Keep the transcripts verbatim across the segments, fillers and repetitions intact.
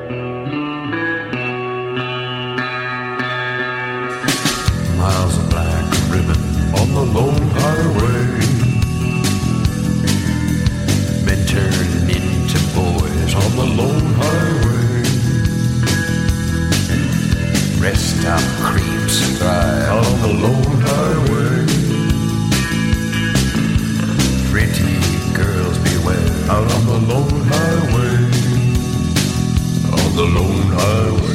Miles of black ribbon on the lone highway. Men turning into boys on the lone highway. Rest stop creeps thrive on the lone highway. Pretty girls beware out on the lone highway. On the lone highway.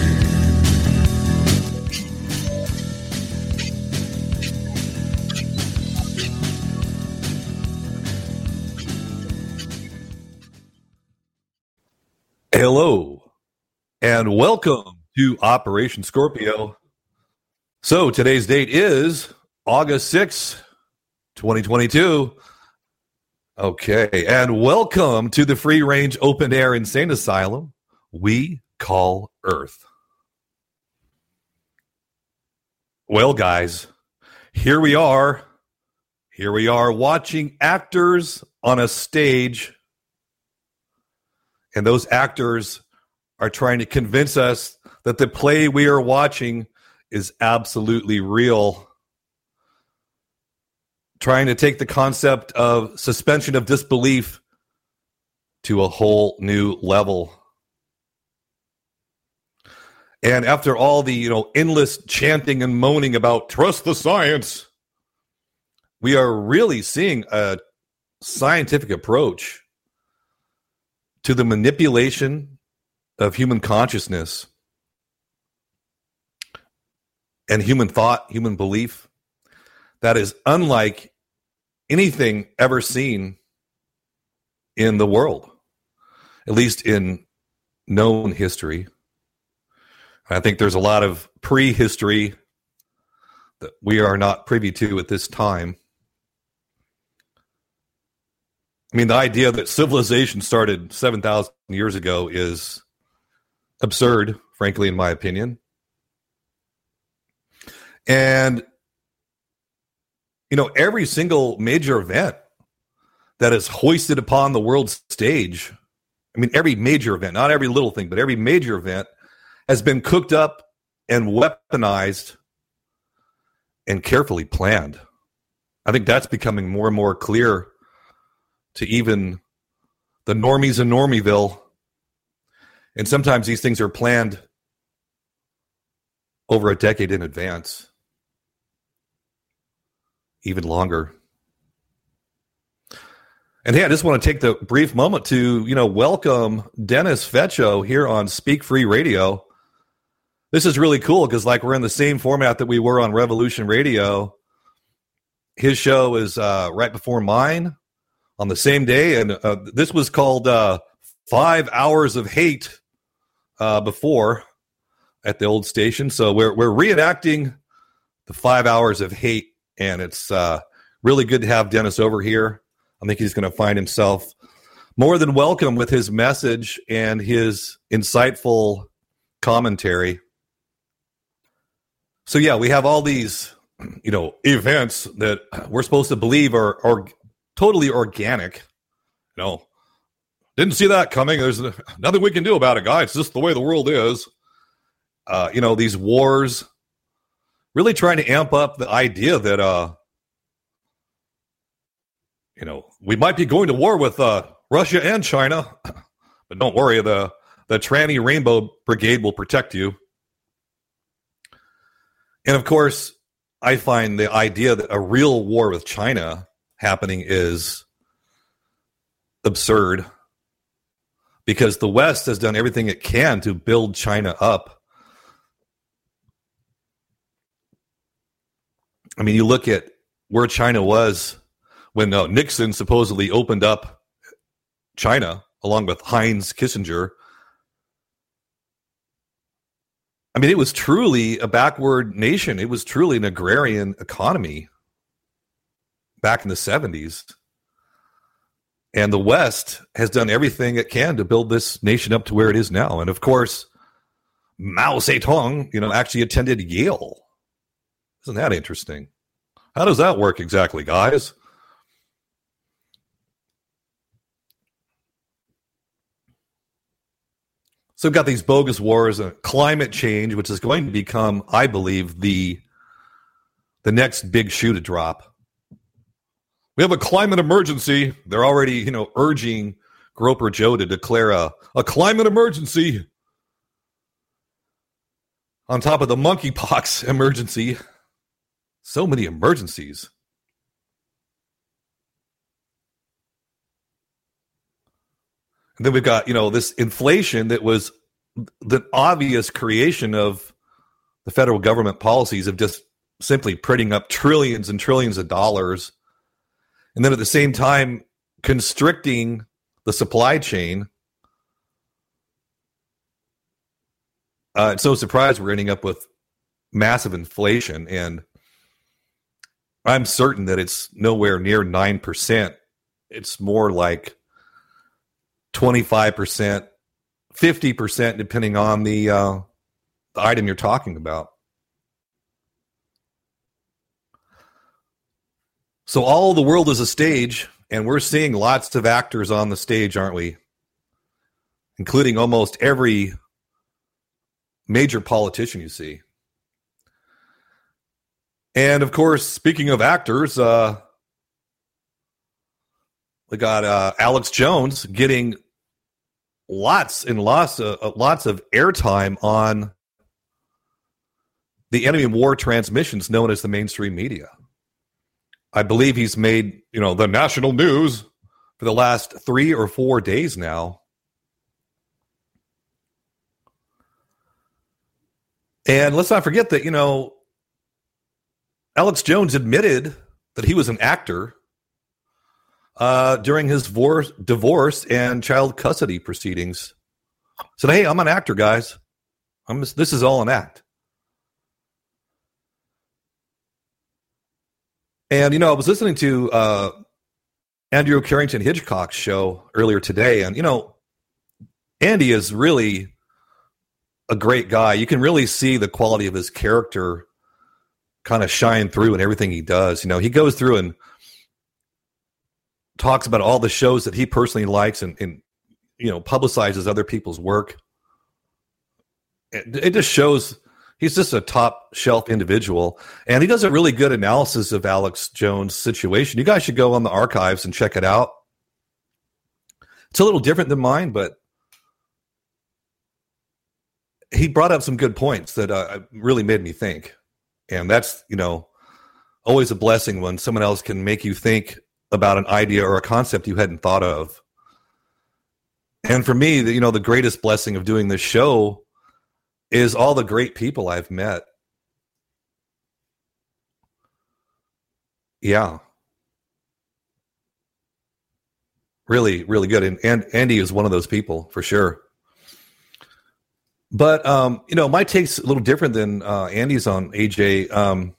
Hello, and welcome to Operation Scorpio. So today's date is August sixth, twenty twenty-two. Okay, and welcome to the free-range open-air insane asylum we call Earth. Well, guys, here we are. Here we are watching actors on a stage. And those actors are trying to convince us that the play we are watching is absolutely real. Trying to take the concept of suspension of disbelief to a whole new level. And after all the, you know, endless chanting and moaning about trust the science, we are really seeing a scientific approach to the manipulation of human consciousness and human thought, human belief, that is unlike anything ever seen in the world, at least in known history. I think there's a lot of prehistory that we are not privy to at this time. I mean, the idea that civilization started seven thousand years ago is absurd, frankly, in my opinion. And, you know, every single major event that is hoisted upon the world stage, I mean, every major event, not every little thing, but every major event has been cooked up and weaponized and carefully planned. I think that's becoming more and more clear to even the normies in Normieville. And sometimes these things are planned over a decade in advance, even longer. And hey, I just want to take the brief moment to, you know, welcome Dennis Fetcho here on Speak Free Radio. This is really cool because, like, we're in the same format that we were on Revolution Radio. His show is uh, right before mine on the same day, and uh, this was called uh, Five Hours of Hate uh, before at the old station. So we're we're reenacting the Five Hours of Hate, and it's uh, really good to have Dennis over here. I think he's going to find himself more than welcome with his message and his insightful commentary. So yeah, we have all these, you know, events that we're supposed to believe are are totally organic. You know, didn't see that coming. There's nothing we can do about it, guys. It's just the way the world is. Uh, you know, these wars really trying to amp up the idea that, uh, you know, we might be going to war with uh, Russia and China, but don't worry, the, the tranny Rainbow Brigade will protect you. And of course, I find the idea that a real war with China happening is absurd because the West has done everything it can to build China up. I mean, you look at where China was when uh, Nixon supposedly opened up China along with Heinz Kissinger. I mean, it was truly a backward nation. It was truly an agrarian economy back in the seventies. And the West has done everything it can to build this nation up to where it is now. And of course, Mao Zedong, you know, actually attended Yale. Isn't that interesting? How does that work exactly, guys? So we've got these bogus wars and climate change, which is going to become, I believe, the the next big shoe to drop. We have a climate emergency. They're already, you know, urging Groper Joe to declare a, a climate emergency on top of the monkeypox emergency. So many emergencies. And then we've got, you know, this inflation that was the obvious creation of the federal government policies of just simply printing up trillions and trillions of dollars. And then at the same time, constricting the supply chain. Uh, it's no surprise we're ending up with massive inflation. And I'm certain that it's nowhere near nine percent. It's more like twenty-five percent, fifty percent, depending on the, uh, the item you're talking about. So all the world is a stage, and we're seeing lots of actors on the stage, aren't we? Including almost every major politician you see. And of course, speaking of actors, uh, we got uh, Alex Jones getting lots and lots of lots of airtime on the enemy war transmissions known as the mainstream media. I believe he's made, you know, the national news for the last three or four days now. And let's not forget that, you know, Alex Jones admitted that he was an actor uh, during his divorce, divorce and child custody proceedings. Said, hey, I'm an actor, guys. I'm just, this is all an act. And, you know, I was listening to uh, Andrew Carrington Hitchcock's show earlier today. And, you know, Andy is really a great guy. You can really see the quality of his character kind of shine through in everything he does. You know, he goes through and talks about all the shows that he personally likes and, and you know, publicizes other people's work. It, it just shows he's just a top shelf individual, and he does a really good analysis of Alex Jones' situation. You guys should go on the archives and check it out. It's a little different than mine, but he brought up some good points that uh, really made me think. And that's, you know, always a blessing when someone else can make you think about an idea or a concept you hadn't thought of. And for me, the, you know, the greatest blessing of doing this show is all the great people I've met. Yeah. Really, really good. And, and Andy is one of those people for sure. But, um, you know, my take's a little different than uh, Andy's on A J. Um,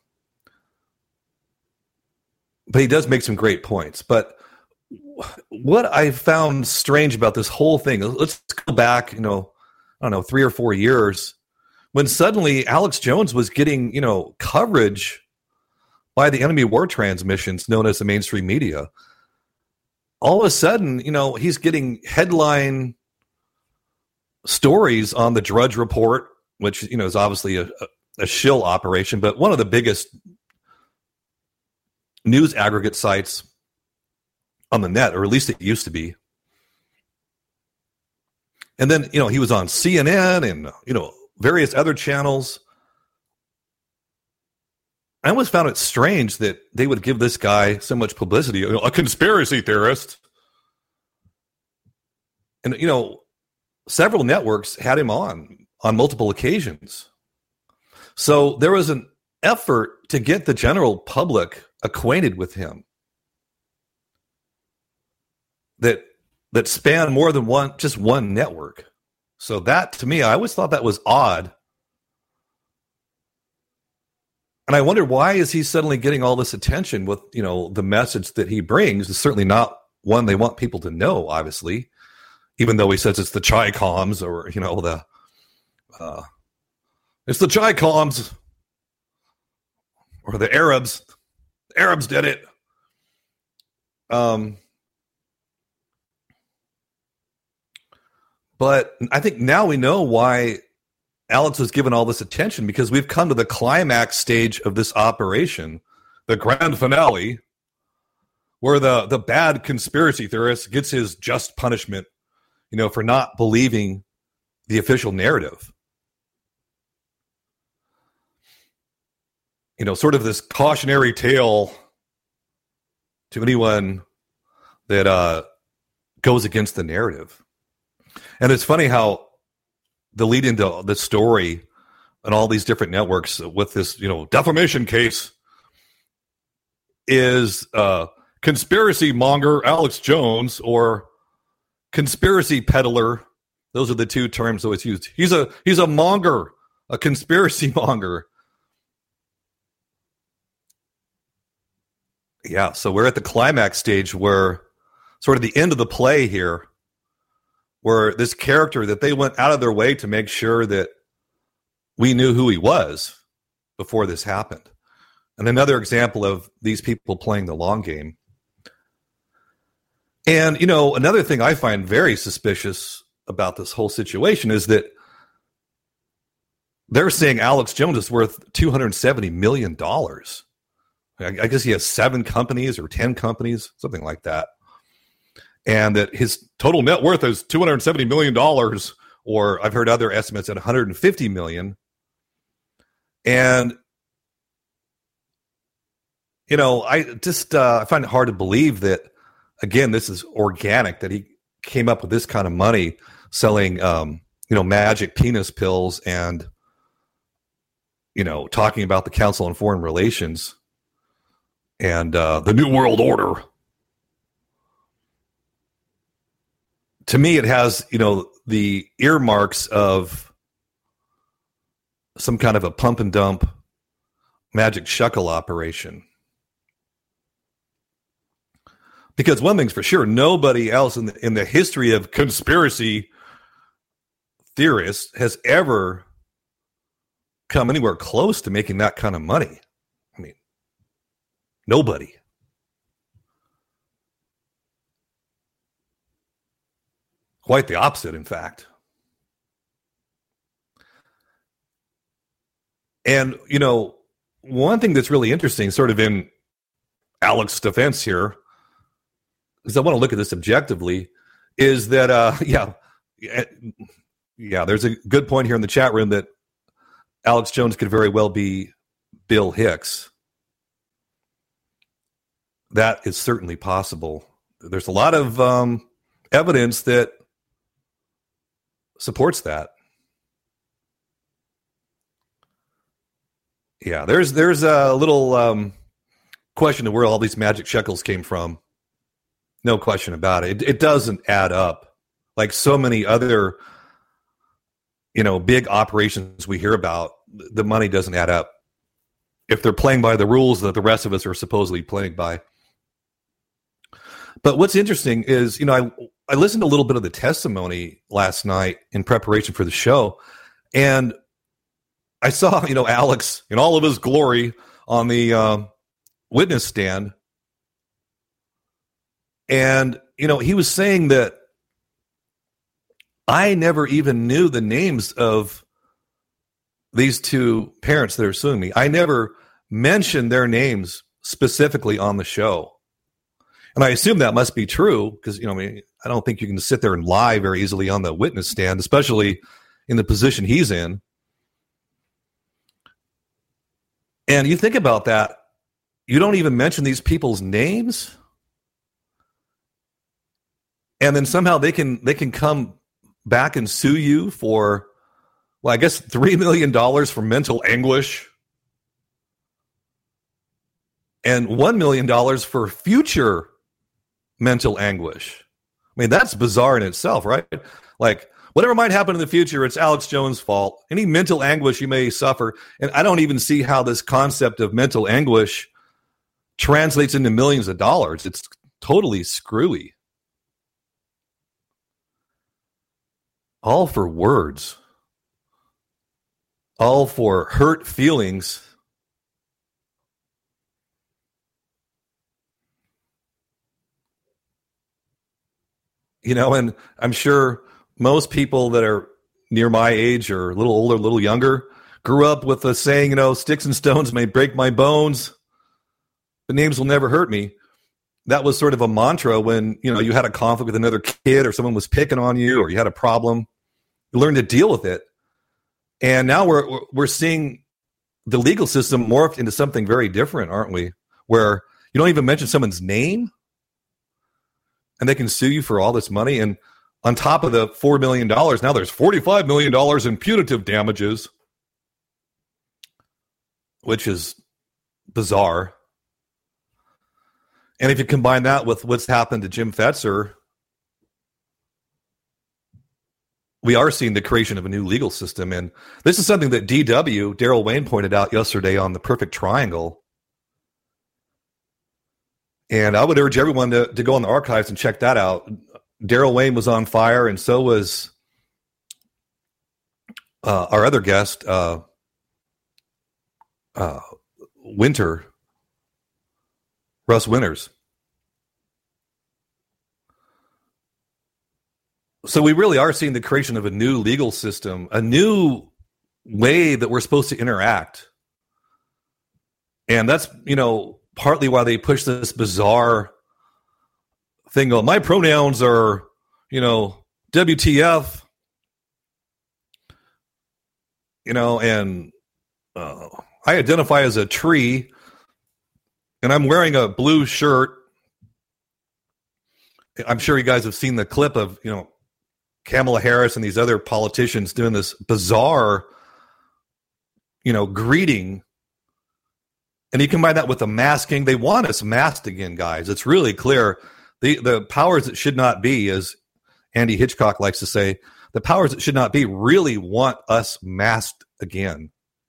but he does make some great points. But what I found strange about this whole thing, let's go back, you know, I don't know, three or four years, when suddenly Alex Jones was getting, you know, coverage by the enemy war transmissions known as the mainstream media. All of a sudden, you know, he's getting headline stories on the Drudge Report, which, you know, is obviously a, a shill operation, but one of the biggest news aggregate sites on the net, or at least it used to be. And then, you know, he was on C N N and, you know, various other channels. I always found it strange that they would give this guy so much publicity, you know, a conspiracy theorist. And, you know, several networks had him on on multiple occasions. So there was an effort to get the general public acquainted with him that that spanned more than one, just one network. So that, to me, I always thought that was odd. And I wondered, why is he suddenly getting all this attention with, you know, the message that he brings is certainly not one they want people to know, obviously, even though he says it's the Chi-Coms or, you know, the, uh, it's the Chi-Coms or the Arabs. The Arabs did it. Um, But I think now we know why Alex was given all this attention, because we've come to the climax stage of this operation, the grand finale, where the, the bad conspiracy theorist gets his just punishment, you know, for not believing the official narrative. You know, sort of this cautionary tale to anyone that uh, goes against the narrative. And it's funny how the lead into the story and all these different networks with this, you know, defamation case is uh, conspiracy monger Alex Jones or conspiracy peddler. Those are the two terms always used. He's a he's a monger, a conspiracy monger. Yeah, so we're at the climax stage where sort of the end of the play here, where this character that they went out of their way to make sure that we knew who he was before this happened. And another example of these people playing the long game. And, you know, another thing I find very suspicious about this whole situation is that they're saying Alex Jones is worth two hundred seventy million dollars. I guess he has seven companies or ten companies, something like that. And that his total net worth is two hundred seventy million dollars, or I've heard other estimates at one hundred fifty million dollars. And, you know, I just uh, I find it hard to believe that, again, this is organic, that he came up with this kind of money selling, um, you know, magic penis pills and, you know, talking about the Council on Foreign Relations and uh, the New World Order. To me, it has, you know, the earmarks of some kind of a pump and dump magic shekel operation. Because one thing's for sure, nobody else in the, in the history of conspiracy theorists has ever come anywhere close to making that kind of money. I mean, nobody. Quite the opposite, in fact. And, you know, one thing that's really interesting, sort of in Alex's defense here, because I want to look at this objectively, is that, uh, yeah, yeah, there's a good point here in the chat room that Alex Jones could very well be Bill Hicks. That is certainly possible. There's a lot of um, evidence that supports that. Yeah, there's there's a little um, question of where all these magic shekels came from. No question about it. It, it doesn't add up. Like so many other, you know, big operations we hear about, the money doesn't add up if they're playing by the rules that the rest of us are supposedly playing by. But what's interesting is, you know, I I listened to a little bit of the testimony last night in preparation for the show, and I saw, you know, Alex in all of his glory on the um, witness stand. And, you know, he was saying that I never even knew the names of these two parents that are suing me. I never mentioned their names specifically on the show. And I assume that must be true because, you know, I mean, I don't think you can sit there and lie very easily on the witness stand, especially in the position he's in. And you think about that, you don't even mention these people's names. And then somehow they can they can come back and sue you for, well, I guess three million dollars for mental anguish and one million dollars for future mental anguish. I mean, that's bizarre in itself, right? Like, whatever might happen in the future, it's Alex Jones' fault. Any mental anguish you may suffer, and I don't even see how this concept of mental anguish translates into millions of dollars. It's totally screwy. All for words. All for hurt feelings. You know, and I'm sure most people that are near my age or a little older, a little younger, grew up with the saying, you know, sticks and stones may break my bones, but names will never hurt me. That was sort of a mantra when, you know, you had a conflict with another kid or someone was picking on you or you had a problem. You learned to deal with it. And now we're we're seeing the legal system morphed into something very different, aren't we? Where you don't even mention someone's name and they can sue you for all this money. And on top of the four million dollars, now there's forty-five million dollars in punitive damages, which is bizarre. And if you combine that with what's happened to Jim Fetzer, we are seeing the creation of a new legal system. And this is something that D W, Daryl Wayne, pointed out yesterday on The Perfect Triangle. And I would urge everyone to, to go on the archives and check that out. Daryl Wayne was on fire, and so was uh, our other guest, uh, uh, Winter, Russ Winters. So we really are seeing the creation of a new legal system, a new way that we're supposed to interact. And that's, you know, partly why they push this bizarre thing. Oh, my pronouns are, you know, W T F, you know, and uh, I identify as a tree, and I'm wearing a blue shirt. I'm sure you guys have seen the clip of, you know, Kamala Harris and these other politicians doing this bizarre, you know, greeting. And you combine that with the masking. They want us masked again, guys. It's really clear. The the powers that should not be, as Andy Hitchcock likes to say, the powers that should not be really want us masked again.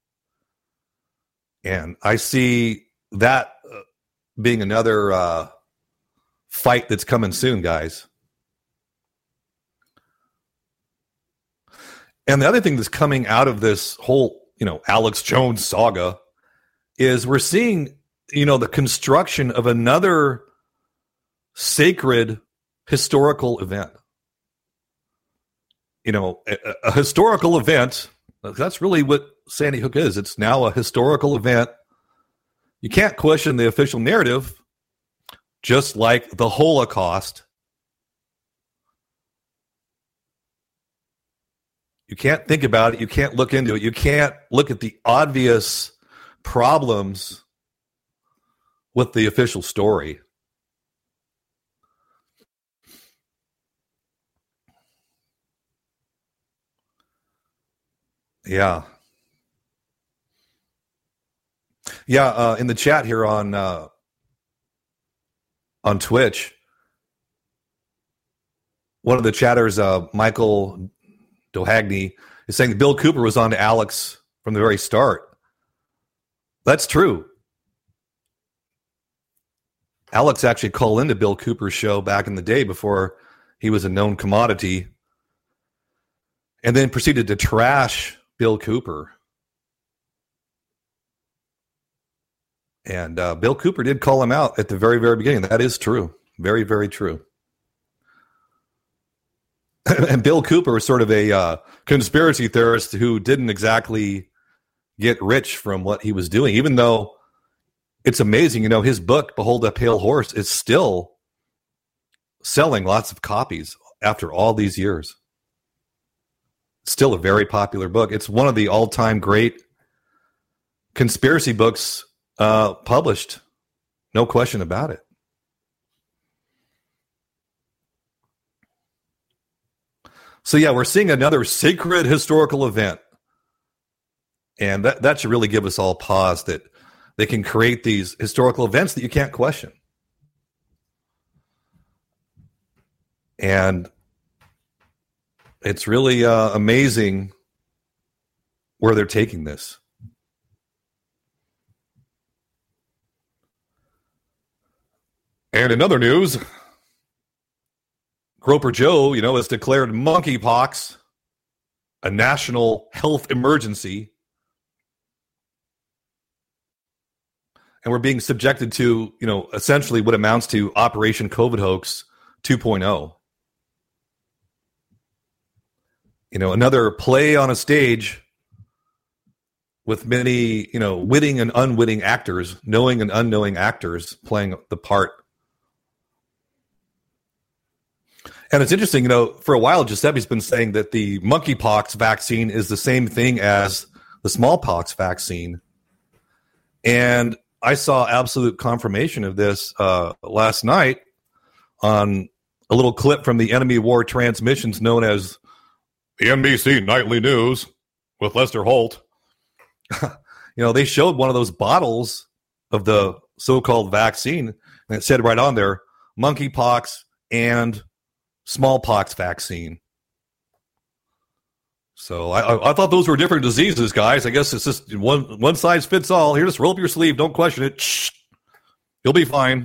And I see that uh, being another uh, fight that's coming soon, guys. And the other thing that's coming out of this whole, you know, Alex Jones saga is we're seeing, you know, the construction of another sacred historical event. You know, a, a historical event, that's really what Sandy Hook is. It's now a historical event. You can't question the official narrative, just like the Holocaust. You can't think about it. You can't look into it. You can't look at the obvious problems with the official story. Yeah. Yeah, uh, in the chat here on uh, on Twitch, one of the chatters, uh, Michael Dohagny, is saying that Bill Cooper was on to Alex from the very start. That's true. Alex actually called into Bill Cooper's show back in the day before he was a known commodity, and then proceeded to trash Bill Cooper. And uh, Bill Cooper did call him out at the very, very beginning. That is true. Very, very true. And Bill Cooper was sort of a uh, conspiracy theorist who didn't exactly get rich from what he was doing, even though it's amazing. You know, his book, Behold a Pale Horse, is still selling lots of copies after all these years. It's still a very popular book. It's one of the all-time great conspiracy books uh, published. No question about it. So, yeah, we're seeing another sacred historical event. And that, that should really give us all pause that they can create these historical events that you can't question. And it's really uh, amazing where they're taking this. And in other news, Groper Joe, you know, has declared monkeypox a national health emergency. And we're being subjected to, you know, essentially what amounts to Operation COVID Hoax two point oh. You know, another play on a stage with many, you know, witting and unwitting actors, knowing and unknowing actors playing the part. And it's interesting, you know, for a while, Giuseppe's been saying that the monkeypox vaccine is the same thing as the smallpox vaccine. And I saw absolute confirmation of this uh, last night on a little clip from the Enemy War Transmissions known as the N B C Nightly News with Lester Holt. You know, they showed one of those bottles of the so-called vaccine, and it said right on there, monkeypox and smallpox vaccine. So I, I, I thought those were different diseases, guys. I guess it's just one one size fits all. Here, just roll up your sleeve. Don't question it. Shh. You'll be fine.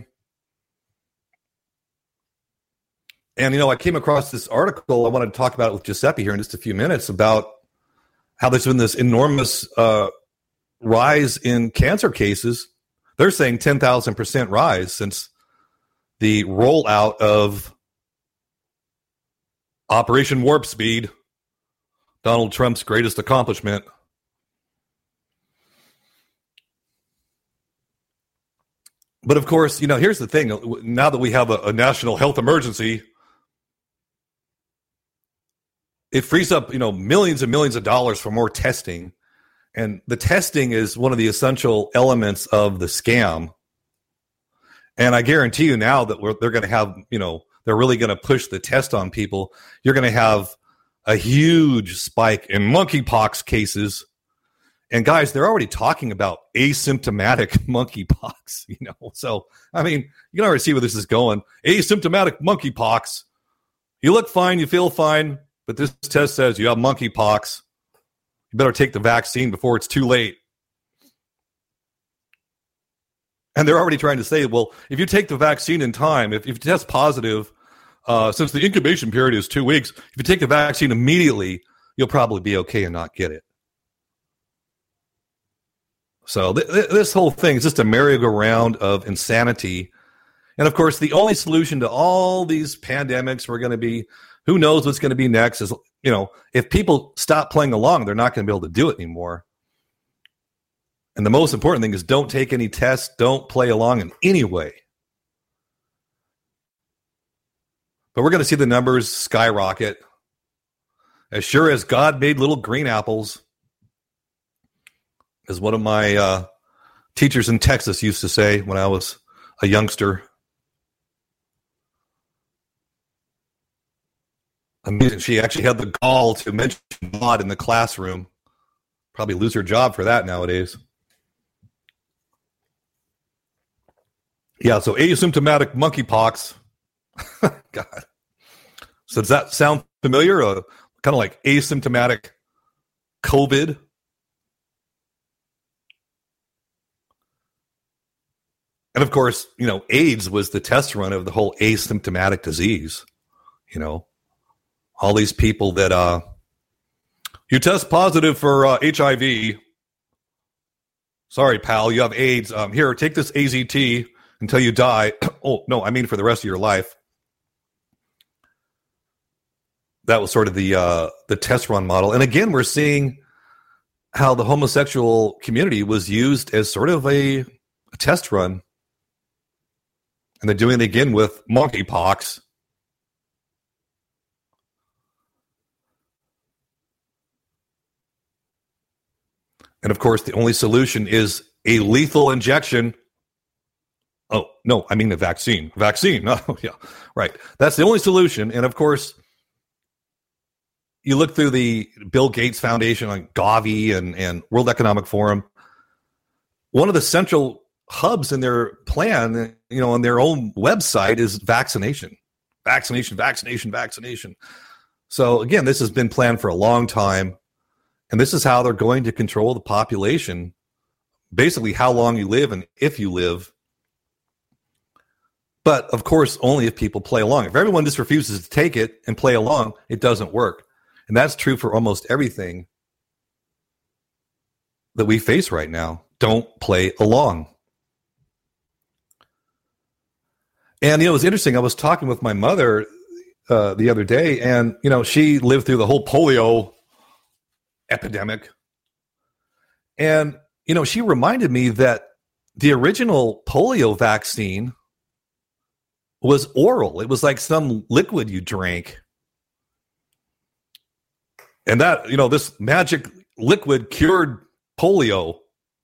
And, you know, I came across this article. I wanted to talk about it with Giuseppe here in just a few minutes about how there's been this enormous uh, rise in cancer cases. They're saying ten thousand percent rise since the rollout of Operation Warp Speed, Donald Trump's greatest accomplishment. But of course, you know, here's the thing. Now that we have a, a national health emergency, it frees up, you know, millions and millions of dollars for more testing. And the testing is one of the essential elements of the scam. And I guarantee you now that we're, they're going to have, you know, they're really going to push the test on people. You're going to have a huge spike in monkeypox cases. And guys, they're already talking about asymptomatic monkeypox, you know. So, I mean, you can already see where this is going. Asymptomatic monkeypox. You look fine, you feel fine, but this test says you have monkeypox. You better take the vaccine before it's too late. And they're already trying to say, well, if you take the vaccine in time, if, if you test positive, uh, since the incubation period is two weeks, if you take the vaccine immediately, you'll probably be okay and not get it. So th- th- this whole thing is just a merry-go-round of insanity. And, of course, the only solution to all these pandemics we're going to be, who knows what's going to be next, is, you know, if people stop playing along, they're not going to be able to do it anymore. And the most important thing is don't take any tests, don't play along in any way. But we're going to see the numbers skyrocket. As sure as God made little green apples, as one of my uh, teachers in Texas used to say when I was a youngster. Amazing. She actually had the gall to mention God in the classroom. Probably lose her job for that nowadays. Yeah, so asymptomatic monkeypox. God. So does that sound familiar? Uh, kind of like asymptomatic COVID? And of course, you know, AIDS was the test run of the whole asymptomatic disease. You know, all these people that uh, you test positive for uh, H I V. Sorry, pal, you have AIDS. Um, here, take this A Z T until you die. Oh, no, I mean for the rest of your life. That was sort of the uh, the test run model. And again, we're seeing how the homosexual community was used as sort of a, a test run. And they're doing it again with monkeypox. And of course, the only solution is a lethal injection. Oh, no, I mean the vaccine. Vaccine. Oh, yeah, right. That's the only solution. And of course, you look through the Bill Gates Foundation, like Gavi and, and World Economic Forum. One of the central hubs in their plan, you know, on their own website is vaccination, vaccination, vaccination, vaccination. So again, this has been planned for a long time, and this is how they're going to control the population, basically how long you live and if you live. But of course, only if people play along. If everyone just refuses to take it and play along, it doesn't work. And that's true for almost everything that we face right now. Don't play along. And, you know, it was interesting. I was talking with my mother uh, the other day, and you know, she lived through the whole polio epidemic, and you know, she reminded me that the original polio vaccine was oral. It was like some liquid you drank, and that, you know, this magic liquid cured polio.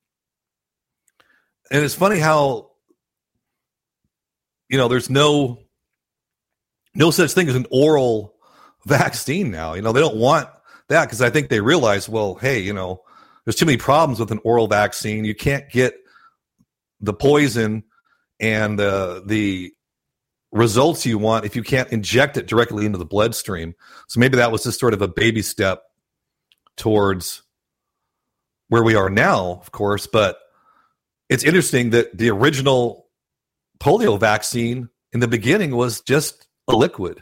And it's funny how, you know, there's no no such thing as an oral vaccine now. You know, they don't want that because I think they realize, well, hey, you know, there's too many problems with an oral vaccine. You can't get the poison and uh, the results you want if you can't inject it directly into the bloodstream. So maybe that was just sort of a baby step towards where we are now, of course. But it's interesting that the original polio vaccine in the beginning was just a liquid.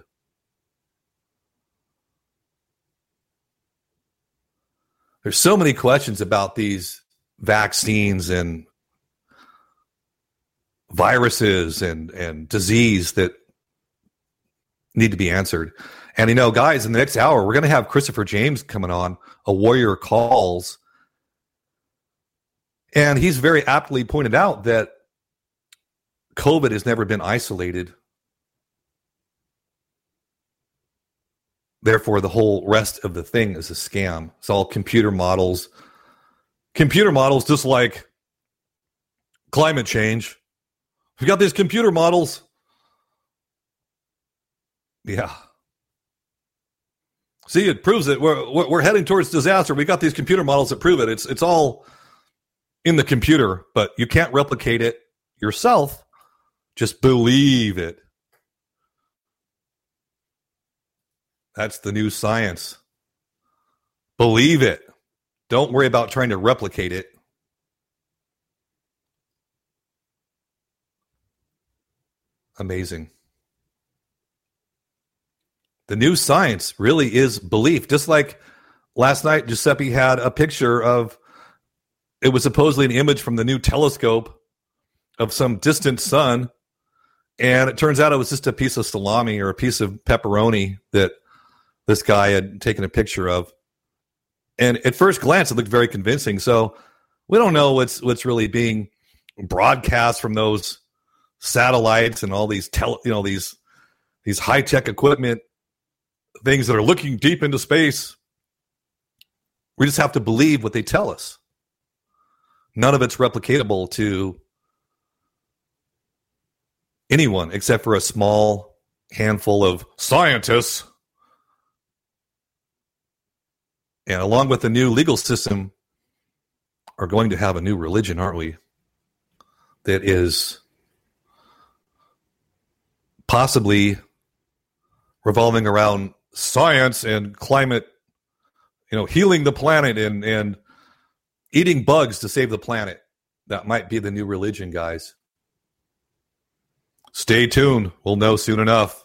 There's so many questions about these vaccines and viruses and, and disease that need to be answered. And, you know, guys, in the next hour, we're going to have Christopher James coming on, A Warrior Calls. And he's very aptly pointed out that COVID has never been isolated. Therefore, the whole rest of the thing is a scam. It's all computer models. Computer models, just like climate change. We got these computer models. Yeah. See, it proves it. We're we're heading towards disaster. We got these computer models that prove it. It's it's all in the computer, but you can't replicate it yourself. Just believe it. That's the new science. Believe it. Don't worry about trying to replicate it. Amazing. The new science really is belief. Just like last night, Giuseppe had a picture of, it was supposedly an image from the new telescope of some distant sun. And it turns out it was just a piece of salami or a piece of pepperoni that this guy had taken a picture of. And at first glance, it looked very convincing. So we don't know what's what's really being broadcast from those satellites and all these tele, you know, these these high-tech equipment, things that are looking deep into space. We just have to believe what they tell us. None of it's replicatable to anyone except for a small handful of scientists. And along with the new legal system, are going to have a new religion, aren't we? That is possibly revolving around science and climate, you know, healing the planet and, and eating bugs to save the planet. That might be the new religion, guys. Stay tuned. We'll know soon enough.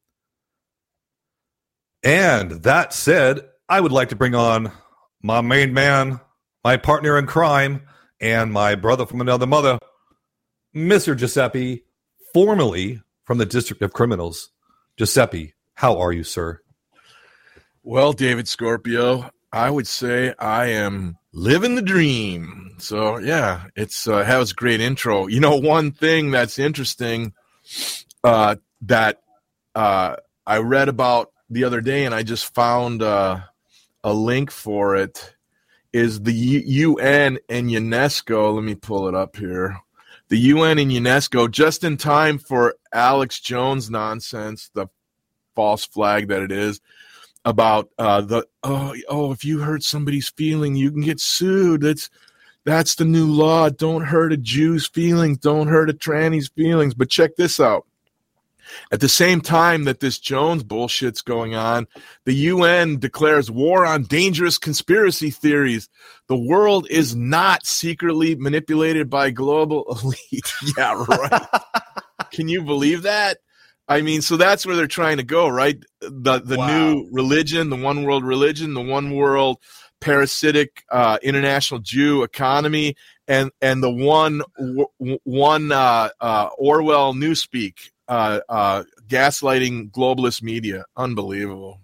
And that said, I would like to bring on my main man, my partner in crime, and my brother from another mother, Mister Giuseppe, formerly from the District of Criminals. Giuseppe, how are you, sir? Well, David Scorpio, I would say I am living the dream. So, yeah, it's uh, that was a great intro. You know, one thing that's interesting uh, that uh, I read about the other day, and I just found uh, a link for it, is the U N and UNESCO. Let me pull it up here. The U N and UNESCO, just in time for Alex Jones nonsense, the false flag that it is, about uh, the, oh, oh, if you hurt somebody's feeling, you can get sued. That's, that's the new law. Don't hurt a Jew's feelings. Don't hurt a tranny's feelings. But check this out. At the same time that this Jones bullshit's going on, the U N declares war on dangerous conspiracy theories. The world is not secretly manipulated by global elite. Yeah, right. Can you believe that? I mean, so that's where they're trying to go, right? The the wow. new religion, the one world religion, the one world parasitic uh, international Jew economy, and and the one one uh, uh, Orwell newspeak. Uh, uh, gaslighting globalist media. Unbelievable.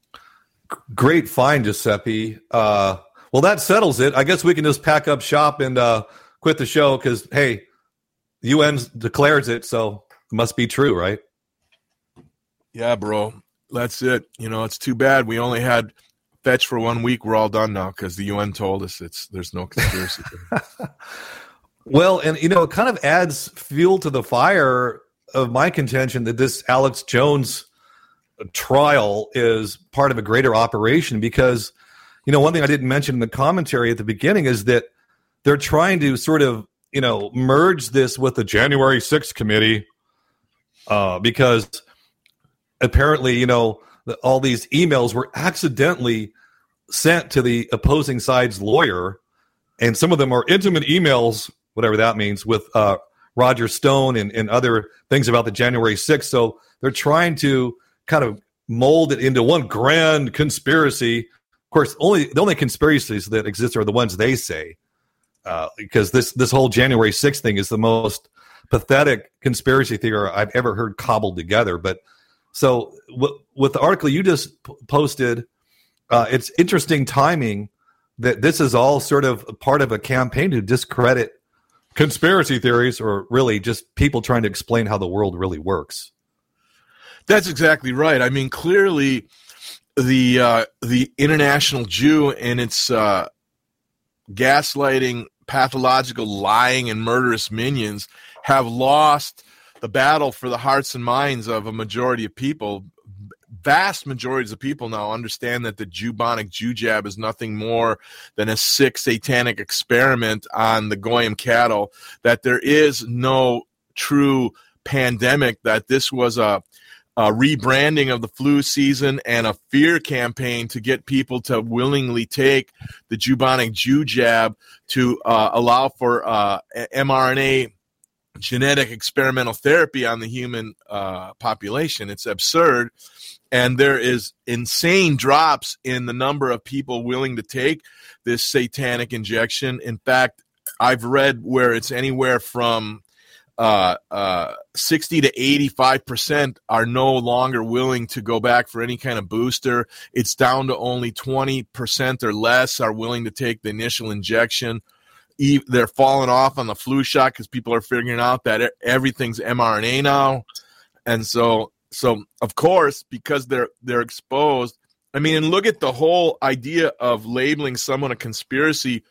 Great find, Giuseppe. Uh, well, that settles it. I guess we can just pack up shop and uh, quit the show because, hey, the U N declares it, so it must be true, right? Yeah, bro. That's it. You know, it's too bad we only had Fetch for one week. We're all done now because the U N told us it's there's no conspiracy. Well, and, you know, it kind of adds fuel to the fire of my contention that this Alex Jones trial is part of a greater operation because, you know, one thing I didn't mention in the commentary at the beginning is that they're trying to sort of, you know, merge this with the January sixth committee uh, because apparently, you know, the, all these emails were accidentally sent to the opposing side's lawyer, and some of them are intimate emails, whatever that means, with uh, Roger Stone and, and other things about the January sixth. So they're trying to kind of mold it into one grand conspiracy. Of course, only the only conspiracies that exist are the ones they say, uh, because this this whole January sixth thing is the most pathetic conspiracy theory I've ever heard cobbled together. But so w- with the article you just p- posted, uh, it's interesting timing that this is all sort of part of a campaign to discredit conspiracy theories, or really just people trying to explain how the world really works. That's exactly right. I mean, clearly the uh, the international Jew and its uh, gaslighting, pathological lying, and murderous minions have lost the battle for the hearts and minds of a majority of people. Vast majorities of people now understand that the Jewbonic Jew jab is nothing more than a sick satanic experiment on the Goyim cattle, that there is no true pandemic, that this was a Uh, rebranding of the flu season and a fear campaign to get people to willingly take the Jewbonic Jew jab to uh, allow for uh, mRNA genetic experimental therapy on the human uh, population. It's absurd. And there is insane drops in the number of people willing to take this satanic injection. In fact, I've read where it's anywhere from Uh, uh, sixty to eighty-five percent are no longer willing to go back for any kind of booster. It's down to only twenty percent or less are willing to take the initial injection. E- they're falling off on the flu shot because people are figuring out that e- everything's mRNA now. And so, so of course, because they're, they're exposed. I mean, and look at the whole idea of labeling someone a conspiracy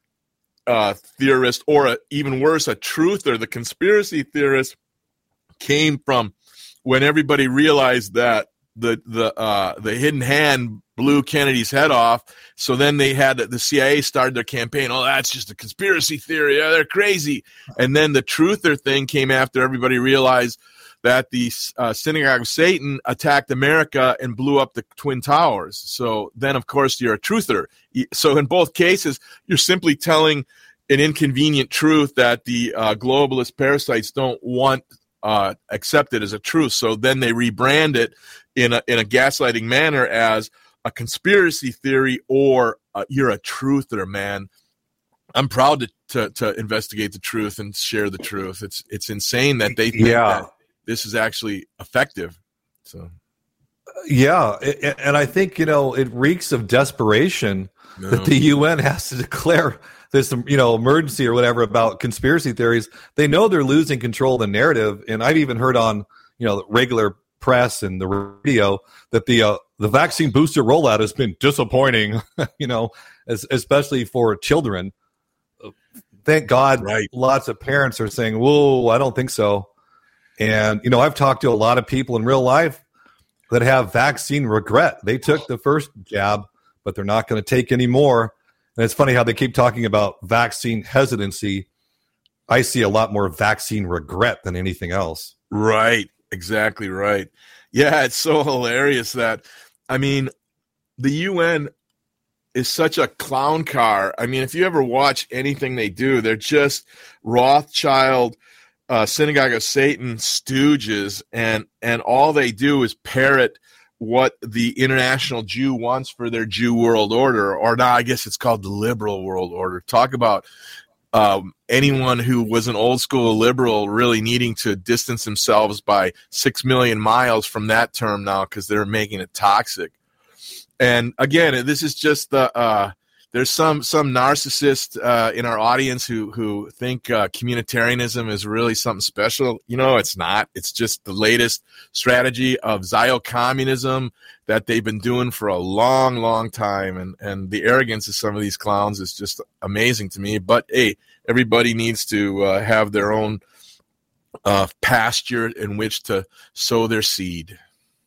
Uh, theorist, or a, even worse, a truther. The conspiracy theorist came from when everybody realized that the the uh, the hidden hand blew Kennedy's head off. So then they had the C I A started their campaign. Oh, that's just a conspiracy theory. Yeah, they're crazy. And then the truther thing came after everybody realized that the uh, Synagogue of Satan attacked America and blew up the Twin Towers. So then, of course, you're a truther. So in both cases, you're simply telling an inconvenient truth that the uh, globalist parasites don't want uh, accepted as a truth. So then they rebrand it in a, in a gaslighting manner as a conspiracy theory, or uh, you're a truther, man. I'm proud to, to to investigate the truth and share the truth. It's it's insane that they think yeah. that this is actually effective. So, yeah, and I think, you know, it reeks of desperation no. that the U N has to declare this, you know, emergency or whatever about conspiracy theories. They know they're losing control of the narrative, and I've even heard on, you know, the regular press and the radio that the uh, the vaccine booster rollout has been disappointing. You know, as, especially for children. Thank God, right. Lots of parents are saying, "Whoa, I don't think so." And, you know, I've talked to a lot of people in real life that have vaccine regret. They took the first jab, but they're not going to take any more. And it's funny how they keep talking about vaccine hesitancy. I see a lot more vaccine regret than anything else. Right. Exactly right. Yeah, it's so hilarious that, I mean, the U N is such a clown car. I mean, if you ever watch anything they do, they're just Rothschild, Uh, Synagogue of Satan stooges, and and all they do is parrot what the international Jew wants for their Jew world order, or now I guess it's called the liberal world order. Talk about um, anyone who was an old school liberal really needing to distance themselves by six million miles from that term now because they're making it toxic. And again, this is just the uh, there's some some narcissist uh, in our audience who who think uh, communitarianism is really something special. You know, it's not. It's just the latest strategy of Zio-communism that they've been doing for a long, long time. And and the arrogance of some of these clowns is just amazing to me. But hey, everybody needs to uh, have their own uh, pasture in which to sow their seed.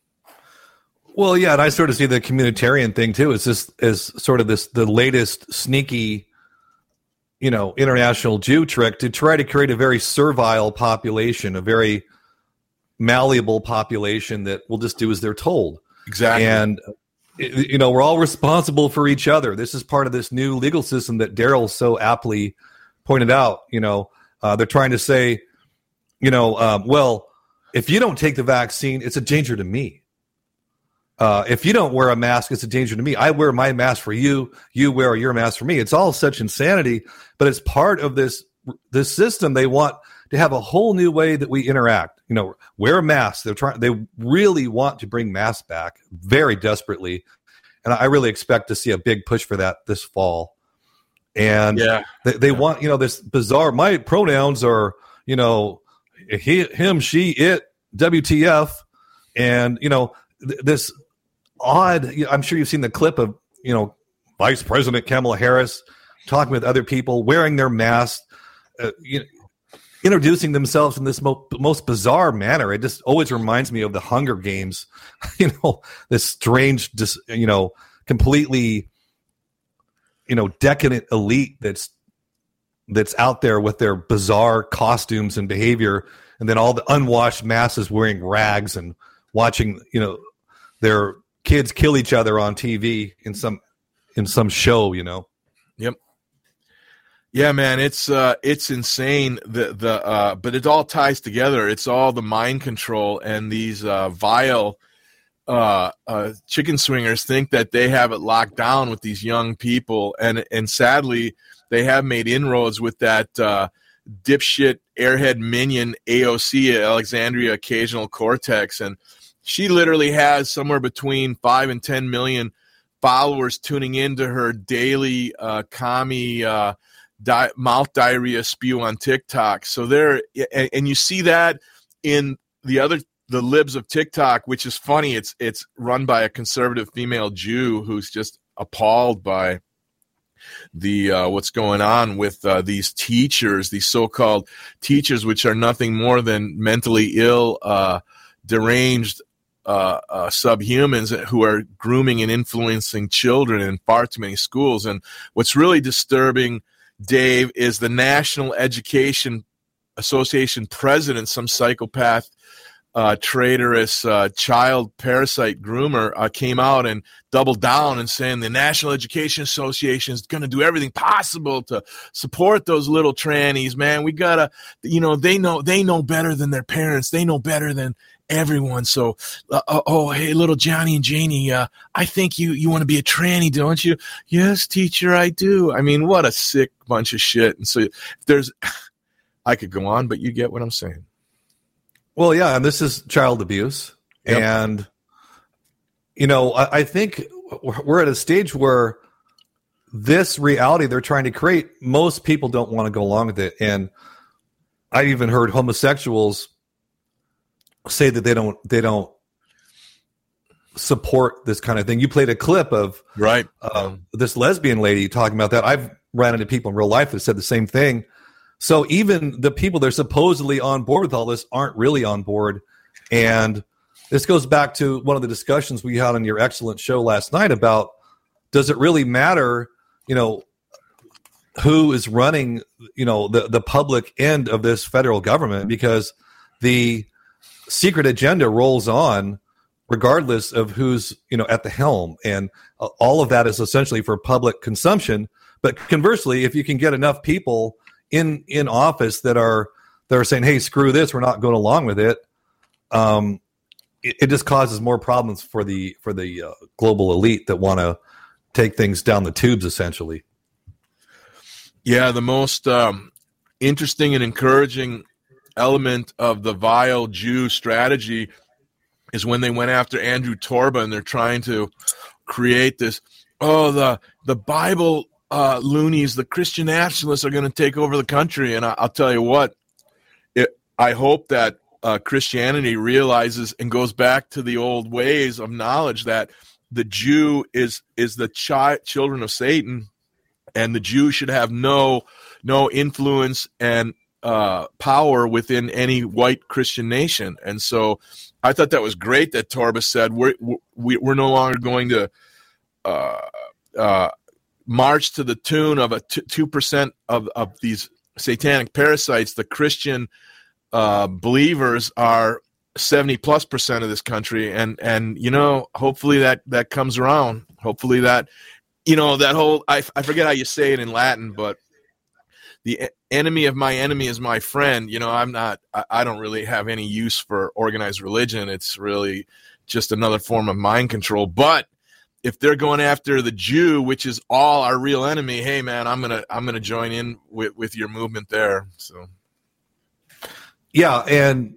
Well, yeah, and I sort of see the communitarian thing too. It's just as sort of this the latest sneaky, you know, international Jew trick to try to create a very servile population, a very malleable population that will just do as they're told. Exactly. And you know, we're all responsible for each other. This is part of this new legal system that Daryl so aptly pointed out. You know, uh, they're trying to say, you know, um, well, if you don't take the vaccine, it's a danger to me. Uh, if you don't wear a mask, it's a danger to me. I wear my mask for you. You wear your mask for me. It's all such insanity, but it's part of this this system. They want to have a whole new way that we interact. You know, wear masks. They're trying. They really want to bring masks back very desperately, and I really expect to see a big push for that this fall. And yeah, they, they yeah. want, you know, this bizarre. My pronouns are, you know, he, him, she, it, W T F, and you know th- this. Odd. I'm sure you've seen the clip of, you know, Vice President Kamala Harris talking with other people, wearing their masks, uh, you know, introducing themselves in this mo- most bizarre manner. It just always reminds me of the Hunger Games, you know, this strange, dis- you know, completely, you know, decadent elite that's that's out there with their bizarre costumes and behavior, and then all the unwashed masses wearing rags and watching, you know, their kids kill each other on T V in some in some show, you know. Yep. Yeah, man, it's uh, it's insane. The the uh, but it all ties together. It's all the mind control, and these uh, vile uh, uh, chicken swingers think that they have it locked down with these young people, and and sadly, they have made inroads with that uh, dipshit airhead minion A O C, Alexandria Occasional Cortex, and she literally has somewhere between five and ten million followers tuning into her daily uh, commie uh, di- mouth diarrhea spew on TikTok. So there, and, and you see that in the other the libs of TikTok, which is funny. It's it's run by a conservative female Jew who's just appalled by the uh, what's going on with uh, these teachers, these so-called teachers, which are nothing more than mentally ill, uh, deranged. Uh, uh, subhumans who are grooming and influencing children in far too many schools. And what's really disturbing, Dave, is the National Education Association president, some psychopath, uh, traitorous uh, child parasite groomer, uh, came out and doubled down and saying the National Education Association is going to do everything possible to support those little trannies. Man, we gotta, you know, they know they know better than their parents. They know better than everyone. So, uh, oh, hey, little Johnny and Janie, uh, I think you, you want to be a tranny, don't you? Yes, teacher, I do. I mean, what a sick bunch of shit. And so if there's, I could go on, but you get what I'm saying. Well, yeah, and this is child abuse. Yep. And, you know, I, I think we're at a stage where this reality they're trying to create, most people don't want to go along with it. And I even heard homosexuals say that they don't they don't support this kind of thing. You played a clip of right uh, this lesbian lady talking about that. I've ran into people in real life that said the same thing. So even the people that are supposedly on board with all this aren't really on board. And this goes back to one of the discussions we had on your excellent show last night about, does it really matter, you know, who is running, you know, the, the public end of this federal government? Because the secret agenda rolls on regardless of who's, you know, at the helm. And uh, all of that is essentially for public consumption. But conversely, if you can get enough people in, in office that are, that are saying, hey, screw this, we're not going along with it. Um, it, it just causes more problems for the, for the uh, global elite that want to take things down the tubes, essentially. Yeah, the most um, interesting and encouraging element of the vile Jew strategy is when they went after Andrew Torba, and they're trying to create this, oh, the the Bible uh, loonies, the Christian nationalists are going to take over the country. And I, I'll tell you what, it, I hope that uh, Christianity realizes and goes back to the old ways of knowledge that the Jew is is the chi- children of Satan, and the Jew should have no no influence and uh, power within any white Christian nation. And so I thought that was great that Torba said we're we, we're no longer going to uh, uh, march to the tune of a two percent of of these satanic parasites. The Christian uh, believers are seventy plus percent of this country, and and you know, hopefully that that comes around. Hopefully that, you know, that whole I I forget how you say it in Latin, but the enemy of my enemy is my friend. You know, I'm not, I, I don't really have any use for organized religion. It's really just another form of mind control. But if they're going after the Jew, which is all our real enemy, hey man, I'm gonna I'm gonna join in with, with your movement there. So, yeah, and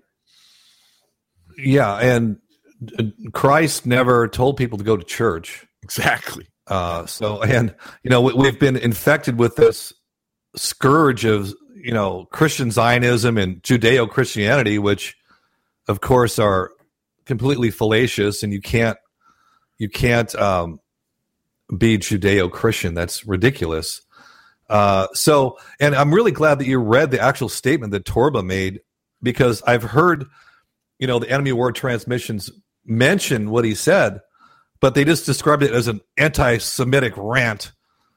yeah, and Christ never told people to go to church. Exactly. Uh, so, and you know, we, we've been infected with this scourge of, you know, Christian Zionism and Judeo-Christianity, which of course are completely fallacious, and you can't you can't um, be Judeo-Christian. That's ridiculous. Uh, so, and I'm really glad that you read the actual statement that Torba made, because I've heard, you know, the Enemy War transmissions mention what he said, but they just described it as an anti-Semitic rant.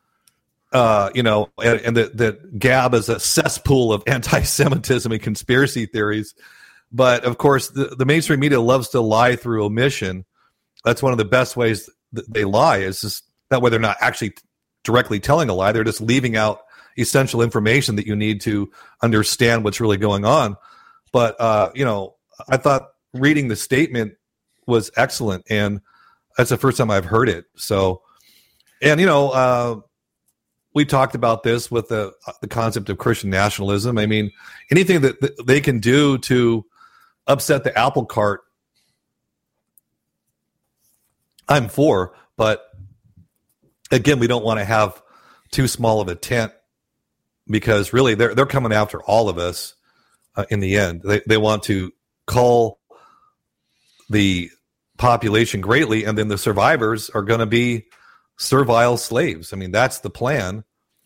Uh, you know, and, and that that Gab is a cesspool of anti-Semitism and conspiracy theories. But of course, the, the mainstream media loves to lie through omission. That's one of the best ways that they lie, is just that way they're not actually directly telling a lie. They're just leaving out essential information that you need to understand what's really going on. But, uh, you know, I thought reading the statement was excellent, and that's the first time I've heard it. So, and, you know, uh, we talked about this with the the concept of Christian nationalism. I mean, anything that, that they can do to upset the apple cart, I'm for. But again, we don't want to have too small of a tent, because really they're they're coming after all of us uh, in the end. They they want to cull the population greatly, and then the survivors are going to be servile slaves. I mean, that's the plan.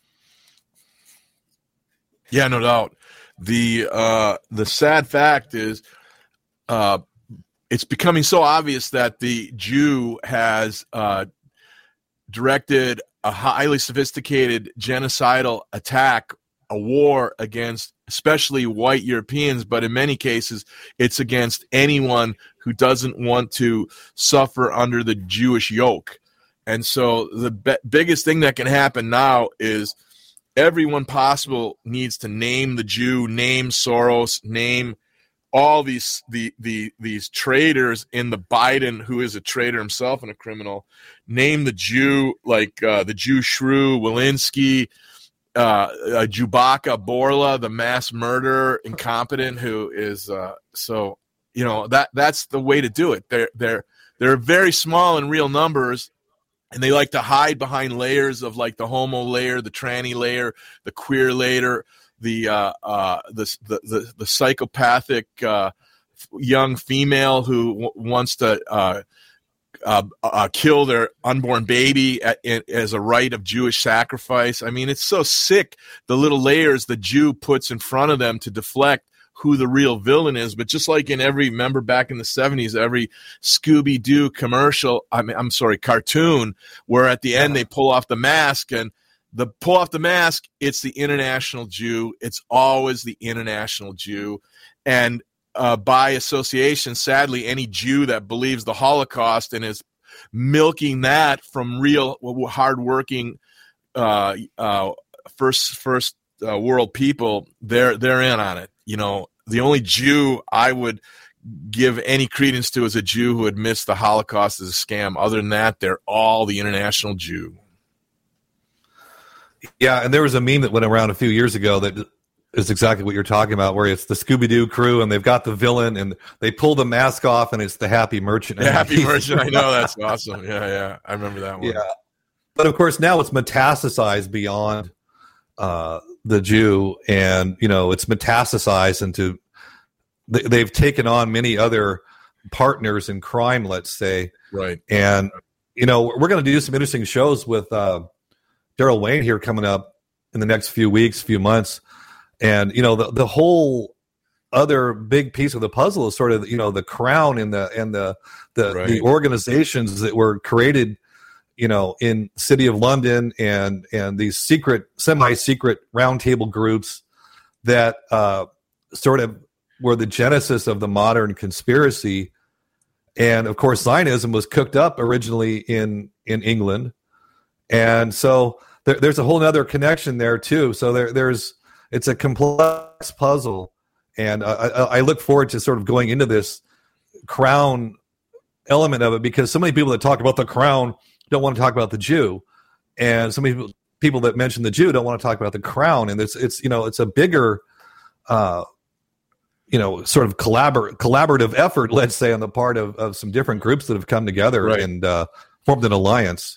Yeah, no doubt. The uh, the sad fact is, uh, it's becoming so obvious that the Jew has uh, directed a highly sophisticated genocidal attack, a war against especially white Europeans, but in many cases it's against anyone who doesn't want to suffer under the Jewish yoke. And so the be- biggest thing that can happen now is everyone possible needs to name the Jew, name Soros, name all these the the these traitors in the Biden, who is a traitor himself and a criminal. Name the Jew, like uh, the Jew Shrew, Walensky, uh, uh, Chewbacca Borla, the mass murderer, incompetent, who is uh, so you know that that's the way to do it. They're they're they're very small in real numbers. And they like to hide behind layers of, like, the homo layer, the tranny layer, the queer layer, the uh, uh, the, the the the psychopathic uh, young female who w- wants to uh, uh, uh, kill their unborn baby at, in, as a rite of Jewish sacrifice. I mean, it's so sick, the little layers the Jew puts in front of them to deflect who the real villain is. But just like in every, remember back in the seventies, every Scooby-Doo commercial, I mean, I'm sorry, cartoon, where at the end they pull off the mask, and the pull off the mask, it's the international Jew. It's always the international Jew. And uh, by association, sadly, any Jew that believes the Holocaust and is milking that from real hardworking uh, uh, first first uh, world people, they're they're in on it. You know, the only Jew I would give any credence to is a Jew who admits the Holocaust is a scam. Other than that, they're all the international Jew. Yeah, and there was a meme that went around a few years ago that is exactly what you're talking about, where it's the Scooby-Doo crew and they've got the villain and they pull the mask off and it's the Happy Merchant. The Happy Merchant, I know, that's awesome. Yeah, yeah, I remember that one. Yeah, but of course now it's metastasized beyond uh, the Jew, and you know it's metastasized into. They, they've taken on many other partners in crime, let's say, right? And you know we're going to do some interesting shows with uh, Daryl Wayne here coming up in the next few weeks, few months. And, you know, the, the whole other big piece of the puzzle is sort of, you know, the crown and the and the the, right. the organizations that were created, you know, in City of London and and these secret, semi-secret roundtable groups that uh, sort of were the genesis of the modern conspiracy. And, of course, Zionism was cooked up originally in, in England. And so there, there's a whole other connection there, too. So there there's... It's a complex puzzle, and I, I look forward to sort of going into this crown element of it, because so many people that talk about the crown don't want to talk about the Jew, and so many people, people that mention the Jew don't want to talk about the crown. And it's it's you know it's a bigger, uh, you know, sort of collabor- collaborative effort, let's say, on the part of, of some different groups that have come together right. and uh, formed an alliance.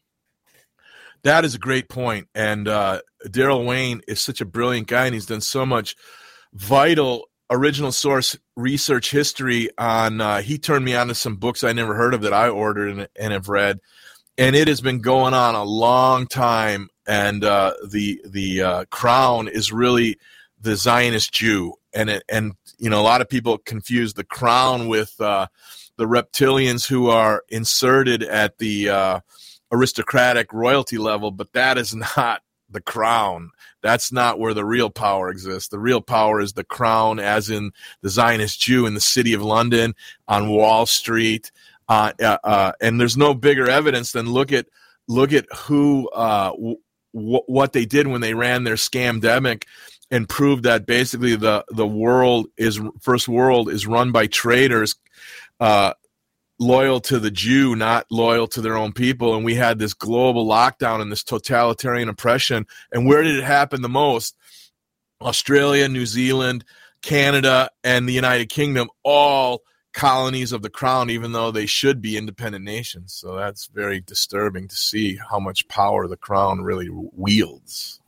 That is a great point. And uh, Daryl Wayne is such a brilliant guy, and he's done so much vital original source research history on uh, he turned me on to some books I never heard of that I ordered and, and have read. And it has been going on a long time. And uh, the the uh, crown is really the Zionist Jew. And, it, and you know, a lot of people confuse the crown with uh, the reptilians who are inserted at the uh, aristocratic royalty level, but that is not the crown. That's not where the real power exists. The real power is the crown, as in the Zionist Jew in the City of London, on Wall Street, uh, uh, uh, and there's no bigger evidence than look at look at who uh, w- w- what they did when they ran their scamdemic and proved that basically the the world is first world is run by traitors. Uh, loyal to the Jew, not loyal to their own people. And we had this global lockdown and this totalitarian oppression. And where did it happen the most? Australia, New Zealand, Canada, and the United Kingdom, all colonies of the crown, even though they should be independent nations. So that's very disturbing to see how much power the crown really wields.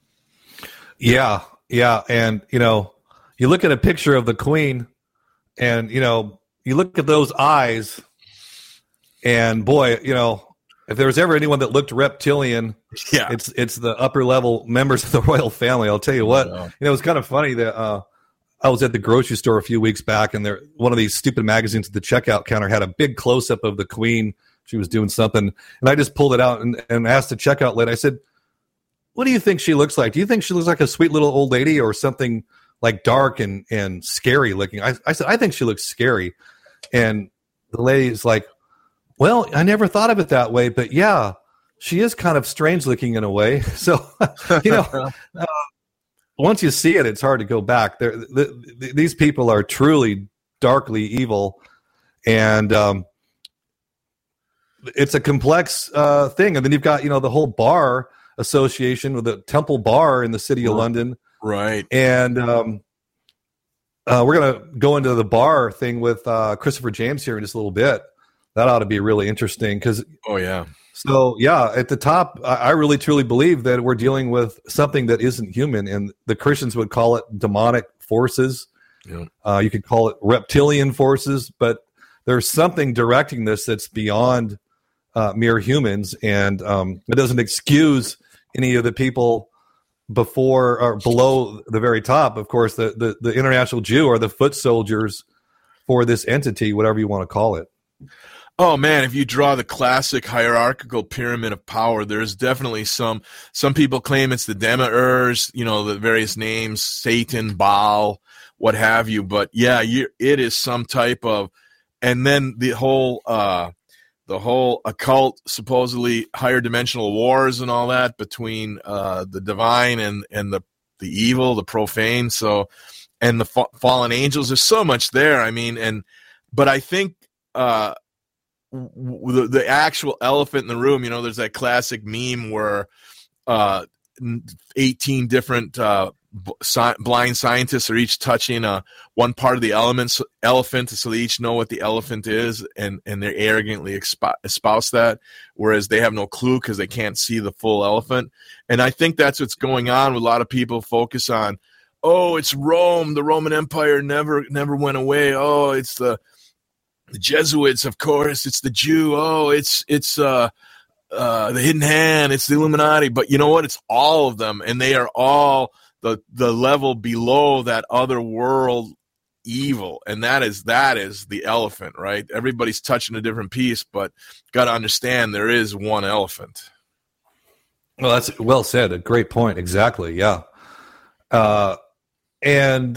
Yeah, yeah. And, you know, you look at a picture of the Queen and, you know, you look at those eyes, and boy, you know, if there was ever anyone that looked reptilian, yeah, it's it's the upper level members of the royal family. I'll tell you what, yeah. you know, it was kind of funny that uh, I was at the grocery store a few weeks back, and there one of these stupid magazines at the checkout counter had a big close up of the Queen. She was doing something, and I just pulled it out and, and asked the checkout lady. I said, "What do you think she looks like? Do you think she looks like a sweet little old lady or something like dark and and scary looking?" I, I said, "I think she looks scary." And the lady's like, "Well, I never thought of it that way, but yeah, she is kind of strange looking in a way." So, you know, uh, once you see it, it's hard to go back. There, the, the, these people are truly darkly evil, and um, it's a complex uh, thing. And then you've got, you know, the whole bar association with the Temple Bar in the City of London, right? And um, Uh, we're going to go into the bar thing with uh, Christopher James here in just a little bit. That ought to be really interesting because, oh, yeah. So, yeah, at the top, I, I really truly believe that we're dealing with something that isn't human, and the Christians would call it demonic forces. Yeah. Uh, you could call it reptilian forces, but there's something directing this that's beyond uh, mere humans, and um, it doesn't excuse any of the people before or below the very top. Of course, the, the, the international Jew are the foot soldiers for this entity, whatever you want to call it. Oh man, if you draw the classic hierarchical pyramid of power, there's definitely some some people claim it's the demiurge, you know, the various names, Satan, Baal, what have you. But yeah, you, it is some type of, and then the whole uh the whole occult, supposedly higher dimensional wars and all that between uh, the divine and, and the, the evil, the profane. So, and the fa- fallen angels, there's so much there. I mean, and, but I think uh, w- the, the actual elephant in the room, you know, there's that classic meme where uh, eighteen different uh, sci- blind scientists are each touching uh, one part of the elements, elephant, so they each know what the elephant is, and, and they arrogantly expo- espouse that, whereas they have no clue because they can't see the full elephant. And I think that's what's going on with a lot of people focus on, oh, it's Rome, the Roman Empire never never went away. Oh, it's the, the Jesuits, of course. It's the Jew. Oh, it's it's uh, uh, the Hidden Hand. It's the Illuminati. But you know what? It's all of them, and they are all the the level below that other world evil, and that is that is the elephant, right? Everybody's touching a different piece, but got to understand there is one elephant. Well, that's well said. A great point. Exactly. Yeah. Uh, and,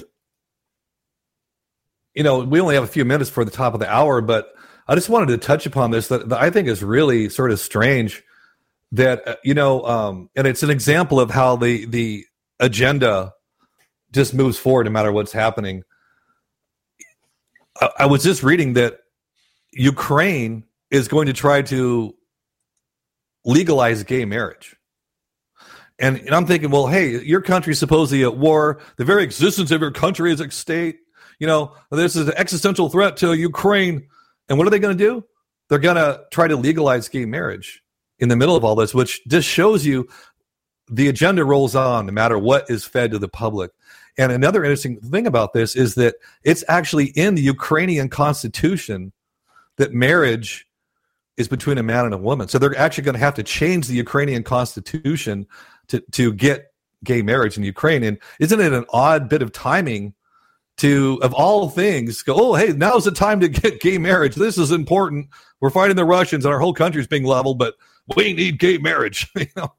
you know, we only have a few minutes for the top of the hour, but I just wanted to touch upon this that, that I think is really sort of strange that, uh, you know, um, and it's an example of how the, the agenda just moves forward no matter what's happening. I, I was just reading that Ukraine is going to try to legalize gay marriage. And, and I'm thinking, well, hey, your country's supposedly at war. The very existence of your country is at stake. You know, this is an existential threat to Ukraine. And what are they going to do? They're going to try to legalize gay marriage in the middle of all this, which just shows you the agenda rolls on no matter what is fed to the public. And another interesting thing about this is that it's actually in the Ukrainian constitution that marriage is between a man and a woman. So they're actually going to have to change the Ukrainian constitution to, to get gay marriage in Ukraine. And isn't it an odd bit of timing to, of all things, go, oh, hey, now's the time to get gay marriage. This is important. We're fighting the Russians and our whole country is being leveled, but we need gay marriage. You know?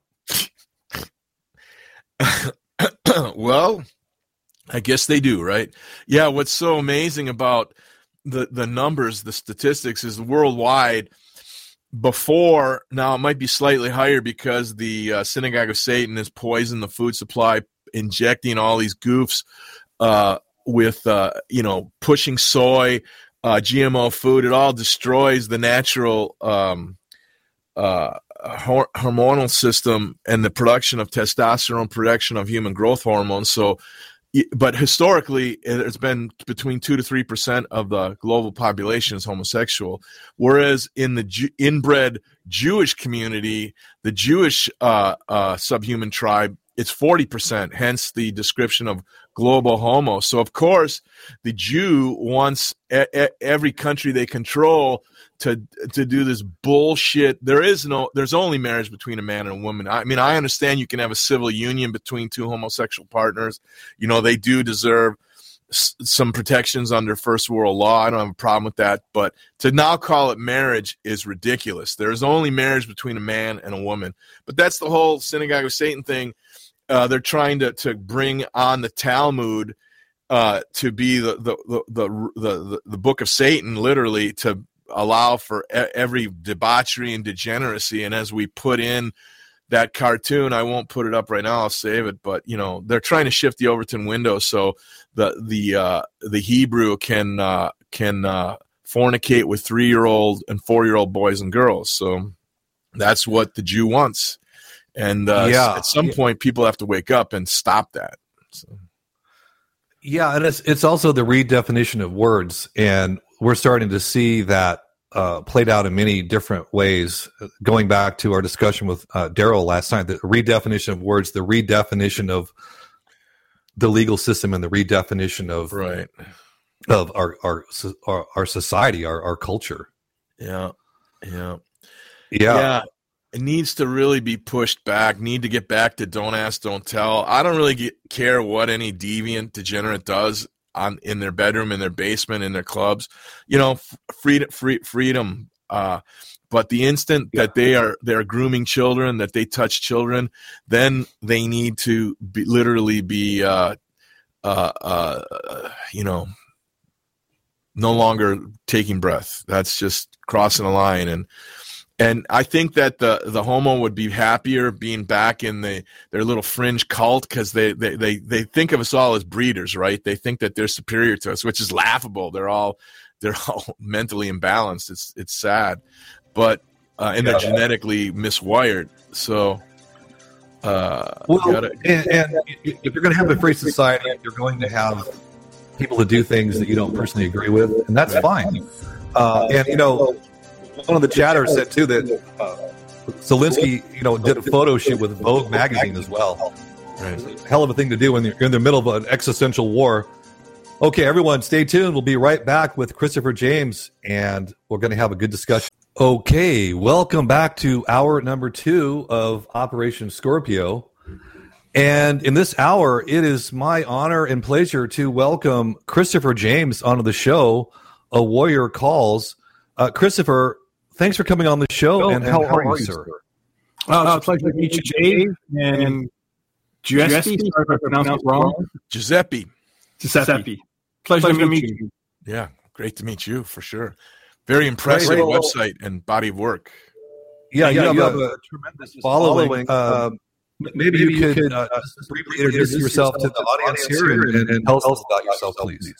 Well, I guess they do, right? Yeah, what's so amazing about the, the numbers, the statistics, is worldwide. Before, now it might be slightly higher because the uh, Synagogue of Satan has poisoned the food supply, injecting all these goofs uh, with, uh, you know, pushing soy, uh, G M O food. It all destroys the natural um, uh, hor- hormonal system and the production of testosterone, production of human growth hormones. So, but historically, it's been between two to three percent of the global population is homosexual, whereas in the Ju- inbred Jewish community, the Jewish uh, uh, subhuman tribe, it's forty percent. Hence the description of global homo. So of course, the Jew wants a- a- every country they control to to do this bullshit. There is no, there's only marriage between a man and a woman. I mean, I understand you can have a civil union between two homosexual partners. You know, they do deserve s- some protections under first world law. I don't have a problem with that. But to now call it marriage is ridiculous. There's only marriage between a man and a woman. But that's the whole Synagogue of Satan thing. Uh, they're trying to, to bring on the Talmud uh, to be the the, the the the the book of Satan, literally, to allow for every debauchery and degeneracy. And as we put in that cartoon, I won't put it up right now, I'll save it, but you know, they're trying to shift the Overton window so the the uh the Hebrew can uh can uh fornicate with three-year-old and four-year-old boys and girls. So that's what the Jew wants. And uh yeah, at some yeah. point people have to wake up and stop that. So. Yeah, and it's it's also the redefinition of words, and we're starting to see that uh, played out in many different ways. Going back to our discussion with uh, Daryl last night, the redefinition of words, the redefinition of the legal system, and the redefinition of right of our our our, our society, our our culture. Yeah, yeah, yeah. yeah. It needs to really be pushed back. Need to get back to don't ask, don't tell. I don't really get, care what any deviant degenerate does on in their bedroom, in their basement, in their clubs. You know, freedom, free, freedom. Uh, but the instant yeah. that they are they're grooming children, that they touch children, then they need to be, literally be, uh, uh, uh, you know, no longer taking breath. That's just crossing a line. And. And I think that the, the homo would be happier being back in the their little fringe cult because they, they, they, they think of us all as breeders, right? They think that they're superior to us, which is laughable. They're all they're all mentally imbalanced. It's it's sad, but uh, and they're genetically miswired. So Uh, Well, gotta, and, and if you're going to have a free society, you're going to have people to do things that you don't personally agree with, and that's fine. Uh, and you know, one of the chatters said too that uh, Zelensky, you know, did a photo shoot with Vogue magazine as well. right. It's a hell of a thing to do when you're in the middle of an existential war. Okay, everyone, stay tuned. We'll be right back with Christopher James, and we're going to have a good discussion. Okay, welcome back to hour number two of Operation Scorpio. And in this hour, it is my honor and pleasure to welcome Christopher James onto the show, A Warrior Calls. Uh, Christopher, thanks for coming on the show, Oh, and how, how are you, sir? Oh, it's a pleasure to meet you, Dave. And Giuseppe, sorry if I pronounced it wrong. Giuseppe. Giuseppe. Pleasure, to meet you. Yeah, great to meet you for sure. Very impressive Great. website and body of work. Yeah, Yeah, you, have you a, have a tremendous following. Uh, maybe, you could, could uh, just briefly introduce yourself to the audience here and, and, and tell us about yourself, please.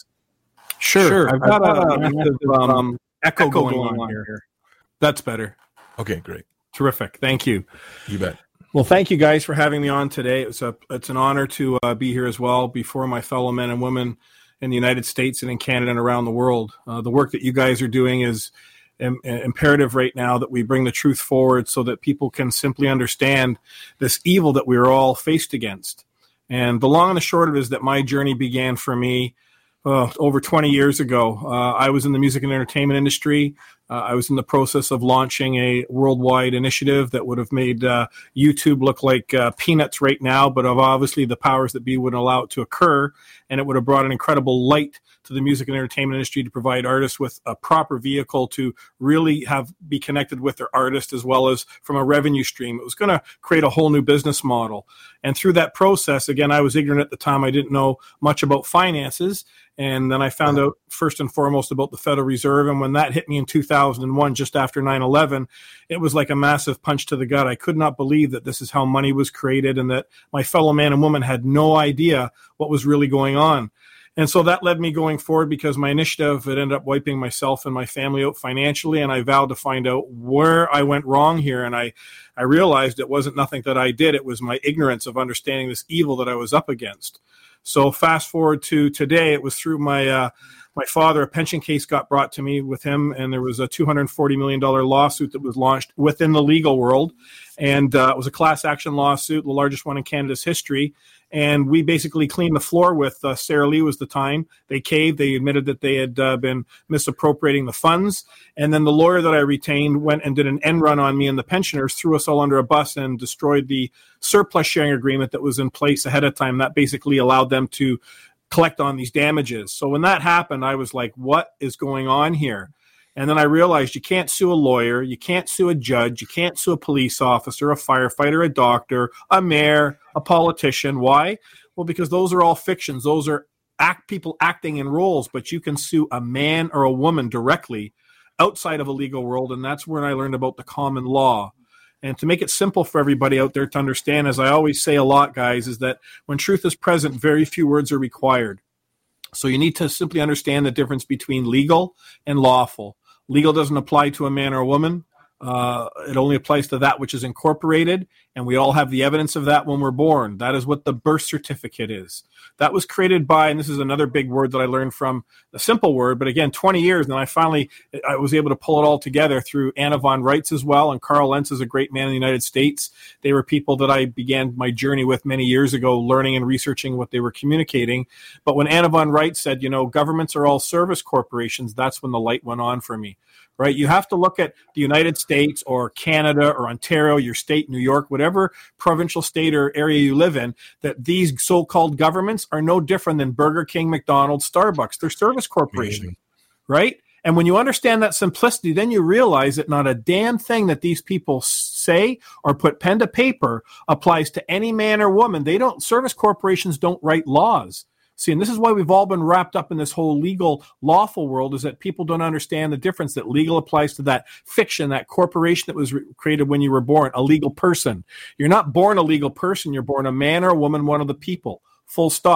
Sure. Sure. I've got a, a massive um, echo going on here. That's better. Okay, great. Terrific. Thank you. You bet. Well, thank you guys for having me on today. It's a it's an honor to uh, be here as well before my fellow men and women in the United States and in Canada and around the world. Uh, the work that you guys are doing is im- imperative right now, that we bring the truth forward so that people can simply understand this evil that we are all faced against. And the long and the short of it is that my journey began for me uh, over twenty years ago. Uh, I was in the music and entertainment industry. Uh, I was in the process of launching a worldwide initiative that would have made uh, YouTube look like uh, peanuts right now, but of obviously the powers that be wouldn't allow it to occur, and it would have brought an incredible light to the music and entertainment industry to provide artists with a proper vehicle to really have be connected with their artist as well as from a revenue stream. It was going to create a whole new business model. And through that process, again, I was ignorant at the time. I didn't know much about finances. And then I found out first and foremost about the Federal Reserve. And when that hit me in two thousand one, just after nine eleven, it was like a massive punch to the gut. I could not believe that this is how money was created and that my fellow man and woman had no idea what was really going on. And so that led me going forward because my initiative, it ended up wiping myself and my family out financially. And I vowed to find out where I went wrong here. And I, I realized it wasn't nothing that I did. It was my ignorance of understanding this evil that I was up against. So fast forward to today, it was through my uh, my father, a pension case got brought to me with him, and there was a two hundred forty million dollars lawsuit that was launched within the legal world. And uh, it was a class action lawsuit, the largest one in Canada's history. And we basically cleaned the floor with uh, Sarah Lee was the time. They caved. They admitted that they had uh, been misappropriating the funds. And then the lawyer that I retained went and did an end run on me and the pensioners, threw us all under a bus and destroyed the surplus sharing agreement that was in place ahead of time. That basically allowed them to collect on these damages. So when that happened, I was like, what is going on here? And then I realized you can't sue a lawyer, you can't sue a judge, you can't sue a police officer, a firefighter, a doctor, a mayor, a politician. Why? Well, because those are all fictions. Those are act people acting in roles, but you can sue a man or a woman directly outside of a legal world, and that's when I learned about the common law. And to make it simple for everybody out there to understand, as I always say a lot, guys, is that when truth is present, very few words are required. So you need to simply understand the difference between legal and lawful. Legal doesn't apply to a man or a woman. Uh, it only applies to that which is incorporated, and we all have the evidence of that when we're born. That is what the birth certificate is. That was created by, and this is another big word that I learned from a simple word, but again, twenty years, and I finally I was able to pull it all together through Anna von Reitz as well, and Carl Lentz is a great man in the United States. They were people that I began my journey with many years ago, learning and researching what they were communicating. But when Anna von Reitz said, you know, governments are all service corporations, that's when the light went on for me. Right? You have to look at the United States or Canada or Ontario, your state, New York, whatever provincial state or area you live in, that these so-called governments are no different than Burger King, McDonald's, Starbucks. They're service corporations, Amazing. Right? And when you understand that simplicity, then you realize that not a damn thing that these people say or put pen to paper applies to any man or woman. They don't, service corporations don't write laws. See, and this is why we've all been wrapped up in this whole legal, lawful world, is that people don't understand the difference that legal applies to that fiction, that corporation that was re- created when you were born, a legal person. You're not born a legal person. You're born a man or a woman, one of the people, full stop.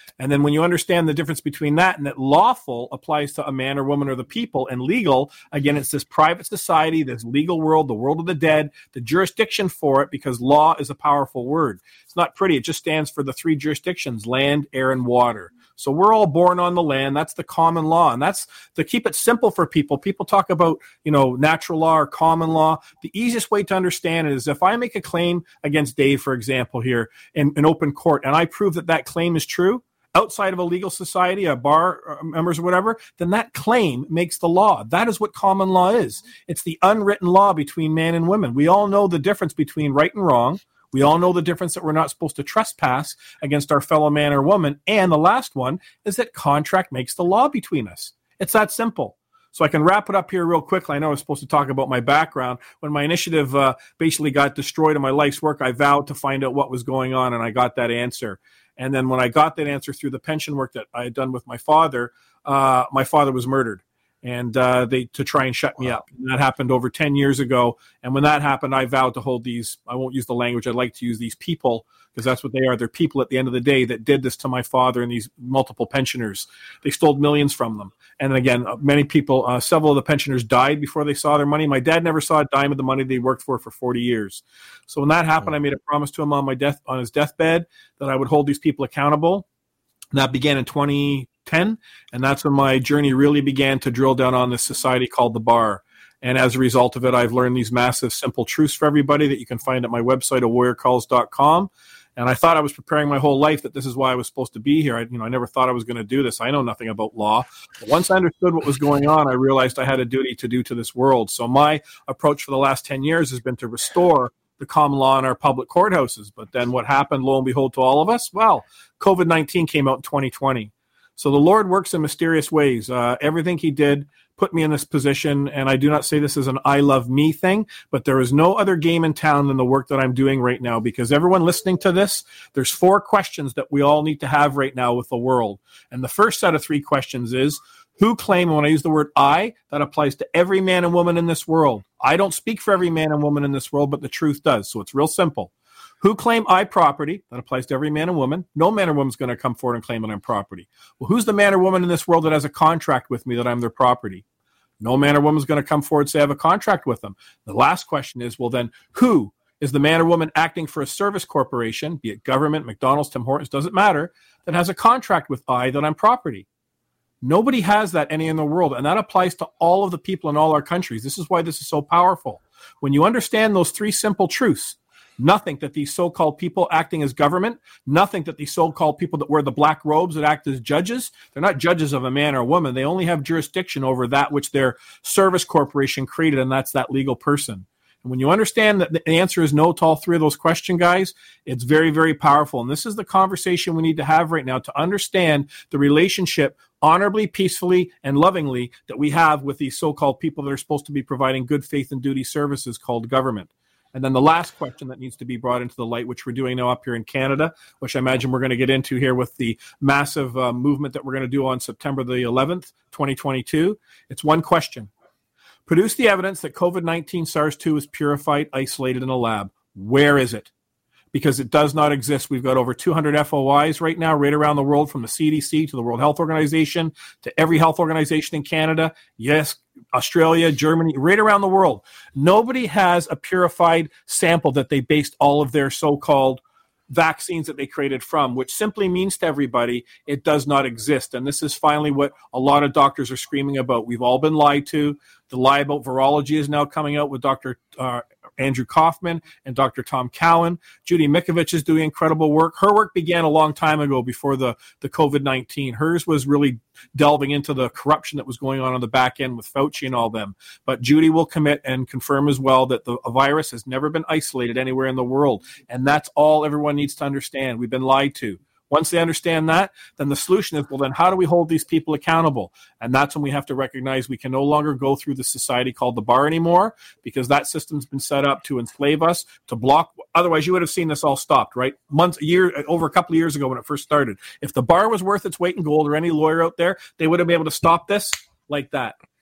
And then when you understand the difference between that and that lawful applies to a man or woman or the people, and legal, again, it's this private society, this legal world, the world of the dead, the jurisdiction for it, because law is a powerful word. It's not pretty. It just stands for the three jurisdictions: land, air, and water. So we're all born on the land. That's the common law. And that's to keep it simple for people. People talk about, you know, natural law or common law. The easiest way to understand it is if I make a claim against Dave, for example, here in an open court, and I prove that that claim is true, outside of a legal society, a bar members or whatever, then that claim makes the law. That is what common law is. It's the unwritten law between man and women. We all know the difference between right and wrong. We all know the difference that we're not supposed to trespass against our fellow man or woman. And the last one is that contract makes the law between us. It's that simple. So I can wrap it up here real quickly. I know I was supposed to talk about my background. When my initiative uh, basically got destroyed in my life's work, I vowed to find out what was going on, and I got that answer. And then when I got that answer through the pension work that I had done with my father, uh, my father was murdered. And uh, they to try and shut me up. And that happened over ten years ago. And when that happened, I vowed to hold these, I won't use the language I'd like to use, these people, because that's what they are. They're people at the end of the day that did this to my father and these multiple pensioners. They stole millions from them. And again, many people, uh, several of the pensioners died before they saw their money. My dad never saw a dime of the money they worked for for forty years. So when that happened, I made a promise to him on my death, on his deathbed, that I would hold these people accountable. And that began in twenty ten, and that's when my journey really began to drill down on this society called the Bar. And as a result of it, I've learned these massive, simple truths for everybody that you can find at my website, a warrior calls dot com. And I thought I was preparing my whole life that this is why I was supposed to be here. I, you know, I never thought I was going to do this. I know nothing about law. But once I understood what was going on, I realized I had a duty to do to this world. So my approach for the last ten years has been to restore the common law in our public courthouses. But then what happened, lo and behold, to all of us? Well, COVID nineteen came out in twenty twenty. So the Lord works in mysterious ways. Uh, everything he did put me in this position, and I do not say this as an I love me thing, but there is no other game in town than the work that I'm doing right now, because everyone listening to this, there's four questions that we all need to have right now with the world. And the first set of three questions is, who claim, when I use the word I, that applies to every man and woman in this world. I don't speak for every man and woman in this world, but the truth does. So it's real simple. Who claim I property? That applies to every man and woman. No man or woman is going to come forward and claim that I'm property. Well, who's the man or woman in this world that has a contract with me that I'm their property? No man or woman is going to come forward and say I have a contract with them. The last question is, well, then who is the man or woman acting for a service corporation, be it government, McDonald's, Tim Hortons, doesn't matter, that has a contract with I that I'm property? Nobody has that any in the world, and that applies to all of the people in all our countries. This is why this is so powerful. When you understand those three simple truths, nothing that these so-called people acting as government, nothing that these so-called people that wear the black robes that act as judges, they're not judges of a man or a woman. They only have jurisdiction over that which their service corporation created, and that's that legal person. And when you understand that the answer is no to all three of those questions, guys, it's very, very powerful. And this is the conversation we need to have right now to understand the relationship honorably, peacefully, and lovingly that we have with these so-called people that are supposed to be providing good faith and duty services called government. And then the last question that needs to be brought into the light, which we're doing now up here in Canada, which I imagine we're going to get into here with the massive uh, movement that we're going to do on September the eleventh, twenty twenty-two. It's one question. Produce the evidence that COVID nineteen SARS two is purified, isolated in a lab. Where is it? Because it does not exist. We've got over two hundred F O Is right now, right around the world, from the C D C to the World Health Organization to every health organization in Canada. Yes, Australia, Germany, right around the world. Nobody has a purified sample that they based all of their so-called vaccines that they created from, which simply means to everybody it does not exist. And this is finally what a lot of doctors are screaming about. We've all been lied to. The lie about virology is now coming out with Doctor Uh, Andrew Kaufman and Doctor Tom Cowan. Judy Mikovits is doing incredible work. Her work began a long time ago before the, the COVID nineteen. Hers was really delving into the corruption that was going on on the back end with Fauci and all them. But Judy will commit and confirm as well that the virus has never been isolated anywhere in the world. And that's all everyone needs to understand. We've been lied to. Once they understand that, then the solution is, well, then how do we hold these people accountable? And that's when we have to recognize we can no longer go through the society called the bar anymore, because that system's been set up to enslave us, to block. Otherwise, you would have seen this all stopped, right? Months, a year, over a couple of years ago when it first started. If the bar was worth its weight in gold, or any lawyer out there, they would have been able to stop this like that.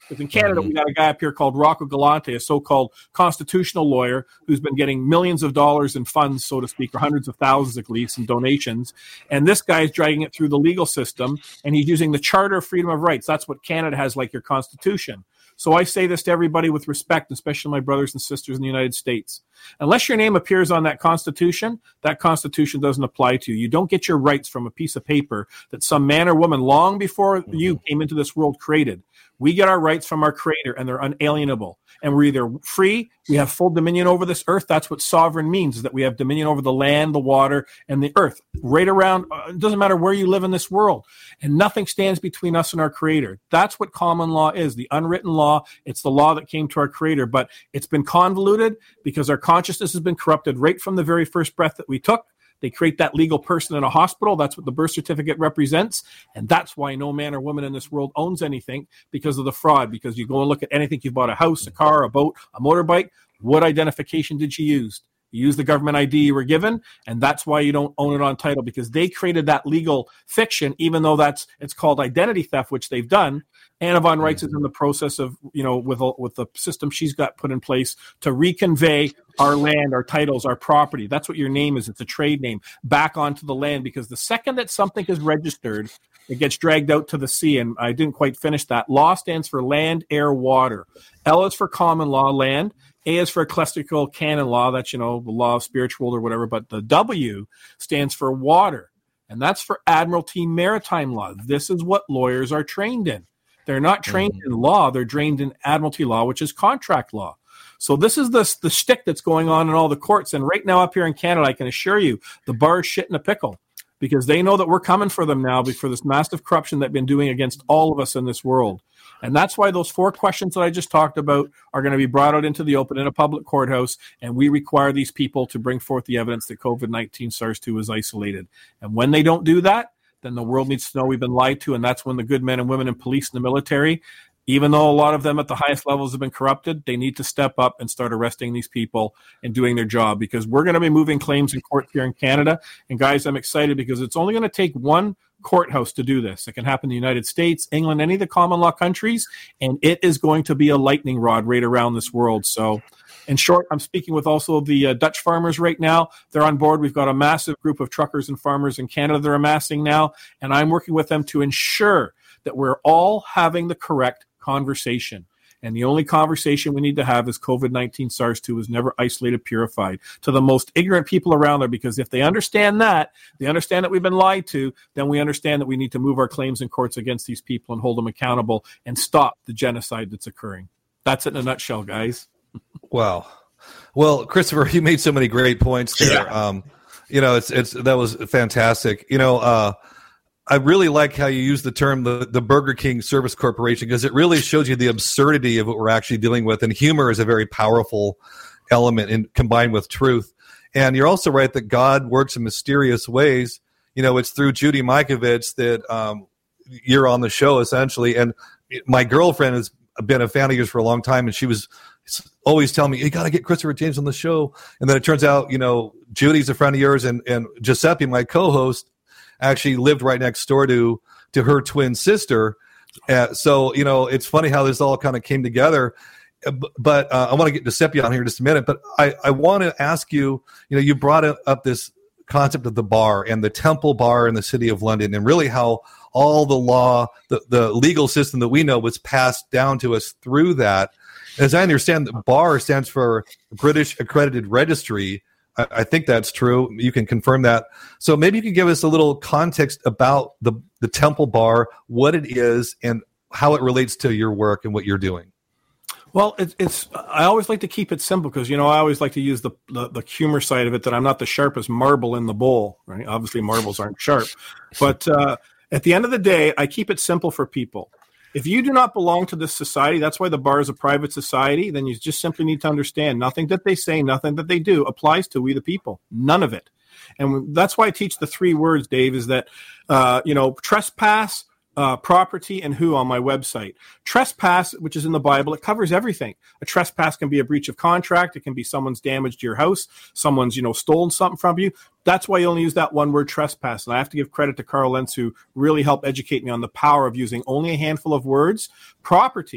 Because in Canada, mm-hmm. we got a guy up here called Rocco Galante, a so-called constitutional lawyer who's been getting millions of dollars in funds, so to speak, or hundreds of thousands at least in donations. And this guy is dragging it through the legal system, and he's using the Charter of Freedom of Rights. That's what Canada has, like your Constitution. So I say this to everybody with respect, especially my brothers and sisters in the United States. Unless your name appears on that Constitution, that Constitution doesn't apply to you. You don't get your rights from a piece of paper that some man or woman long before mm-hmm. you came into this world created. We get our rights from our Creator, and they're unalienable. And we're either free, we have full dominion over this earth. That's what sovereign means, is that we have dominion over the land, the water, and the earth. Right around, uh, it doesn't matter where you live in this world. And nothing stands between us and our Creator. That's what common law is, the unwritten law. It's the law that came to our Creator. But it's been convoluted because our consciousness has been corrupted right from the very first breath that we took. They create that legal person in a hospital. That's what the birth certificate represents. And that's why no man or woman in this world owns anything, because of the fraud. Because you go and look at anything, you've bought a house, a car, a boat, a motorbike. What identification did you use? You used the government I D you were given, and that's why you don't own it on title, because they created that legal fiction, even though that's it's called identity theft, which they've done. Anna von Reitz is in the process of, you know, with with the system she's got put in place to reconvey our land, our titles, our property. That's what your name is. It's a trade name back onto the land, because the second that something is registered, it gets dragged out to the sea. And I didn't quite finish that. Law stands for land, air, water. L is for common law, land. A is for ecclesiastical canon law. That's, you know, the law of spiritual or whatever. But the W stands for water. And that's for admiralty maritime law. This is what lawyers are trained in. They're not trained mm-hmm. in law. They're trained in admiralty law, which is contract law. So this is the, the shtick that's going on in all the courts. And right now up here in Canada, I can assure you, the bar is shit in a pickle, because they know that we're coming for them now for this massive corruption they've been doing against all of us in this world. And that's why those four questions that I just talked about are going to be brought out into the open in a public courthouse, and we require these people to bring forth the evidence that COVID nineteen SARS two is isolated. And when they don't do that, then the world needs to know we've been lied to, and that's when the good men and women in police and the military, even though a lot of them at the highest levels have been corrupted, they need to step up and start arresting these people and doing their job, because we're going to be moving claims in court here in Canada. And guys, I'm excited because it's only going to take one courthouse to do this. It can happen in the United States, England, any of the common law countries, and it is going to be a lightning rod right around this world. So in short, I'm speaking with also the uh, Dutch farmers right now. They're on board. We've got a massive group of truckers and farmers in Canada they're amassing now, and I'm working with them to ensure that we're all having the correct conversation. And the only conversation we need to have is COVID nineteen SARS two is never isolated, purified, to the most ignorant people around there. Because if they understand that, they understand that we've been lied to, then we understand that we need to move our claims in courts against these people and hold them accountable and stop the genocide that's occurring. That's it in a nutshell, guys. Wow. Well, Christopher, you made so many great points there. Yeah. Um, you know, it's it's that was fantastic. You know, uh, I really like how you use the term the, the Burger King Service Corporation, because it really shows you the absurdity of what we're actually dealing with. And humor is a very powerful element in, combined with truth. And you're also right that God works in mysterious ways. You know, it's through Judy Mikovits that um, you're on the show, essentially. And my girlfriend has been a fan of yours for a long time, and she was always telling me, you got to get Christopher James on the show. And then it turns out, you know, Judy's a friend of yours, and, and Giuseppe, my co-host, actually lived right next door to to her twin sister. Uh, so, you know, it's funny how this all kind of came together. Uh, but uh, I want to get Giuseppe on here in just a minute. But I, I want to ask you, you know, you brought up this concept of the bar and the Temple Bar in the City of London, and really how all the law, the, the legal system that we know was passed down to us through that. As I understand, the bar stands for British Accredited Registry. I, I think that's true. You can confirm that. So maybe you can give us a little context about the, the Temple Bar, what it is, and how it relates to your work and what you're doing. Well, it, it's. I always like to keep it simple because, you know, I always like to use the, the the humor side of it, that I'm not the sharpest marble in the bowl. Right? Obviously, marbles aren't sharp, but uh, at the end of the day, I keep it simple for people. If you do not belong to this society, that's why the bar is a private society, then you just simply need to understand nothing that they say, nothing that they do applies to we the people. None of it. And that's why I teach the three words, Dave, is that, uh, you know, trespass, uh, property, and who on my website. Trespass, which is in the Bible, it covers everything. A trespass can be a breach of contract. It can be someone's damaged your house. Someone's, you know, stolen something from you. That's why you only use that one word, trespass. And I have to give credit to Carl Lentz, who really helped educate me on the power of using only a handful of words. Property,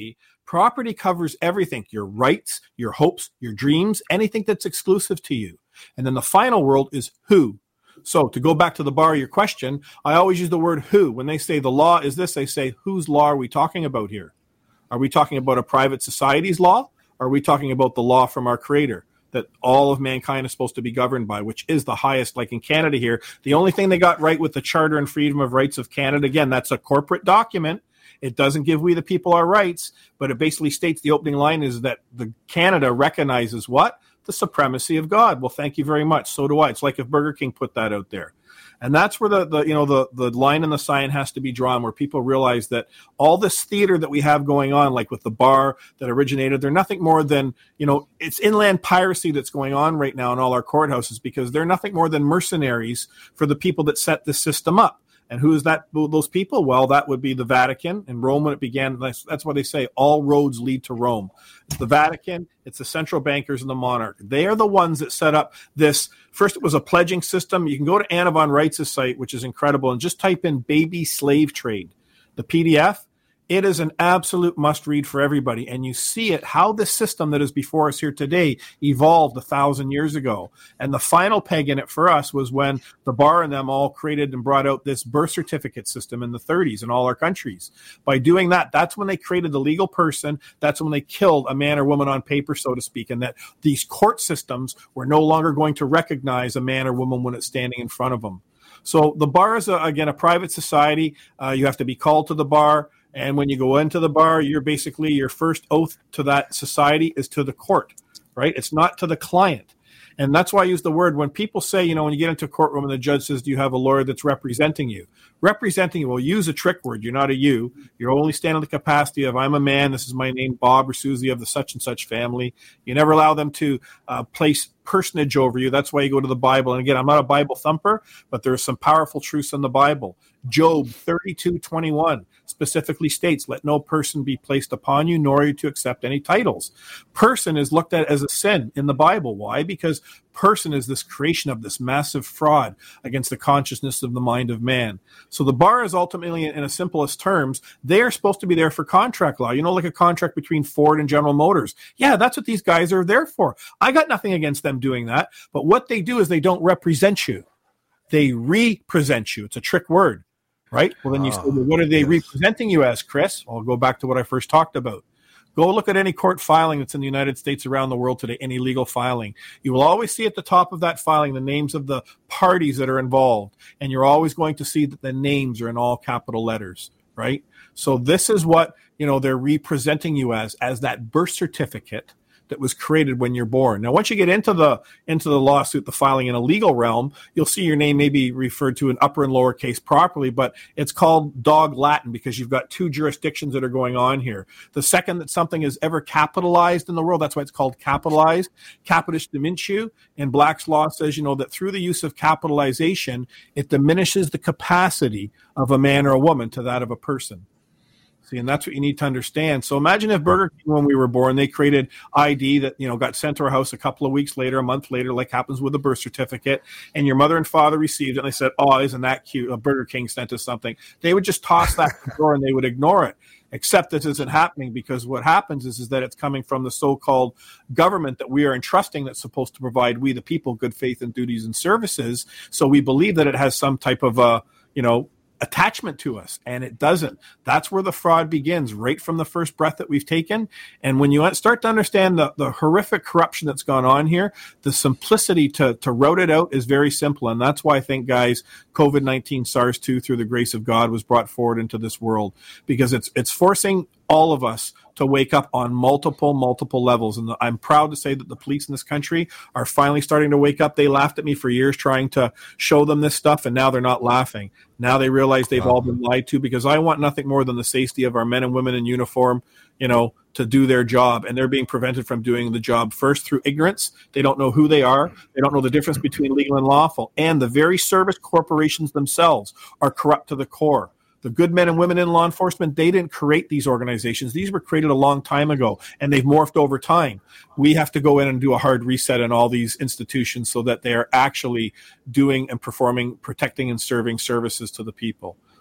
Property covers everything, your rights, your hopes, your dreams, anything that's exclusive to you. And then the final world is who. So to go back to the bar of your question, I always use the word who. When they say the law is this, they say, whose law are we talking about here? Are we talking about a private society's law? Or are we talking about the law from our creator that all of mankind is supposed to be governed by, which is the highest, like in Canada here. The only thing they got right with the Charter and Freedom of Rights of Canada, again, that's a corporate document. It doesn't give we the people our rights, but it basically states the opening line is that the Canada recognizes what? The supremacy of God. Well, thank you very much. So do I. It's like if Burger King put that out there. And that's where the, the you know the, the line in the sign has to be drawn, where people realize that all this theater that we have going on, like with the bar that originated, they're nothing more than, you know, it's inland piracy that's going on right now in all our courthouses, because they're nothing more than mercenaries for the people that set this system up. And who is that? Those people? Well, that would be the Vatican. In Rome, when it began, that's, that's why they say all roads lead to Rome. It's the Vatican, it's the central bankers, and the monarch. They are the ones that set up this. First, it was a pledging system. You can go to Anna von Reitz's site, which is incredible, and just type in baby slave trade, the P D F. It is an absolute must-read for everybody. And you see it, how this system that is before us here today evolved a thousand years ago. And the final peg in it for us was when the bar and them all created and brought out this birth certificate system in the thirties in all our countries. By doing that, that's when they created the legal person. That's when they killed a man or woman on paper, so to speak, and that these court systems were no longer going to recognize a man or woman when it's standing in front of them. So the bar is, a, again, a private society. Uh, you have to be called to the bar. And when you go into the bar, you're basically, your first oath to that society is to the court, right? It's not to the client. And that's why I use the word, when people say, you know, when you get into a courtroom and the judge says, do you have a lawyer that's representing you? Representing you, well, use a trick word. You're not a you. You're only standing in the capacity of, I'm a man, this is my name, Bob or Susie of the such and such family. You never allow them to uh, place personage over you. That's why you go to the Bible. And again, I'm not a Bible thumper, but there's some powerful truths in the Bible. Job thirty-two twenty-one specifically states, let no person be placed upon you, nor are you to accept any titles. Person is looked at as a sin in the Bible. Why? Because person is this creation of this massive fraud against the consciousness of the mind of man. So the bar is ultimately, in the simplest terms, they are supposed to be there for contract law. You know, like a contract between Ford and General Motors. Yeah, that's what these guys are there for. I got nothing against them doing that. But what they do is they don't represent you. They represent you. It's a trick word. Right? Well, then you oh, say, well, what are they yes. representing you as, Chris? I'll go back to what I first talked about. Go look at any court filing that's in the United States, around the world today, any legal filing. You will always see at the top of that filing the names of the parties that are involved. And you're always going to see that the names are in all capital letters, right? So this is what, you know, they're representing you as, as that birth certificate that was created when you're born. Now, once you get into the into the lawsuit, the filing in a legal realm, you'll see your name may be referred to in upper and lower case properly, but it's called dog Latin because you've got two jurisdictions that are going on here. The second that something is ever capitalized in the world, that's why it's called capitalized. Capitis diminutio, and Black's law says, you know, that through the use of capitalization, it diminishes the capacity of a man or a woman to that of a person. See, and that's what you need to understand. So imagine if Burger King, when we were born, they created I D that, you know, got sent to our house a couple of weeks later, a month later, like happens with a birth certificate, and your mother and father received it, and they said, oh, isn't that cute? A Burger King sent us something. They would just toss that to the door and they would ignore it. Except this isn't happening, because what happens is, is that it's coming from the so-called government that we are entrusting that's supposed to provide we the people good faith and duties and services. So we believe that it has some type of, uh, you know, attachment to us, and it doesn't. That's where the fraud begins, right from the first breath that we've taken. And when you start to understand the, the horrific corruption that's gone on here, the simplicity to, to route it out is very simple. And that's why I think, guys, COVID nineteen, SARS two, through the grace of God, was brought forward into this world, because it's it's forcing all of us to wake up on multiple, multiple levels. And I'm proud to say that the police in this country are finally starting to wake up. They laughed at me for years trying to show them this stuff, and now they're not laughing. Now they realize they've all been lied to, because I want nothing more than the safety of our men and women in uniform, you know, to do their job. And they're being prevented from doing the job, first through ignorance. They don't know who they are. They don't know the difference between legal and lawful. And the very service corporations themselves are corrupt to the core. The good men and women in law enforcement, they didn't create these organizations. These were created a long time ago, and they've morphed over time. We have to go in and do a hard reset in all these institutions so that they are actually doing and performing, protecting and serving services to the people.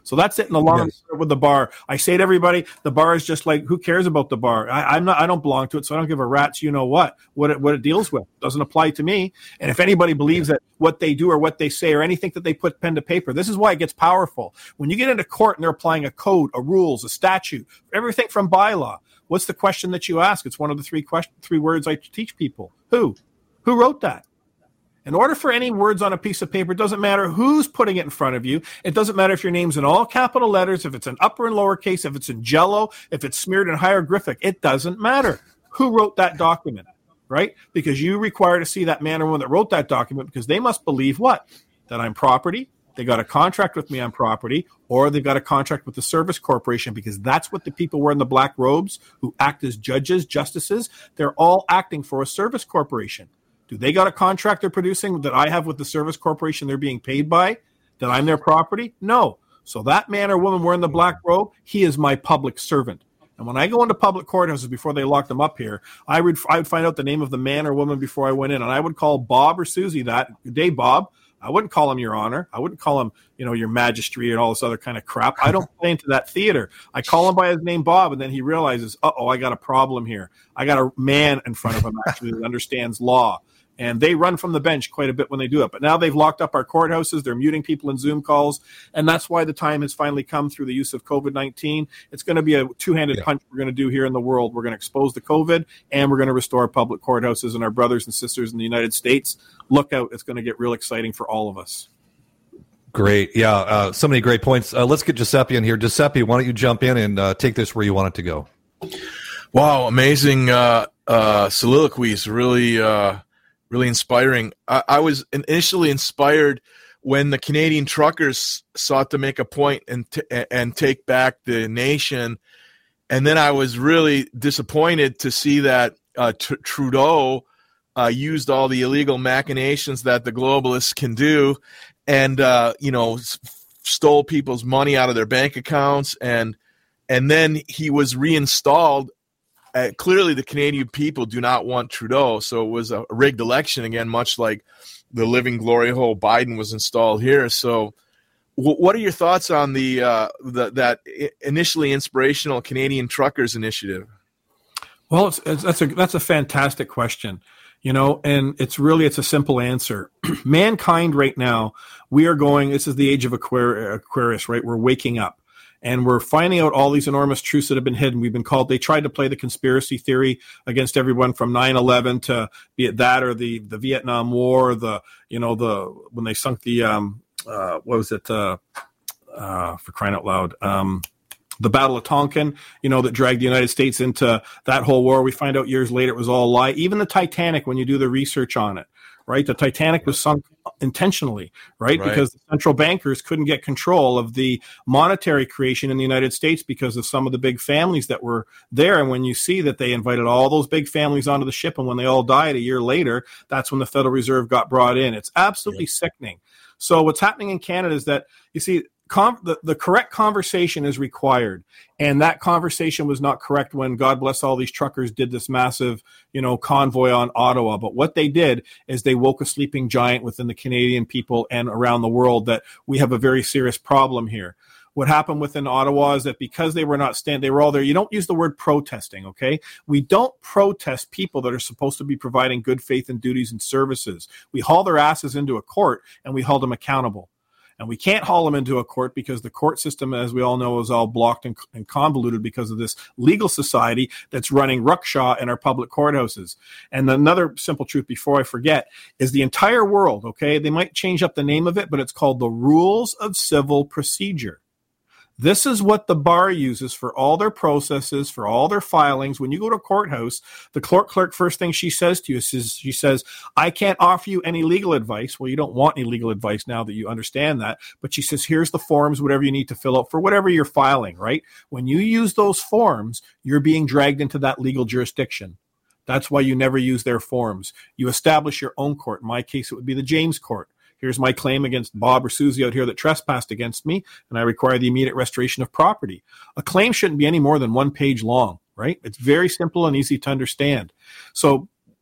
So that's it in the long Yes. with the bar. I say to everybody, the bar is just like, who cares about the bar? I, I'm not, I don't belong to it, so I don't give a rat's you know what, what it, what it deals with. It doesn't apply to me. And if anybody believes that what they do or what they say or anything that they put pen to paper, this is why it gets powerful. When you get into court and they're applying a code, a rules, a statute, everything from bylaw, what's the question that you ask? It's one of the three question, three words I teach people. Who? Who wrote that? In order for any words on a piece of paper, it doesn't matter who's putting it in front of you. It doesn't matter if your name's in all capital letters, if it's in upper and lowercase, if it's in jello, if it's smeared in hieroglyphic. It doesn't matter who wrote that document, right? Because you require to see that man or woman that wrote that document because they must believe what? That I'm property. They got a contract with me on property, or they've got a contract with the service corporation, because that's what the people wearing the black robes who act as judges, justices, they're all acting for a service corporation. Do they got a contract they're producing that I have with the service corporation they're being paid by, that I'm their property? No. So that man or woman wearing the black robe, he is my public servant. And when I go into public courthouses before they lock them up here, I would I would find out the name of the man or woman before I went in, and I would call Bob or Susie that. Good day, Bob. I wouldn't call him Your Honor. I wouldn't call him, you know, your Majesty and all this other kind of crap. I don't play into that theater. I call him by his name, Bob, and then he realizes, uh-oh, I got a problem here. I got a man in front of him actually that understands law. And they run from the bench quite a bit when they do it. But now they've locked up our courthouses. They're muting people in Zoom calls. And that's why the time has finally come through the use of COVID nineteen. It's going to be a two-handed yeah. punch we're going to do here in the world. We're going to expose the COVID, and we're going to restore public courthouses and our brothers and sisters in the United States. Look out. It's going to get real exciting for all of us. Great. Yeah, uh, so many great points. Uh, let's get Giuseppe in here. Giuseppe, why don't you jump in and uh, take this where you want it to go? Wow, amazing uh, uh, soliloquies. Really uh Really inspiring. I, I was initially inspired when the Canadian truckers sought to make a point and t- and take back the nation, and then I was really disappointed to see that uh, T- Trudeau uh, used all the illegal machinations that the globalists can do, and uh, you know, s- stole people's money out of their bank accounts, and and then he was reinstalled. Uh, clearly, the Canadian people do not want Trudeau, so it was a rigged election again, much like the living glory hole Biden was installed here. So, w- what are your thoughts on the, uh, the that initially inspirational Canadian Truckers Initiative? Well, it's, it's, that's a that's a fantastic question, you know, and it's really it's a simple answer. Mankind right now, we are going. This is the age of Aquarius, Aquarius, right? We're waking up. And we're finding out all these enormous truths that have been hidden. We've been called, they tried to play the conspiracy theory against everyone from nine eleven to be it that or the, the Vietnam War, the, you know, the, when they sunk the, um, uh, what was it, uh, uh, for crying out loud, um, the Battle of Tonkin, you know, that dragged the United States into that whole war. We find out years later it was all a lie. Even the Titanic, when you do the research on it, right? The Titanic was sunk intentionally, right? right? Because the central bankers couldn't get control of the monetary creation in the United States because of some of the big families that were there. And when you see that they invited all those big families onto the ship, and when they all died a year later, that's when the Federal Reserve got brought in. It's absolutely yeah. sickening. So what's happening in Canada is that, you see, Com- the, the correct conversation is required. And that conversation was not correct when, God bless all these truckers, did this massive, you know, convoy on Ottawa. But what they did is they woke a sleeping giant within the Canadian people and around the world that we have a very serious problem here. What happened within Ottawa is that because they were not stand, they were all there. You don't use the word protesting, okay? We don't protest people that are supposed to be providing good faith and duties and services. We haul their asses into a court and we hold them accountable. And we can't haul them into a court because the court system, as we all know, is all blocked and, and convoluted because of this legal society that's running ruckshaw in our public courthouses. And another simple truth before I forget is the entire world, okay, they might change up the name of it, but it's called the Rules of Civil Procedure. This is what the bar uses for all their processes, for all their filings. When you go to a courthouse, the court clerk, first thing she says to you is, she says, I can't offer you any legal advice. Well, you don't want any legal advice now that you understand that. But she says, here's the forms, whatever you need to fill out for whatever you're filing, right? When you use those forms, you're being dragged into that legal jurisdiction. That's why you never use their forms. You establish your own court. In my case, it would be the James Court. Here's my claim against Bob or Susie out here that trespassed against me, and I require the immediate restoration of property. A claim shouldn't be any more than one page long, right? It's very simple and easy to understand. So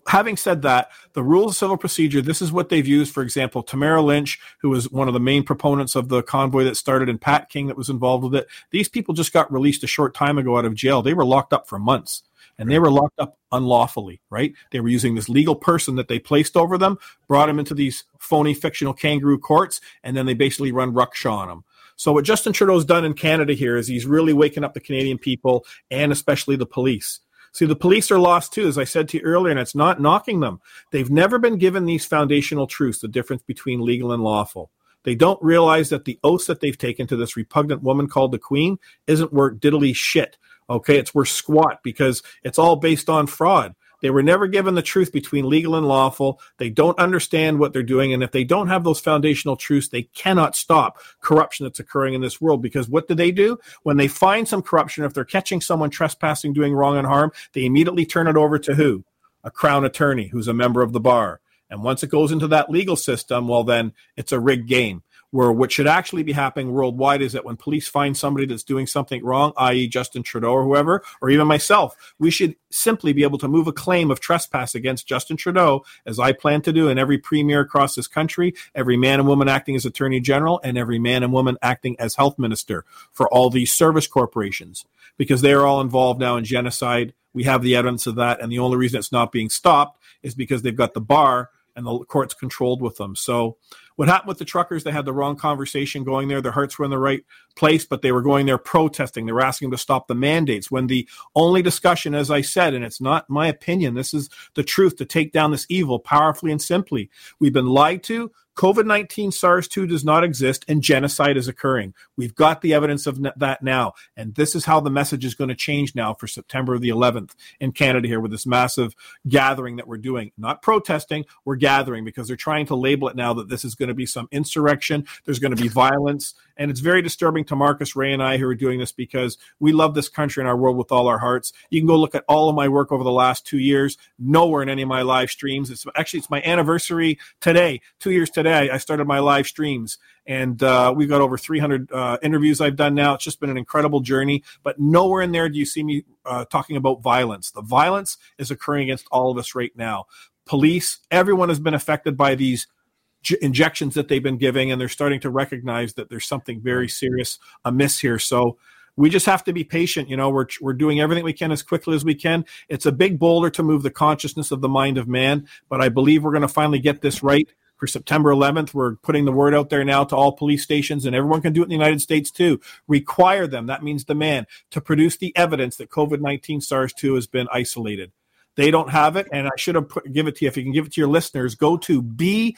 having said that, the rules of civil procedure, this is what they've used. For example, Tamara Lynch, who was one of the main proponents of the convoy that started, and Pat King that was involved with it. These people just got released a short time ago out of jail. They were locked up for months, and they were locked up unlawfully, right? They were using this legal person that they placed over them, brought them into these phony fictional kangaroo courts, and then they basically run ruckshaw on them. So what Justin Trudeau's done in Canada here is he's really waking up the Canadian people and especially the police. See, the police are lost too, as I said to you earlier, and it's not knocking them. They've never been given these foundational truths, the difference between legal and lawful. They don't realize that the oaths that they've taken to this repugnant woman called the Queen isn't worth diddly shit. Okay, it's worth squat because it's all based on fraud. They were never given the truth between legal and lawful. They don't understand what they're doing. And if they don't have those foundational truths, they cannot stop corruption that's occurring in this world. Because what do they do? When they find some corruption, if they're catching someone trespassing, doing wrong and harm, they immediately turn it over to who? A crown attorney who's a member of the bar. And once it goes into that legal system, well, then it's a rigged game. Where what should actually be happening worldwide is that when police find somebody that's doing something wrong, that is. Justin Trudeau or whoever, or even myself, we should simply be able to move a claim of trespass against Justin Trudeau, as I plan to do in every premier across this country, every man and woman acting as Attorney General, and every man and woman acting as Health Minister for all these service corporations, because they are all involved now in genocide. We have the evidence of that, and the only reason it's not being stopped is because they've got the bar and the court's controlled with them. So what happened with the truckers, they had the wrong conversation going there. Their hearts were in the right place, but they were going there protesting. They were asking them to stop the mandates when the only discussion, as I said, and it's not my opinion, this is the truth, to take down this evil powerfully and simply. We've been lied to. COVID nineteen SARS two does not exist, and genocide is occurring. We've got the evidence of that now, and this is how the message is going to change now for September the eleventh in Canada here with this massive gathering that we're doing. Not protesting, we're gathering, because they're trying to label it now that this is going to be some insurrection, there's going to be violence, and it's very disturbing to Marcus, Ray, and I who are doing this, because we love this country and our world with all our hearts. You can go look at all of my work over the last two years, nowhere in any of my live streams. It's actually, it's my anniversary today, two years today. Today, I started my live streams, and uh, we've got over three hundred uh, interviews I've done now. It's just been an incredible journey, but nowhere in there do you see me uh, talking about violence. The violence is occurring against all of us right now. Police, everyone has been affected by these j- injections that they've been giving, and they're starting to recognize that there's something very serious amiss here. So we just have to be patient. You know, we're we're doing everything we can as quickly as we can. It's a big boulder to move the consciousness of the mind of man, but I believe we're going to finally get this right. For September eleventh, we're putting the word out there now to all police stations, and everyone can do it in the United States too. Require them, that means demand, to produce the evidence that COVID nineteen SARS two has been isolated. They don't have it, and I should have put, give it to you. If you can give it to your listeners, go to bit.ly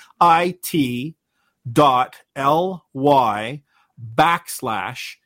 backslash